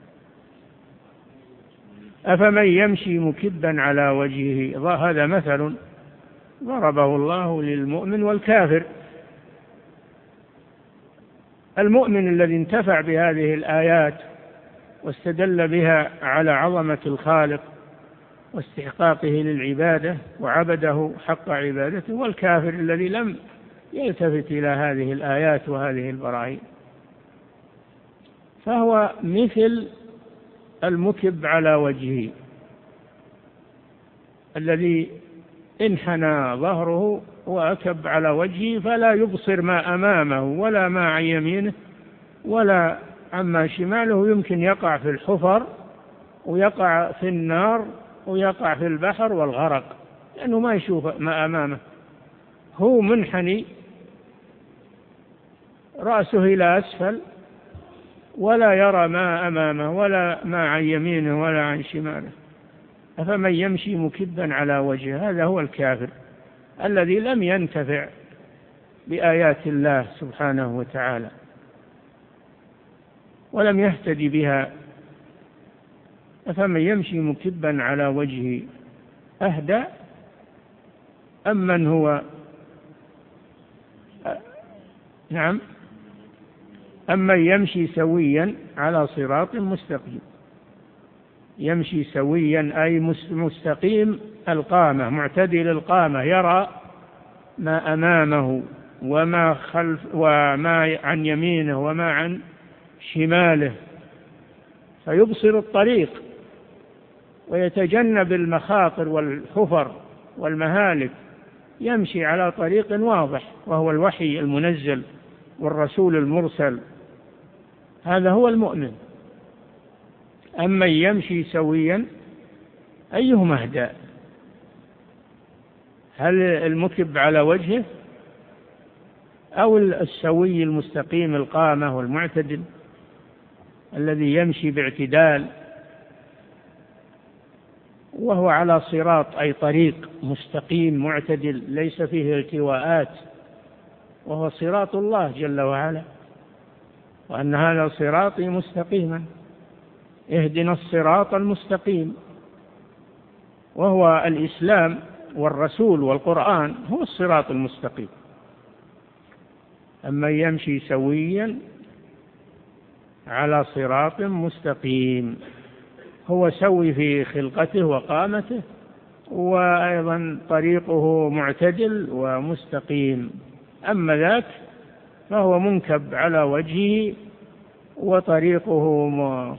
أفمن يمشي مكبا على وجهه. هذا مثل ضربه الله للمؤمن والكافر. المؤمن الذي انتفع بهذه الآيات واستدل بها على عظمة الخالق واستحقاقه للعبادة وعبده حق عبادته، والكافر الذي لم يلتفت إلى هذه الآيات وهذه البراهين، فهو مثل المكب على وجهه الذي انحنى ظهره وأكب على وجهه فلا يبصر ما أمامه ولا ما عن يمينه ولا عما شماله. يمكن يقع في الحفر ويقع في النار ويقع في البحر والغرق، لأنه ما يشوف ما أمامه. هو منحني رأسه إلى أسفل ولا يرى ما أمامه ولا ما عن يمينه ولا عن شماله. أفمن يمشي مكبا على وجهه، هذا هو الكافر الذي لم ينتفع بآيات الله سبحانه وتعالى ولم يهتدي بها. أفمن يمشي مكبا على وجهه أهدى أمن هو أمن يمشي سويا على صراط مستقيم. يمشي سويا أي مستقيم القامة، معتدل القامة، يرى ما أمامه وما خلف وما عن يمينه وما عن شماله، فيبصر الطريق ويتجنب المخاطر والحفر والمهالك يمشي على طريق واضح وهو الوحي المنزل والرسول المرسل، هذا هو المؤمن. أما يمشي سويا أيهما أهدى؟ هل المكب على وجهه أو السوي المستقيم القامة والمعتدل الذي يمشي باعتدال وهو على صراط أي طريق مستقيم معتدل ليس فيه التواءات، وهو صراط الله جل وعلا، وأن هذا صراطي مستقيما، اهدنا الصراط المستقيم، وهو الإسلام والرسول والقرآن هو الصراط المستقيم. أما يمشي سويا على صراط مستقيم، هو سوي في خلقته وقامته، وأيضا طريقه معتدل ومستقيم. أما ذاك فهو منكب على وجهه وطريقه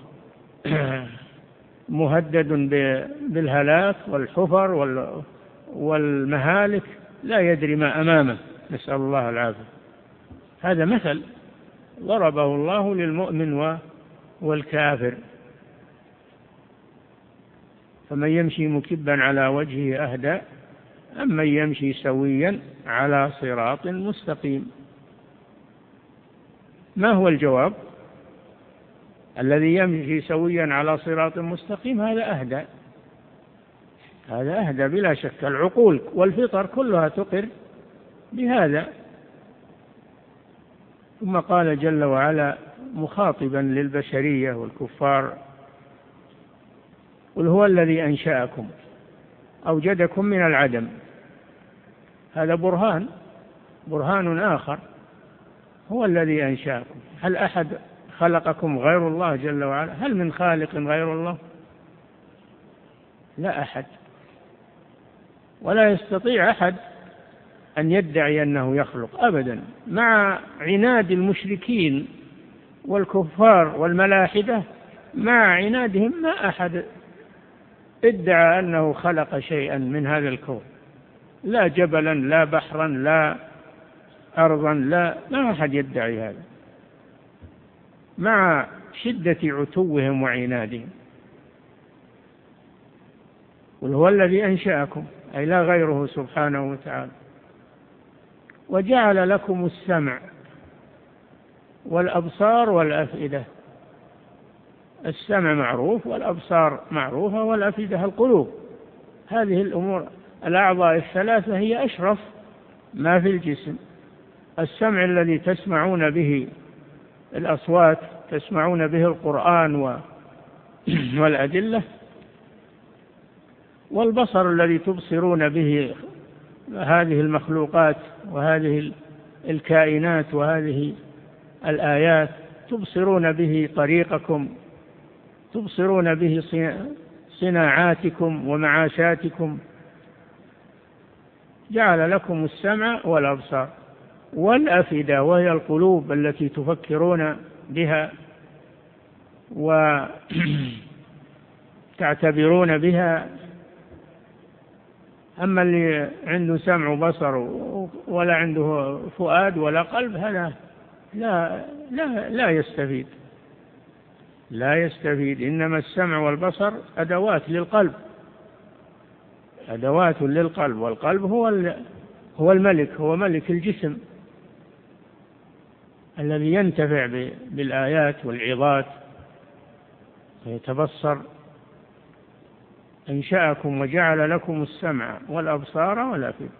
مهدد بالهلاك والحفر والمهالك، لا يدري ما أمامه، نسأل الله العافية. هذا مثل ضربه الله للمؤمن والكافر. فمن يمشي مكبا على وجهه أهدى أما يمشي سويا على صراط مستقيم. ما هو الجواب؟ الذي يمشي سويا على صراط مستقيم هذا أهدى، هذا أهدى بلا شك. العقول والفطر كلها تقر بهذا. ثم قال جل وعلا مخاطبا للبشرية والكفار: قل هو الذي أنشأكم أوجدكم من العدم. هذا برهان آخر، هو الذي أنشأكم. هل أحد خلقكم غير الله جل وعلا؟ هل من خالق غير الله؟ لا أحد، ولا يستطيع أحد أن يدعي أنه يخلق أبدا، مع عناد المشركين والكفار والملاحدة. مع عنادهم ما أحد ادعى أنه خلق شيئا من هذا الكون، لا جبلا لا بحرا لا أرضا، ما أحد يدعي هذا، مع شدة عتوهم وعنادهم. قل هو الذي أنشأكم أي لا غيره سبحانه وتعالى، وجعل لكم السمع والأبصار والأفئدة. السمع معروف والأبصار معروفة والأفئدة القلوب. هذه الأمور الأعضاء الثلاثة هي أشرف ما في الجسم. السمع الذي تسمعون به الأصوات، تسمعون به القرآن والأدلة، والبصر الذي تبصرون به هذه المخلوقات وهذه الكائنات وهذه الآيات، تبصرون به طريقكم، تبصرون به صناعاتكم ومعاشاتكم. جعل لكم السمع والأبصار والأفئدة، وهي القلوب التي تفكرون بها وتعتبرون بها. أما اللي عنده سمع وبصر ولا عنده فؤاد ولا قلب، هذا لا يستفيد، لا يستفيد. إنما السمع والبصر أدوات للقلب، أدوات للقلب، والقلب هو الملك، هو ملك الجسم الذي ينتفع بالآيات والعظات ويتبصر. أنشأكم وجعل لكم السمع والأبصار والأفئدة،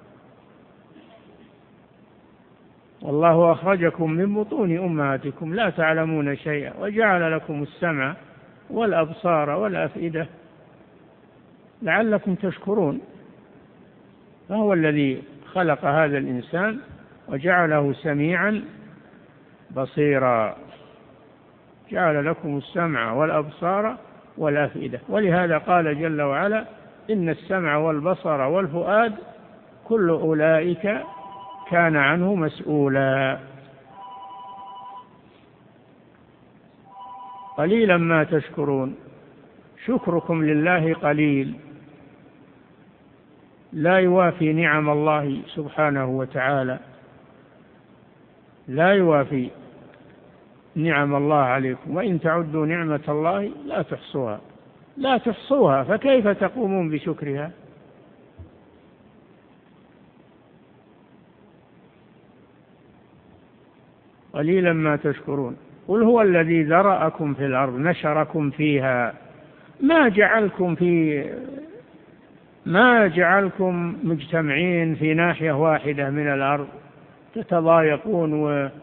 والله أخرجكم من بطون أمهاتكم لا تعلمون شيئا وجعل لكم السمع والأبصار والأفئدة لعلكم تشكرون. فهو الذي خلق هذا الإنسان وجعله سميعا بصيرا، جعل لكم السمع والأبصار والأفئدة. ولهذا قال جل وعلا: إن السمع والبصر والفؤاد كل أولئك كان عنه مسؤولا. قليلا ما تشكرون، شكركم لله قليل. لا يوافي نعم الله سبحانه وتعالى، لا يوافي نعم الله عليكم، وإن تعدوا نعمة الله لا تحصوها، فكيف تقومون بشكرها؟ قليلا ما تشكرون. قل هو الذي ذرأكم في الأرض نشركم فيها، ما جعلكم مجتمعين في ناحية واحدة من الأرض تتضايقون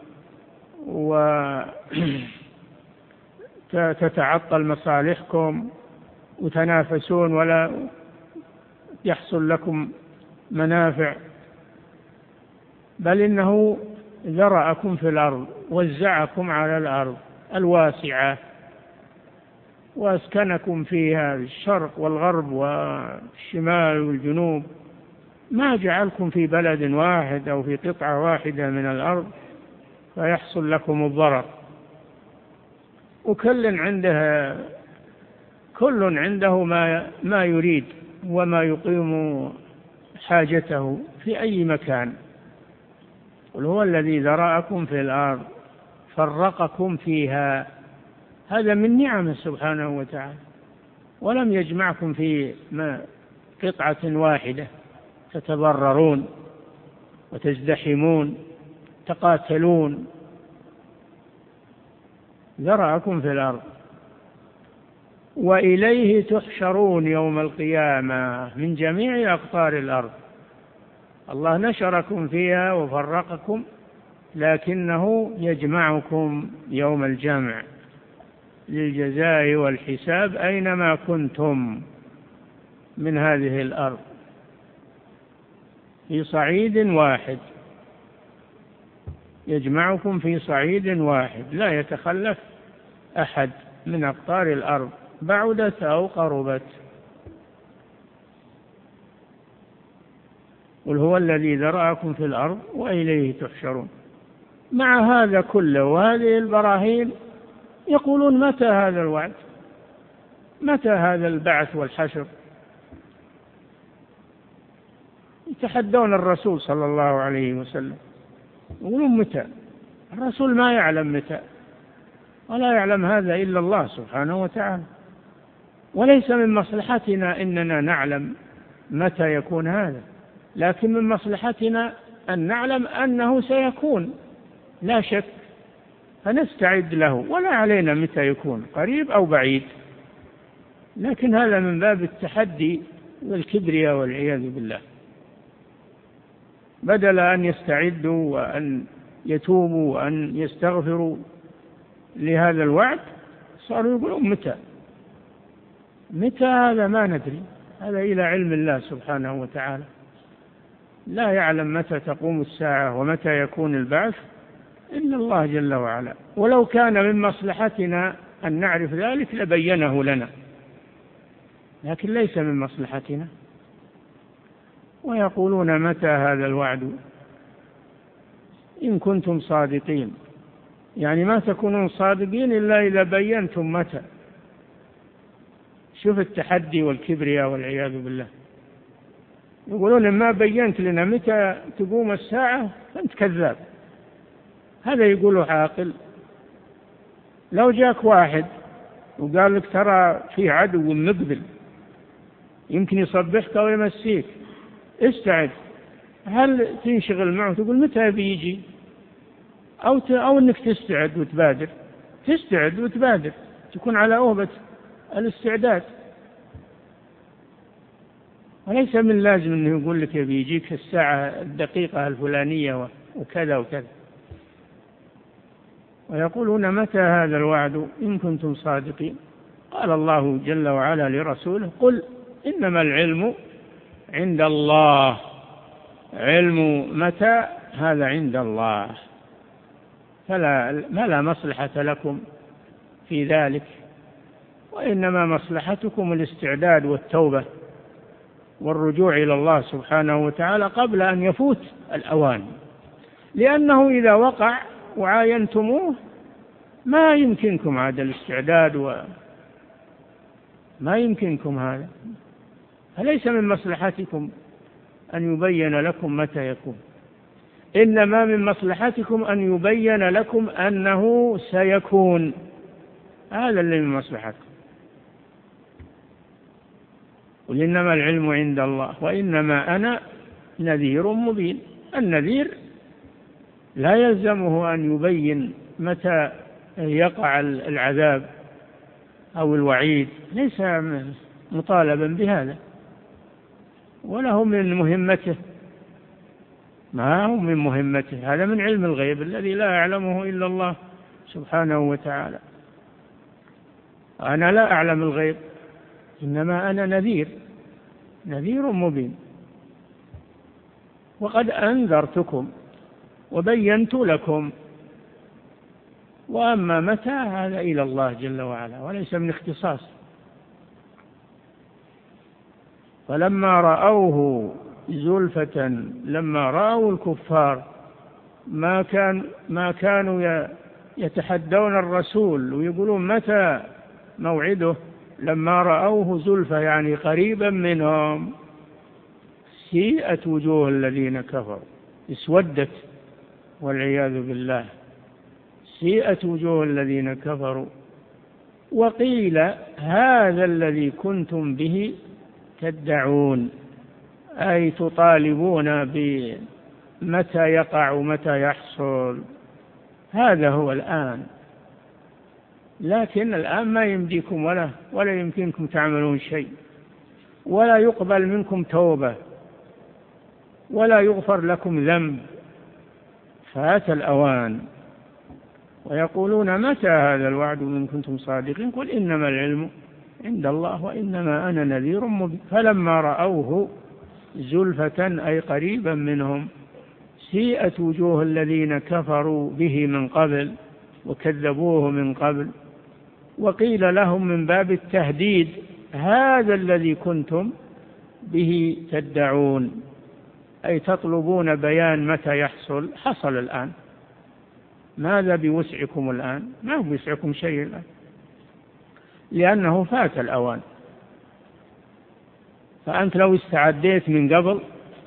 وتتعطل مصالحكم وتنافسون ولا يحصل لكم منافع، بل إنه ذرأكم في الأرض، وزعكم على الأرض الواسعة وأسكنكم فيها الشرق والغرب والشمال والجنوب، ما جعلكم في بلد واحد أو في قطعة واحدة من الأرض فيحصل لكم الضرر. وكل عنده ما يريد وما يقيم حاجته في أي مكان. قل هو الذي ذرأكم في الأرض فرقكم فيها، هذا من نعمه سبحانه وتعالى، ولم يجمعكم في قطعة واحدة تتضررون وتزدحمون تقاتلون. ذرأكم في الأرض وإليه تحشرون يوم القيامة من جميع أقطار الأرض. الله نشركم فيها وفرقكم، لكنه يجمعكم يوم الجمع للجزاء والحساب أينما كنتم من هذه الأرض في صعيد واحد، يجمعكم في صعيد واحد لا يتخلف أحد من أقطار الأرض بعدت أو قربت. قل هو الذي ذرأكم في الأرض وإليه تحشرون. مع هذا كله وهذه البراهين يقولون متى هذا الوعد؟ متى هذا البعث والحشر؟ يتحدون الرسول صلى الله عليه وسلم، يقولون متى؟ الرسول ما يعلم متى، ولا يعلم هذا إلا الله سبحانه وتعالى، وليس من مصلحتنا إننا نعلم متى يكون هذا، لكن من مصلحتنا أن نعلم أنه سيكون لا شك، فنستعد له، ولا علينا متى يكون قريب أو بعيد. لكن هذا من باب التحدي والكبرياء والعياذ بالله، بدل أن يستعدوا وأن يتوبوا وأن يستغفروا لهذا الوعد صاروا يقولون متى هذا ما ندري، هذا إلى علم الله سبحانه وتعالى، لا يعلم متى تقوم الساعة ومتى يكون البعث إلا الله جل وعلا، ولو كان من مصلحتنا أن نعرف ذلك لبينه لنا، لكن ليس من مصلحتنا. ويقولون متى هذا الوعد إن كنتم صادقين، يعني ما تكونون صادقين إلا إذا بينتم متى. شوف التحدي والكبرياء والعياذ بالله، يقولون ما بينت لنا متى تقوم الساعة فأنت كذاب. هذا يقوله عاقل. لو جاك واحد وقال لك ترى في عدو مقبل يمكن يصبحك أو يمسيك، استعد. هل تنشغل معه تقول متى بيجي؟ أو أنك تستعد وتبادر، تستعد وتبادر، تكون على أوبة الاستعداد، وليس من لازم أنه يقول لك بيجيك في الساعة الدقيقة الفلانية وكذا وكذا. ويقولون متى هذا الوعد إن كنتم صادقين. قال الله جل وعلا لرسوله قل إنما العلم عند الله، علم متى هذا عند الله، فلا مصلحة لكم في ذلك، وإنما مصلحتكم الاستعداد والتوبة والرجوع إلى الله سبحانه وتعالى قبل أن يفوت الأوان، لأنه إذا وقع وعاينتموه ما يمكنكم هذا الاستعداد ما يمكنكم هذا، فليس من مصلحتكم أن يبين لكم متى يكون، إنما من مصلحتكم أن يبين لكم أنه سيكون، هذا اللي من مصلحتكم. قل إنما العلم عند الله وإنما أنا نذير مبين. النذير لا يلزمه أن يبين متى يقع العذاب أو الوعيد، ليس مطالبا بهذا، ولا هو من مهمته، ما هو من مهمته، هذا من علم الغيب الذي لا يعلمه إلا الله سبحانه وتعالى. أنا لا أعلم الغيب، إنما أنا نذير مبين، وقد أنذرتكم وبينت لكم، وأما متى هذا إلى الله جل وعلا وليس من اختصاص. فلما رأوه زلفة، لما رأوا الكفار ما كانوا يتحدون الرسول ويقولون متى موعده، لما رأوه زلفة يعني قريبا منهم، سيئت وجوه الذين كفروا، اسودت والعياذ بالله، سيئت وجوه الذين كفروا، وقيل هذا الذي كنتم به تدعون، أي تطالبون بمتى يقع ومتى يحصل، هذا هو الآن. لكن الآن ما يمديكم ولا يمكنكم تعملون شيء، ولا يقبل منكم توبة، ولا يغفر لكم ذنب، فات الأوان. ويقولون متى هذا الوعد إن كنتم صادقين، قل إنما العلم عند الله وإنما أنا نذير مبين. فلما رأوه زلفة أي قريبا منهم، سيئت وجوه الذين كفروا به من قبل وكذبوه من قبل، وقيل لهم من باب التهديد هذا الذي كنتم به تدعون، أي تطلبون بيان متى يحصل، حصل الآن، ماذا بوسعكم الآن؟ ما بوسعكم شيء الآن، لأنه فات الأوان. فأنت لو استعديت من قبل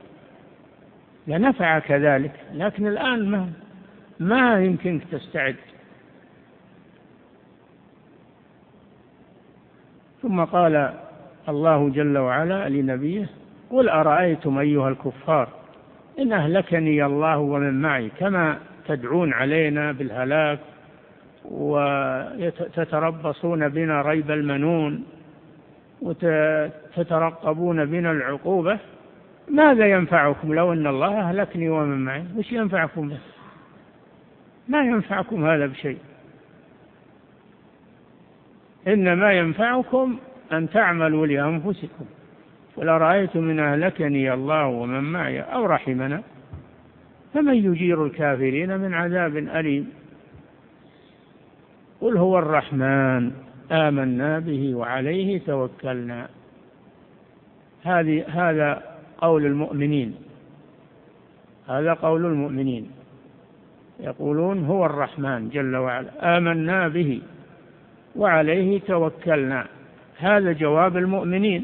لنفعك ذلك، لكن الآن ما يمكنك تستعد. ثم قال الله جل وعلا لنبيه قل أرأيتم أيها الكفار إن أهلكني الله ومن معي، كما تدعون علينا بالهلاك وتتربصون بنا ريب المنون وتترقبون بنا العقوبة، ماذا ينفعكم لو أن الله أهلكني ومن معي؟ وش ينفعكم به؟ ما ينفعكم هذا بشيء، إنما ينفعكم أن تعملوا لأنفسكم. قل أرأيتم إن أهلكني الله ومن معي أو رحمنا فمن يجير الكافرين من عذاب أليم. قل هو الرحمن آمنا به وعليه توكلنا. هذا قول المؤمنين، هذا قول المؤمنين، يقولون هو الرحمن جل وعلا آمنا به وعليه توكلنا. هذا جواب المؤمنين،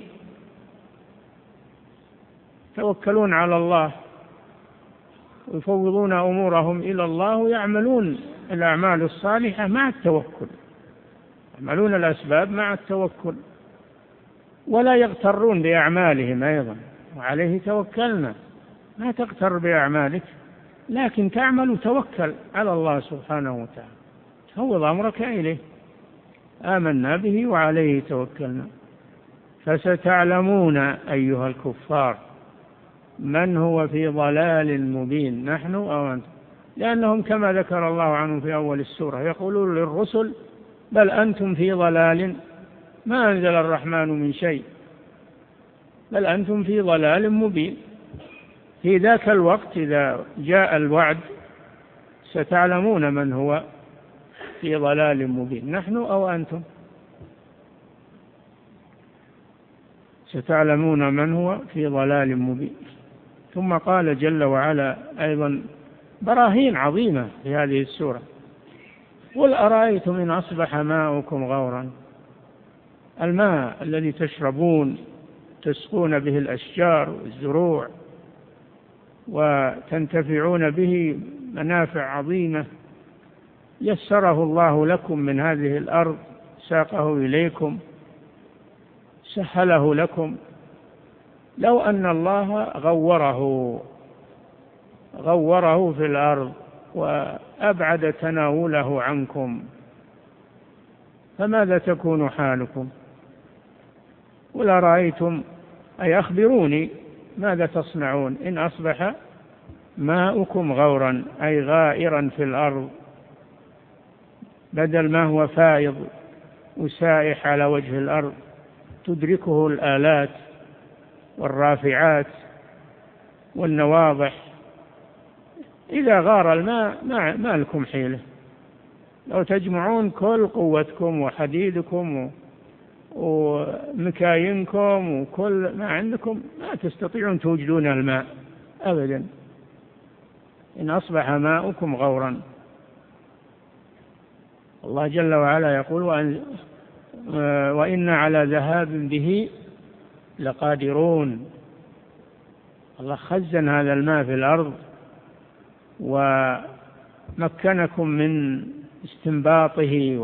يتوكلون على الله ويفوضون أمورهم إلى الله ويعملون الأعمال الصالحة مع التوكل، يعملون الأسباب مع التوكل، ولا يغترون بأعمالهم أيضا. وعليه توكلنا، ما تغتر بأعمالك، لكن تعمل وتوكل على الله سبحانه وتعالى، فوض أمرك إليه. آمنا به وعليه توكلنا. فستعلمون أيها الكفار من هو في ضلال مبين، نحن أو أنتم، لأنهم كما ذكر الله عنهم في أول السورة يقولون للرسل بل أنتم في ضلال ما أنزل الرحمن من شيء، بل أنتم في ضلال مبين. في ذاك الوقت إذا جاء الوعد ستعلمون من هو في ضلال مبين، نحن أو أنتم، ستعلمون من هو في ضلال مبين. ثم قال جل وعلا أيضا براهين عظيمة في هذه السورة: قل أرأيتم إن أصبح ماؤكم غورا، الماء الذي تشربون تسقون به الأشجار والزروع وتنتفعون به منافع عظيمة يسره الله لكم من هذه الأرض، ساقه إليكم، سهله لكم. لو أن الله غوره في الأرض وأبعد تناوله عنكم فماذا تكون حالكم؟ ولا رأيتم، أي أخبروني ماذا تصنعون إن أصبح ماؤكم غورا، أي غائرا في الأرض، بدل ما هو فائض وسائح على وجه الأرض تدركه الآلات والرافعات والنواضح. إذا غار الماء ما لكم حيلة، لو تجمعون كل قوتكم وحديدكم ومكاينكم وكل ما عندكم ما تستطيعون توجدون الماء أبدا إن أصبح ماؤكم غورا. الله جل وعلا يقول وإن على ذهاب به لقادرون. الله خزن هذا الماء في الأرض ومكنكم من استنباطه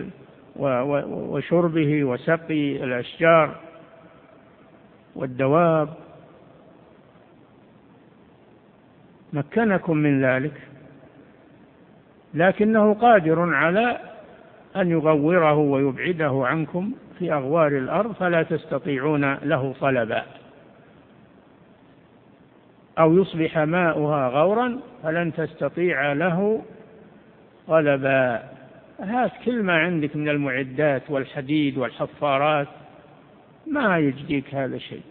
وشربه وسقي الأشجار والدواب، مكنكم من ذلك، لكنه قادر على أن يغوره ويبعده عنكم في أغوار الأرض فلا تستطيعون له طلبا، أو يصبح ماؤها غورا فلن تستطيع له طلبا. هات كل ما عندك من المعدات والحديد والحفارات ما يجديك هذا الشيء.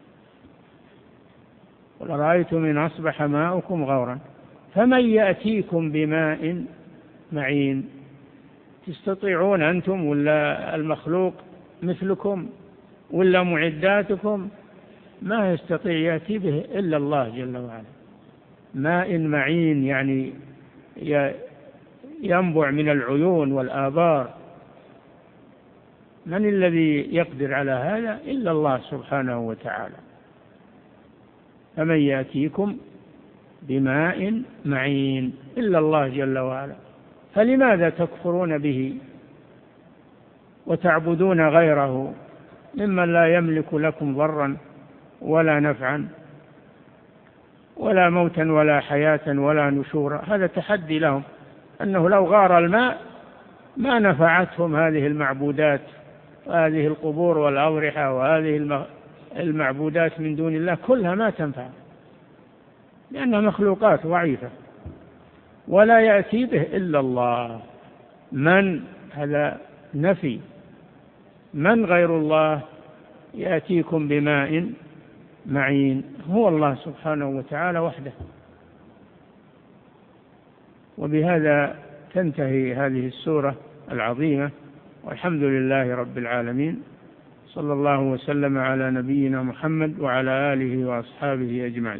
قل رأيتم إن أصبح ماؤكم غورا فمن يأتيكم بماء معين. تستطيعون أنتم ولا المخلوق مثلكم ولا معداتكم؟ ما يستطيع يأتي به إلا الله جل وعلا. ماء معين يعني ينبع من العيون والآبار. من الذي يقدر على هذا إلا الله سبحانه وتعالى. فمن يأتيكم بماء معين إلا الله جل وعلا. فلماذا تكفرون به وتعبدون غيره ممن لا يملك لكم ضرا ولا نفعا ولا موتا ولا حياة ولا نشورا؟ هذا تحدي لهم، أنه لو غار الماء ما نفعتهم هذه المعبودات وهذه القبور والأضرحة وهذه المعبودات من دون الله كلها ما تنفع، لأنها مخلوقات ضعيفة ولا يأتي به إلا الله. من هذا نفي، من غير الله يأتيكم بماء معين؟ هو الله سبحانه وتعالى وحده. وبهذا تنتهي هذه السورة العظيمة، والحمد لله رب العالمين. صلى الله وسلم على نبينا محمد وعلى آله وأصحابه أجمعين.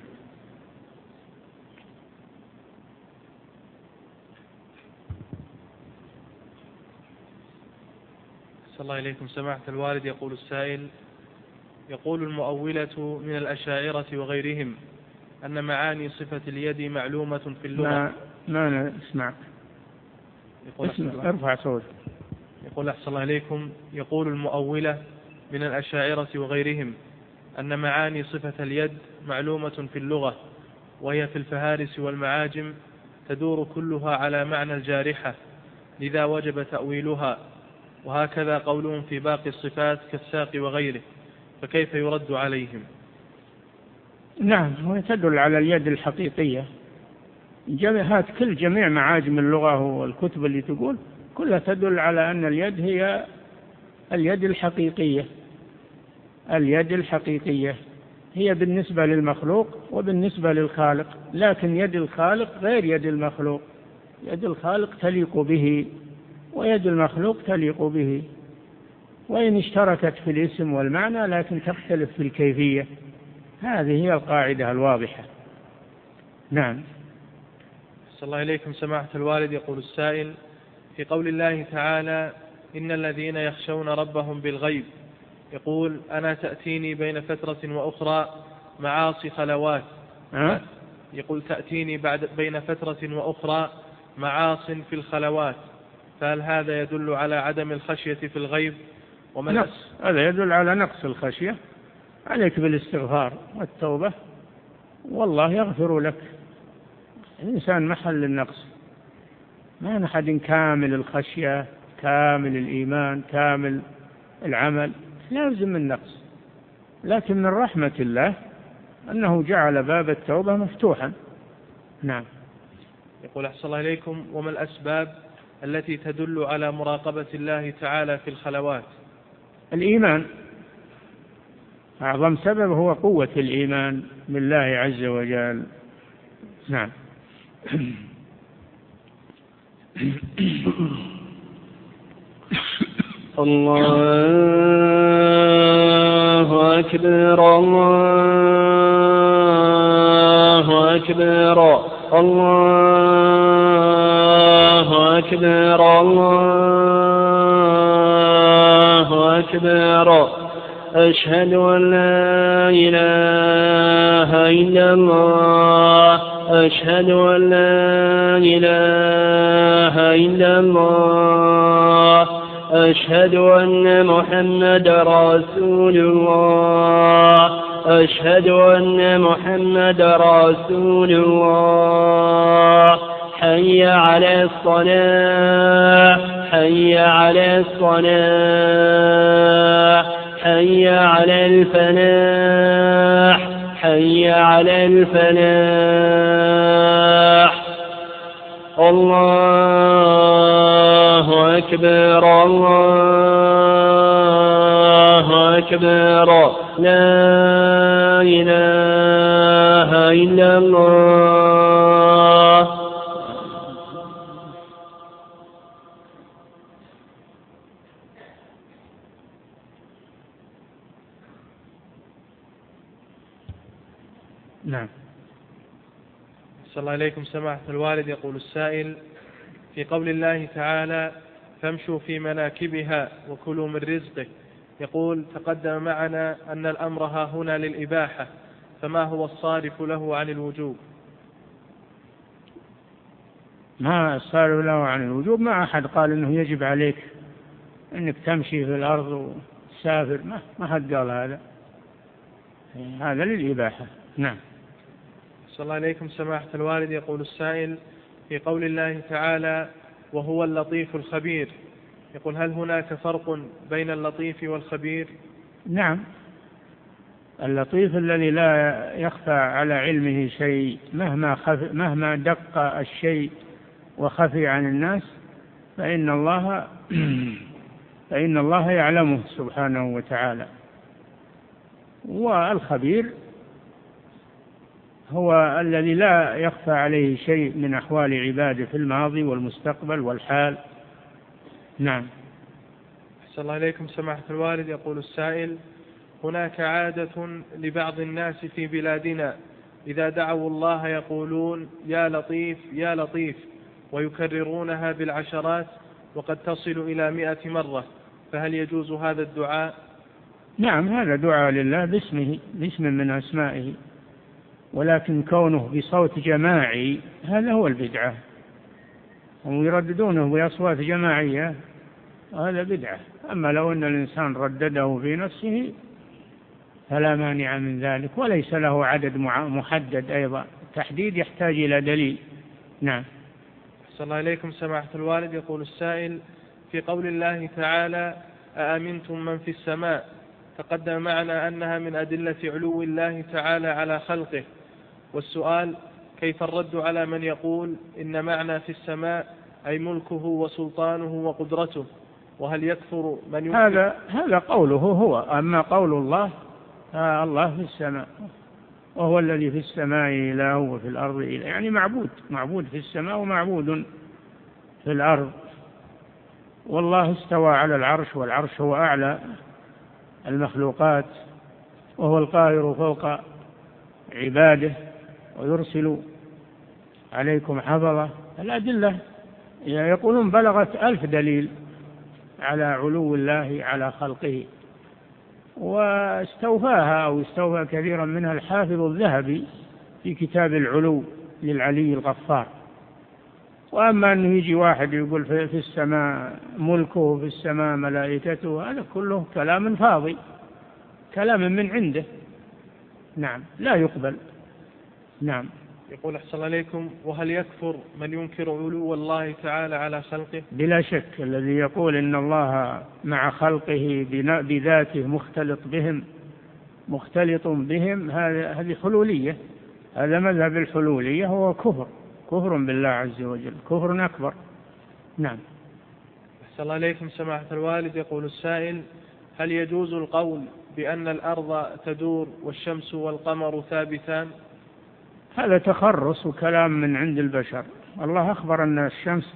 صلى الله إليكم سماحة الوالد. يقول السائل: يقول المؤولة من الأشاعرة وغيرهم أن معاني صفة اليد معلومة في اللغة. ما نسمع. ارفع صوت. يقول أحسن الله إليكم: يقول المؤولة من الأشاعرة وغيرهم أن معاني صفة اليد معلومة في اللغة، وهي في الفهارس والمعاجم تدور كلها على معنى الجارحة، لذا وجب تأويلها. وهكذا قولهم في باقي الصفات كالساق وغيره، فكيف يرد عليهم؟ نعم، هو تدل على اليد الحقيقية. كل جميع معاجم اللغة والكتب اللي تقول كلها تدل على أن اليد هي اليد الحقيقية. اليد الحقيقية هي بالنسبة للمخلوق وبالنسبة للخالق، لكن يد الخالق غير يد المخلوق. يد الخالق تليق به ويد المخلوق تليق به، وإن اشتركت في الاسم والمعنى لكن تختلف في الكيفية. هذه هي القاعدة الواضحة. نعم. صلى الله إليكم سماحة الوالد. يقول السائل: في قول الله تعالى: إن الذين يخشون ربهم بالغيب، يقول: أنا تأتيني بين فترة وأخرى معاصي خلوات. يقول تأتيني بين فترة وأخرى معاص في الخلوات، فهل هذا يدل على عدم الخشية في الغيب؟ نقص، هذا يدل على نقص الخشية. عليك بالاستغفار والتوبة والله يغفر لك. الإنسان محل النقص، ما أحد كامل الخشية كامل الإيمان كامل العمل، لازم النقص. لكن من رحمة الله أنه جعل باب التوبة مفتوحا. نعم. يقول أحسن الله إليكم: وما الأسباب التي تدل على مراقبة الله تعالى في الخلوات؟ الإيمان، أعظم سبب هو قوة الإيمان بالله عز وجل. نعم. الله أكبر الله أكبر الله أكبر الله أكبر. أشهد أن لا إله إلا الله أشهد أن لا إله إلا الله أشهد أن محمد رسول الله أشهد أن محمد رسول الله. حي على الصلاة حي على الصلاة حي على الفلاح حي على الفلاح. الله أكبر الله أكبر. لا إله إلا الله. نعم. صلى الله عليكم سماحة الوالد. يقول السائل: في قول الله تعالى: فامشوا في مناكبها وكلوا من رزقه، يقول: تقدم معنا أن الأمر ها هنا للإباحة، فما هو الصارف له عن الوجوب؟ ما الصارف له عن الوجوب، ما أحد قال إنه يجب عليك إنك تمشي في الأرض وتسافر، ما حد قال هذا، هذا للإباحة. نعم. صلى الله عليكم سماحة الوالد. يقول السائل: في قول الله تعالى: وهو اللطيف الخبير، يقول: هل هناك فرق بين اللطيف والخبير؟ نعم. اللطيف الذي لا يخفى على علمه شيء مهما دق الشيء وخفي عن الناس فإن الله يعلمه سبحانه وتعالى. والخبير هو الذي لا يخفى عليه شيء من أحوال عباده في الماضي والمستقبل والحال. نعم. أحسن الله إليكم سماحة الوالد. يقول السائل: هناك عادة لبعض الناس في بلادنا إذا دعوا الله يقولون: يا لطيف يا لطيف، ويكررونها بالعشرات وقد تصل إلى 100 مرة، فهل يجوز هذا الدعاء؟ نعم، هذا دعاء لله باسم من أسمائه، ولكن كونه بصوت جماعي هذا هو البدعة، هم يرددونه بأصوات جماعية هذا بدعة. أما لو أن الإنسان ردده في نفسه فلا مانع من ذلك، وليس له عدد محدد أيضا، التحديد يحتاج إلى دليل. نعم. صلى الله عليكم سماحة الوالد. يقول السائل: في قول الله تعالى: أأمنتم من في السماء، تقدم معنا أنها من أدلة علو الله تعالى على خلقه، والسؤال: كيف الرد على من يقول إن معنى في السماء أي ملكه وسلطانه وقدرته؟ وهل يكفر من يكفر؟ هذا قوله هو، أما قول الله الله في السماء، وهو الذي في السماء إله وفي الأرض إله، يعني معبود في السماء ومعبود في الأرض. والله استوى على العرش، والعرش هو أعلى المخلوقات، وهو القاهر فوق عباده ويرسل عليكم حفظة. الأدلة يقولون بلغت 1000 دليل على علو الله على خلقه، واستوفاها أو استوفى كثيرا منها الحافظ الذهبي في كتاب العلو للعلي الغفار. وأما أنه يجي واحد يقول في السماء ملكه، في السماء ملائكته، هذا كله كلام فاضي، كلام من عنده، نعم، لا يقبل. نعم. يقول أحسن عليكم: وهل يكفر من ينكر علو الله تعالى على خلقه؟ بلا شك، الذي يقول إن الله مع خلقه بذاته مختلط بهم هذه حلولية، هذا مذهب الحلولية، هو كفر بالله عز وجل، كفر أكبر. نعم. أحسن عليكم سماحة الوالد. يقول السائل: هل يجوز القول بأن الأرض تدور والشمس والقمر ثابتان؟ هذا تخرص وكلام من عند البشر. الله أخبر أن الشمس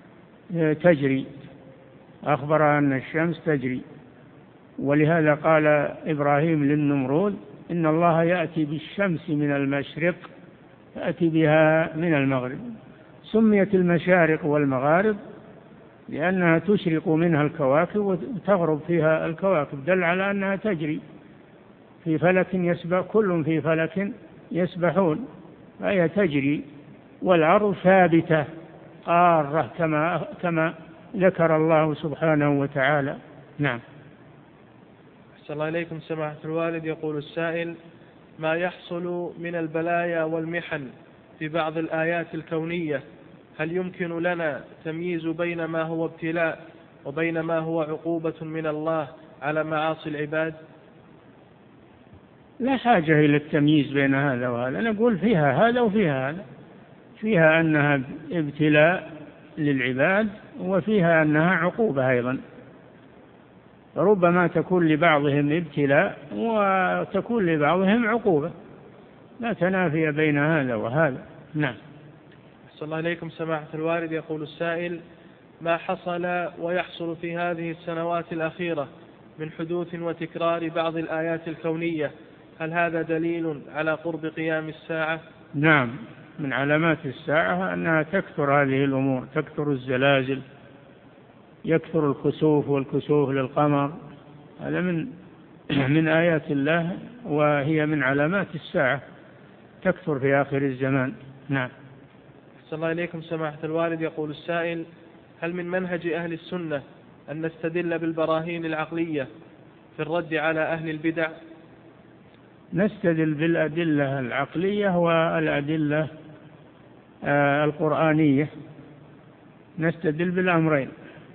تجري، ولهذا قال إبراهيم للنمرود: إن الله يأتي بالشمس من المشرق يأتي بها من المغرب. سميت المشارق والمغارب لأنها تشرق منها الكواكب وتغرب فيها الكواكب، دل على أنها تجري في فلك يسبح، كل في فلك يسبحون، فهي تجري. والأرض ثابتة قارة كما ذكر الله سبحانه وتعالى. نعم. أحسن الله إليكم سماحة الوالد. يقول السائل: ما يحصل من البلايا والمحن في بعض الآيات الكونية، هل يمكن لنا تمييز بين ما هو ابتلاء وبين ما هو عقوبة من الله على معاصي العباد؟ لا حاجة إلى التمييز بين هذا وهذا، نقول فيها هذا وفيها هذا، فيها أنها ابتلاء للعباد وفيها أنها عقوبة أيضا. ربما تكون لبعضهم ابتلاء وتكون لبعضهم عقوبة، لا تنافي بين هذا وهذا. نعم. أحسن الله إليكم سماحة الوالد. يقول السائل: ما حصل ويحصل في هذه السنوات الأخيرة من حدوث وتكرار بعض الآيات الكونية، هل هذا دليل على قرب قيام الساعة؟ نعم، من علامات الساعة أنها تكثر هذه الأمور، تكثر الزلازل، يكثر الكسوف والكسوف للقمر، هذا من آيات الله، وهي من علامات الساعة، تكثر في آخر الزمان. نعم. أحسن الله إليكم سماحة الوالد. يقول السائل: هل من منهج أهل السنة أن نستدل بالبراهين العقلية في الرد على أهل البدع؟ نستدل بالأدلة العقلية والأدلة القرآنية، نستدل بالأمرين،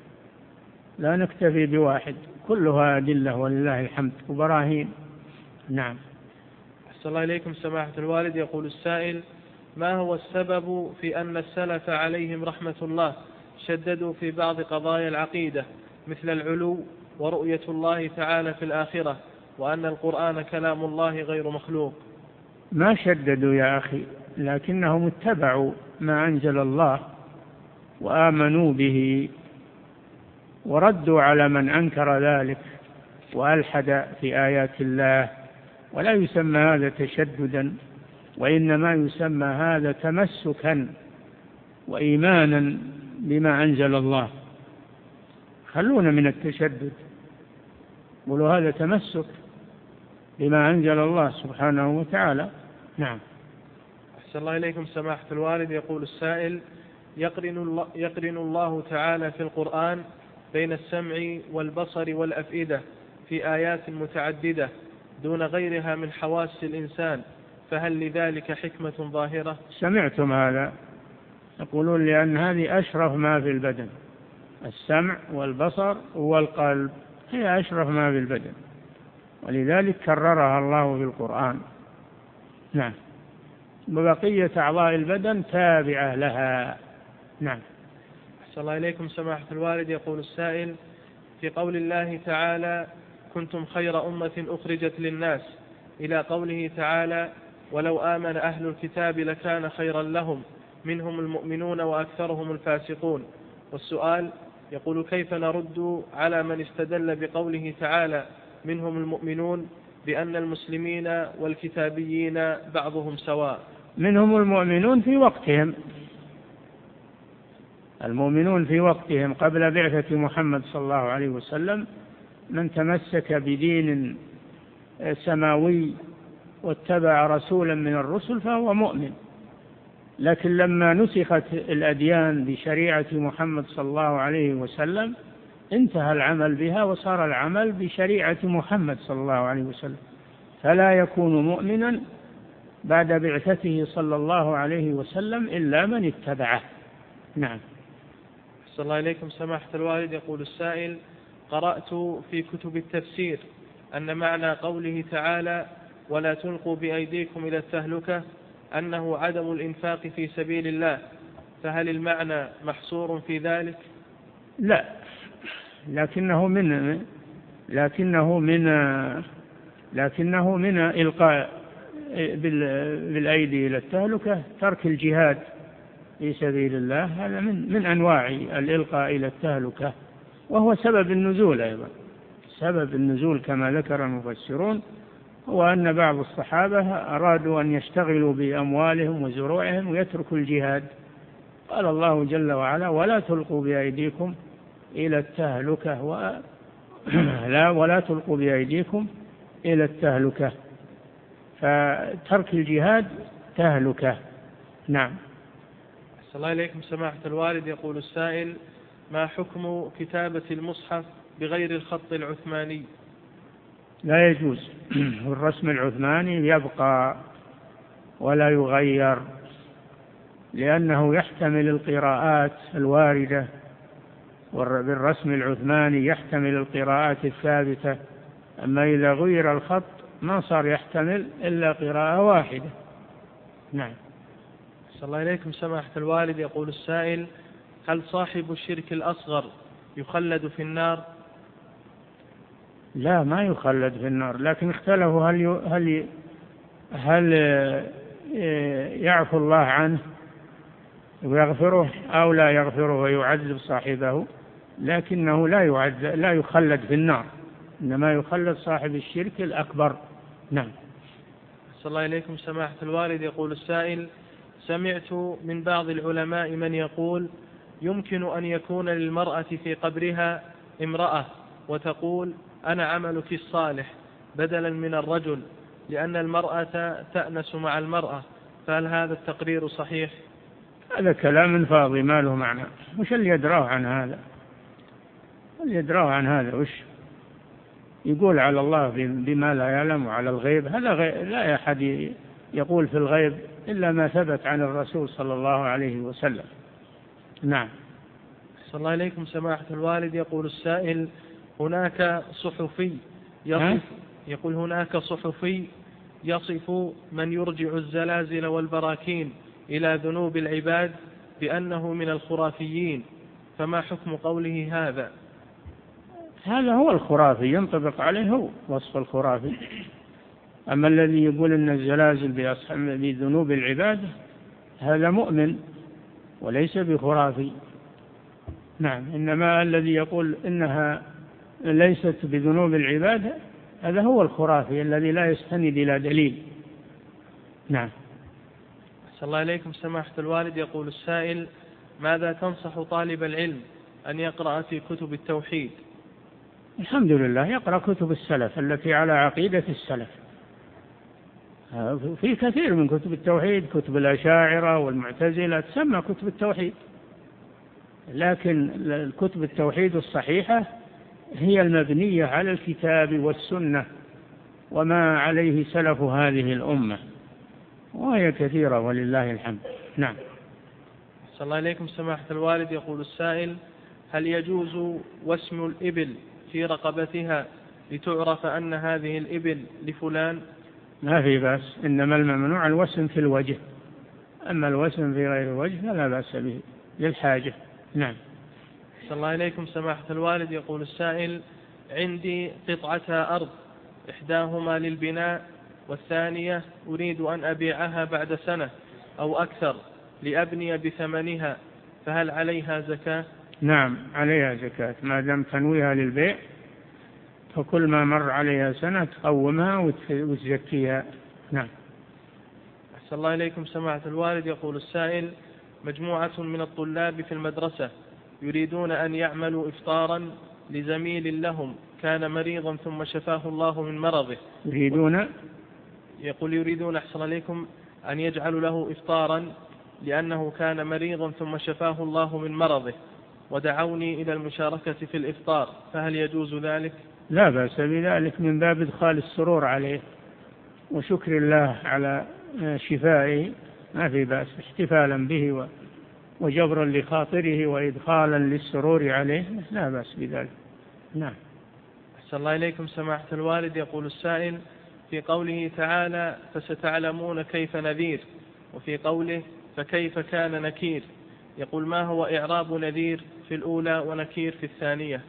لا نكتفي بواحد، كلها أدلة ولله الحمد وبراهين. نعم. أحسن الله إليكم سماحة الوالد. يقول السائل: ما هو السبب في أن السلف عليهم رحمة الله شددوا في بعض قضايا العقيدة مثل العلو ورؤية الله تعالى في الآخرة، وأن القرآن كلام الله غير مخلوق؟ ما شددوا يا أخي، لكنهم اتبعوا ما أنزل الله وآمنوا به وردوا على من أنكر ذلك وألحد في آيات الله، ولا يسمى هذا تشددا، وإنما يسمى هذا تمسكا وإيمانا بما أنزل الله. خلونا من التشدد، قولوا هذا تمسك بما أنزل الله سبحانه وتعالى. نعم. أحسن الله إليكم سماحة الوالد. يقول السائل: يقرن الله تعالى في القرآن بين السمع والبصر والأفئدة في آيات متعددة دون غيرها من حواس الإنسان، فهل لذلك حكمة ظاهرة؟ سمعتم هذا؟ يقولون لأن هذه أشرف ما في البدن، السمع والبصر والقلب هي أشرف ما في البدن، ولذلك كررها الله في القرآن. نعم. وبقية أعضاء البدن تابعة لها. نعم. أحسن الله إليكم سماحة الوالد. يقول السائل: في قول الله تعالى: كنتم خير أمة أخرجت للناس، إلى قوله تعالى: ولو آمن أهل الكتاب لكان خيرا لهم منهم المؤمنون وأكثرهم الفاسقون. والسؤال يقول: كيف نرد على من استدل بقوله تعالى منهم المؤمنون بأن المسلمين والكتابيين بعضهم سواء؟ منهم المؤمنون في وقتهم، المؤمنون في وقتهم قبل بعثة محمد صلى الله عليه وسلم، من تمسك بدين سماوي واتبع رسولا من الرسل فهو مؤمن. لكن لما نسخت الأديان بشريعة محمد صلى الله عليه وسلم انتهى العمل بها وصار العمل بشريعة محمد صلى الله عليه وسلم، فلا يكون مؤمنا بعد بعثته صلى الله عليه وسلم إلا من اتبعه. نعم. صلى الله عليكم سماحة الوالد. يقول السائل: قرأت في كتب التفسير أن معنى قوله تعالى ولا تلقوا بأيديكم إلى التهلكة أنه عدم الإنفاق في سبيل الله، فهل المعنى محصور في ذلك؟ لا، لكنه من إلقاء بالأيدي إلى التهلكة ترك الجهاد في سبيل الله، هذا من أنواع الإلقاء إلى التهلكة، وهو سبب النزول أيضا. سبب النزول كما ذكر المفسرون هو أن بعض الصحابة أرادوا أن يشتغلوا بأموالهم وزروعهم ويتركوا الجهاد، قال الله جل وعلا ولا تلقوا بأيديكم إلى التهلكة ولا تلقوا بأيديكم إلى التهلكة، فترك الجهاد تهلكة. نعم. صلى الله عليكم سماحة الوالد. يقول السائل: ما حكم كتابة المصحف بغير الخط العثماني؟ لا يجوز. الرسم العثماني يبقى ولا يغير، لأنه يحتمل القراءات الواردة، بالرسم العثماني يحتمل القراءات الثابتة، أما إذا غير الخط ما صار يحتمل إلا قراءة واحدة. نعم. صلى الله عليكم سماحة الوالد. يقول السائل: هل صاحب الشرك الأصغر يخلد في النار؟ لا، ما يخلد في النار، لكن اختلفوا هل يعفو الله عنه ويغفره أو لا يغفره ويعذب صاحبه، لكنه لا يخلد في النار، إنما يخلد صاحب الشرك الأكبر. نعم. صلى الله عليكم سماحة الوالد. يقول السائل: سمعت من بعض العلماء من يقول يمكن أن يكون للمرأة في قبرها امرأة وتقول أنا عملك الصالح بدلا من الرجل، لأن المرأة تأنس مع المرأة، فهل هذا التقرير صحيح؟ هذا كلام فاضي ما له معنى. وش اللي يدراه عن هذا؟ وش يقول على الله بما لا يعلم وعلى الغيب؟ هذا لا أحد يقول في الغيب إلا ما ثبت عن الرسول صلى الله عليه وسلم. نعم. صلى الله عليكم سماحة الوالد. يقول السائل: هناك صحفي يصف من يرجع الزلازل والبراكين إلى ذنوب العباد بأنه من الخرافيين، فما حكم قوله هذا؟ هذا هو الخرافي، ينطبق عليه هو وصف الخرافي. أما الذي يقول أن الزلازل بذنوب العباد هذا مؤمن وليس بخرافي. نعم. إنما الذي يقول إنها ليست بذنوب العباد هذا هو الخرافي الذي لا يستند إلى دليل. نعم. صلى الله عليكم سماحة الوالد. يقول السائل: ماذا تنصح طالب العلم أن يقرأ في كتب التوحيد؟ الحمد لله، يقرأ كتب السلف التي على عقيدة السلف. في كثير من كتب التوحيد، كتب الأشاعرة والمعتزلة تسمى كتب التوحيد، لكن الكتب التوحيد الصحيحة هي المبنية على الكتاب والسنة وما عليه سلف هذه الأمة، وهي كثيرة ولله الحمد. نعم. صلى الله عليكم سماحة الوالد. يقول السائل: هل يجوز وسم الإبل في رقبتها لتعرف أن هذه الإبل لفلان؟ ما في بأس، إنما الممنوع الوسم في الوجه، أما الوسم في غير الوجه فلا بأس به للحاجة. نعم. صلى الله عليكم سماحة الوالد. يقول السائل: عندي قطعة أرض، إحداهما للبناء والثانية أريد أن أبيعها بعد سنة أو أكثر لأبني بثمنها، فهل عليها زكاة؟ نعم، عليها زكاة ما دام تنويها للبيع، فكل ما مر عليها سنة تقومها وتزكيها. نعم. أحسن الله إليكم سماحة الوالد. يقول السائل: مجموعة من الطلاب في المدرسة يريدون أن يعملوا إفطارا لزميل لهم كان مريضا ثم شفاه الله من مرضه. يقول يريدون أحسن عليكم أن يجعلوا له إفطارا لأنه كان مريضا ثم شفاه الله من مرضه ودعوني إلى المشاركة في الإفطار، فهل يجوز ذلك؟ لا بأس بذلك، من باب إدخال السرور عليه وشكر الله على شفائه، ما في بأس، احتفالا به وجبرا لخاطره وإدخالا للسرور عليه، لا بأس بذلك. نعم. أحسن الله إليكم سماحة الوالد. يقول السائل في قوله تعالى فستعلمون كيف نذير، وفي قوله فكيف كان نكير، يقول ما هو إعراب نذير في الأولى ونكير في الثانية؟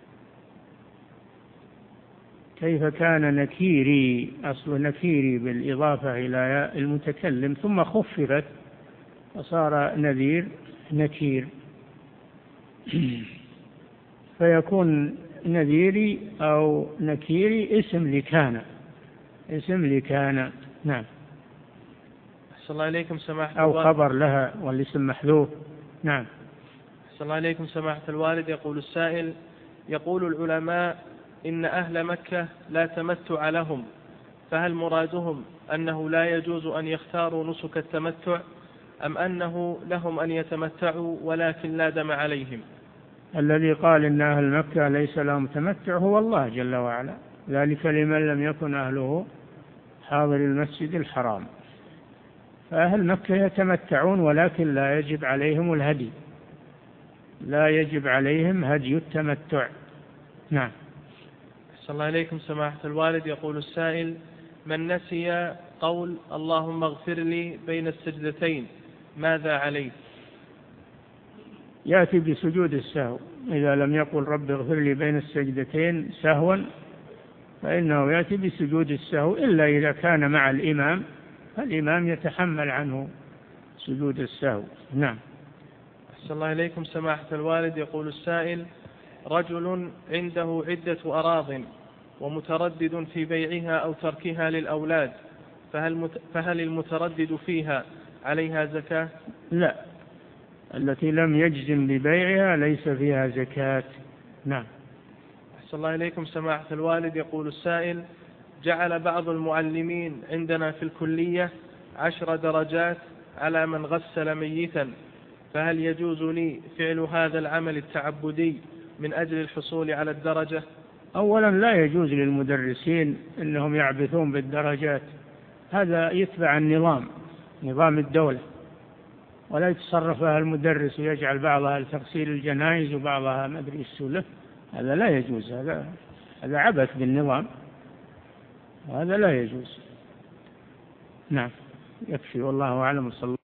كيف كان نكيري، أصل نكيري بالإضافة إلى المتكلم ثم خففت فصار نذير نكير، فيكون نذيري أو نكيري اسم لكان. نعم. أحسن الله إليكم سماحة أو خبر لها والاسم محذوف. نعم. أحسن الله إليكم سماحة الوالد. يقول السائل يقول العلماء إن أهل مكة لا تمتع لهم، فهل مرادهم أنه لا يجوز أن يختاروا نسك التمتع، أم أنه لهم أن يتمتعوا ولكن لا دم عليهم؟ الذي قال إن أهل مكة ليس لهم تمتع هو الله جل وعلا، ذلك لمن لم يكن أهله حاضر المسجد الحرام، فأهل مكة يتمتعون ولكن لا يجب عليهم الهدي، لا يجب عليهم هدي التمتع. نعم. أحسن الله إليكم سماحة الوالد. يقول السائل من نسي قول اللهم اغفر لي بين السجدتين ماذا عليه؟ يأتي بسجود السهو، إذا لم يقل رب اغفر لي بين السجدتين سهوا فإنه يأتي بسجود السهو، إلا إذا كان مع الإمام فالإمام يتحمل عنه سجود السهو. نعم. أحسن الله إليكم سماحة الوالد. يقول السائل رجل عنده عدة أراضٍ ومتردد في بيعها أو تركها للأولاد، فهل المتردد فيها عليها زكاة؟ لا، التي لم يجزم ببيعها ليس فيها زكاة. نعم. أحسن الله إليكم سماحة الوالد. يقول السائل جعل بعض المعلمين عندنا في الكلية 10 درجات على من غسل ميتا، فهل يجوز لي فعل هذا العمل التعبدي من أجل الحصول على الدرجة؟ أولا لا يجوز للمدرسين أنهم يعبثون بالدرجات، هذا يتبع نظام الدولة، ولا يتصرفها المدرس ويجعل بعضها لتغسيل الجنائز وبعضها ما أدري السلف، هذا لا يجوز، هذا عبث بالنظام، هذا لا يجوز. نعم. يكفي والله أعلم. صلى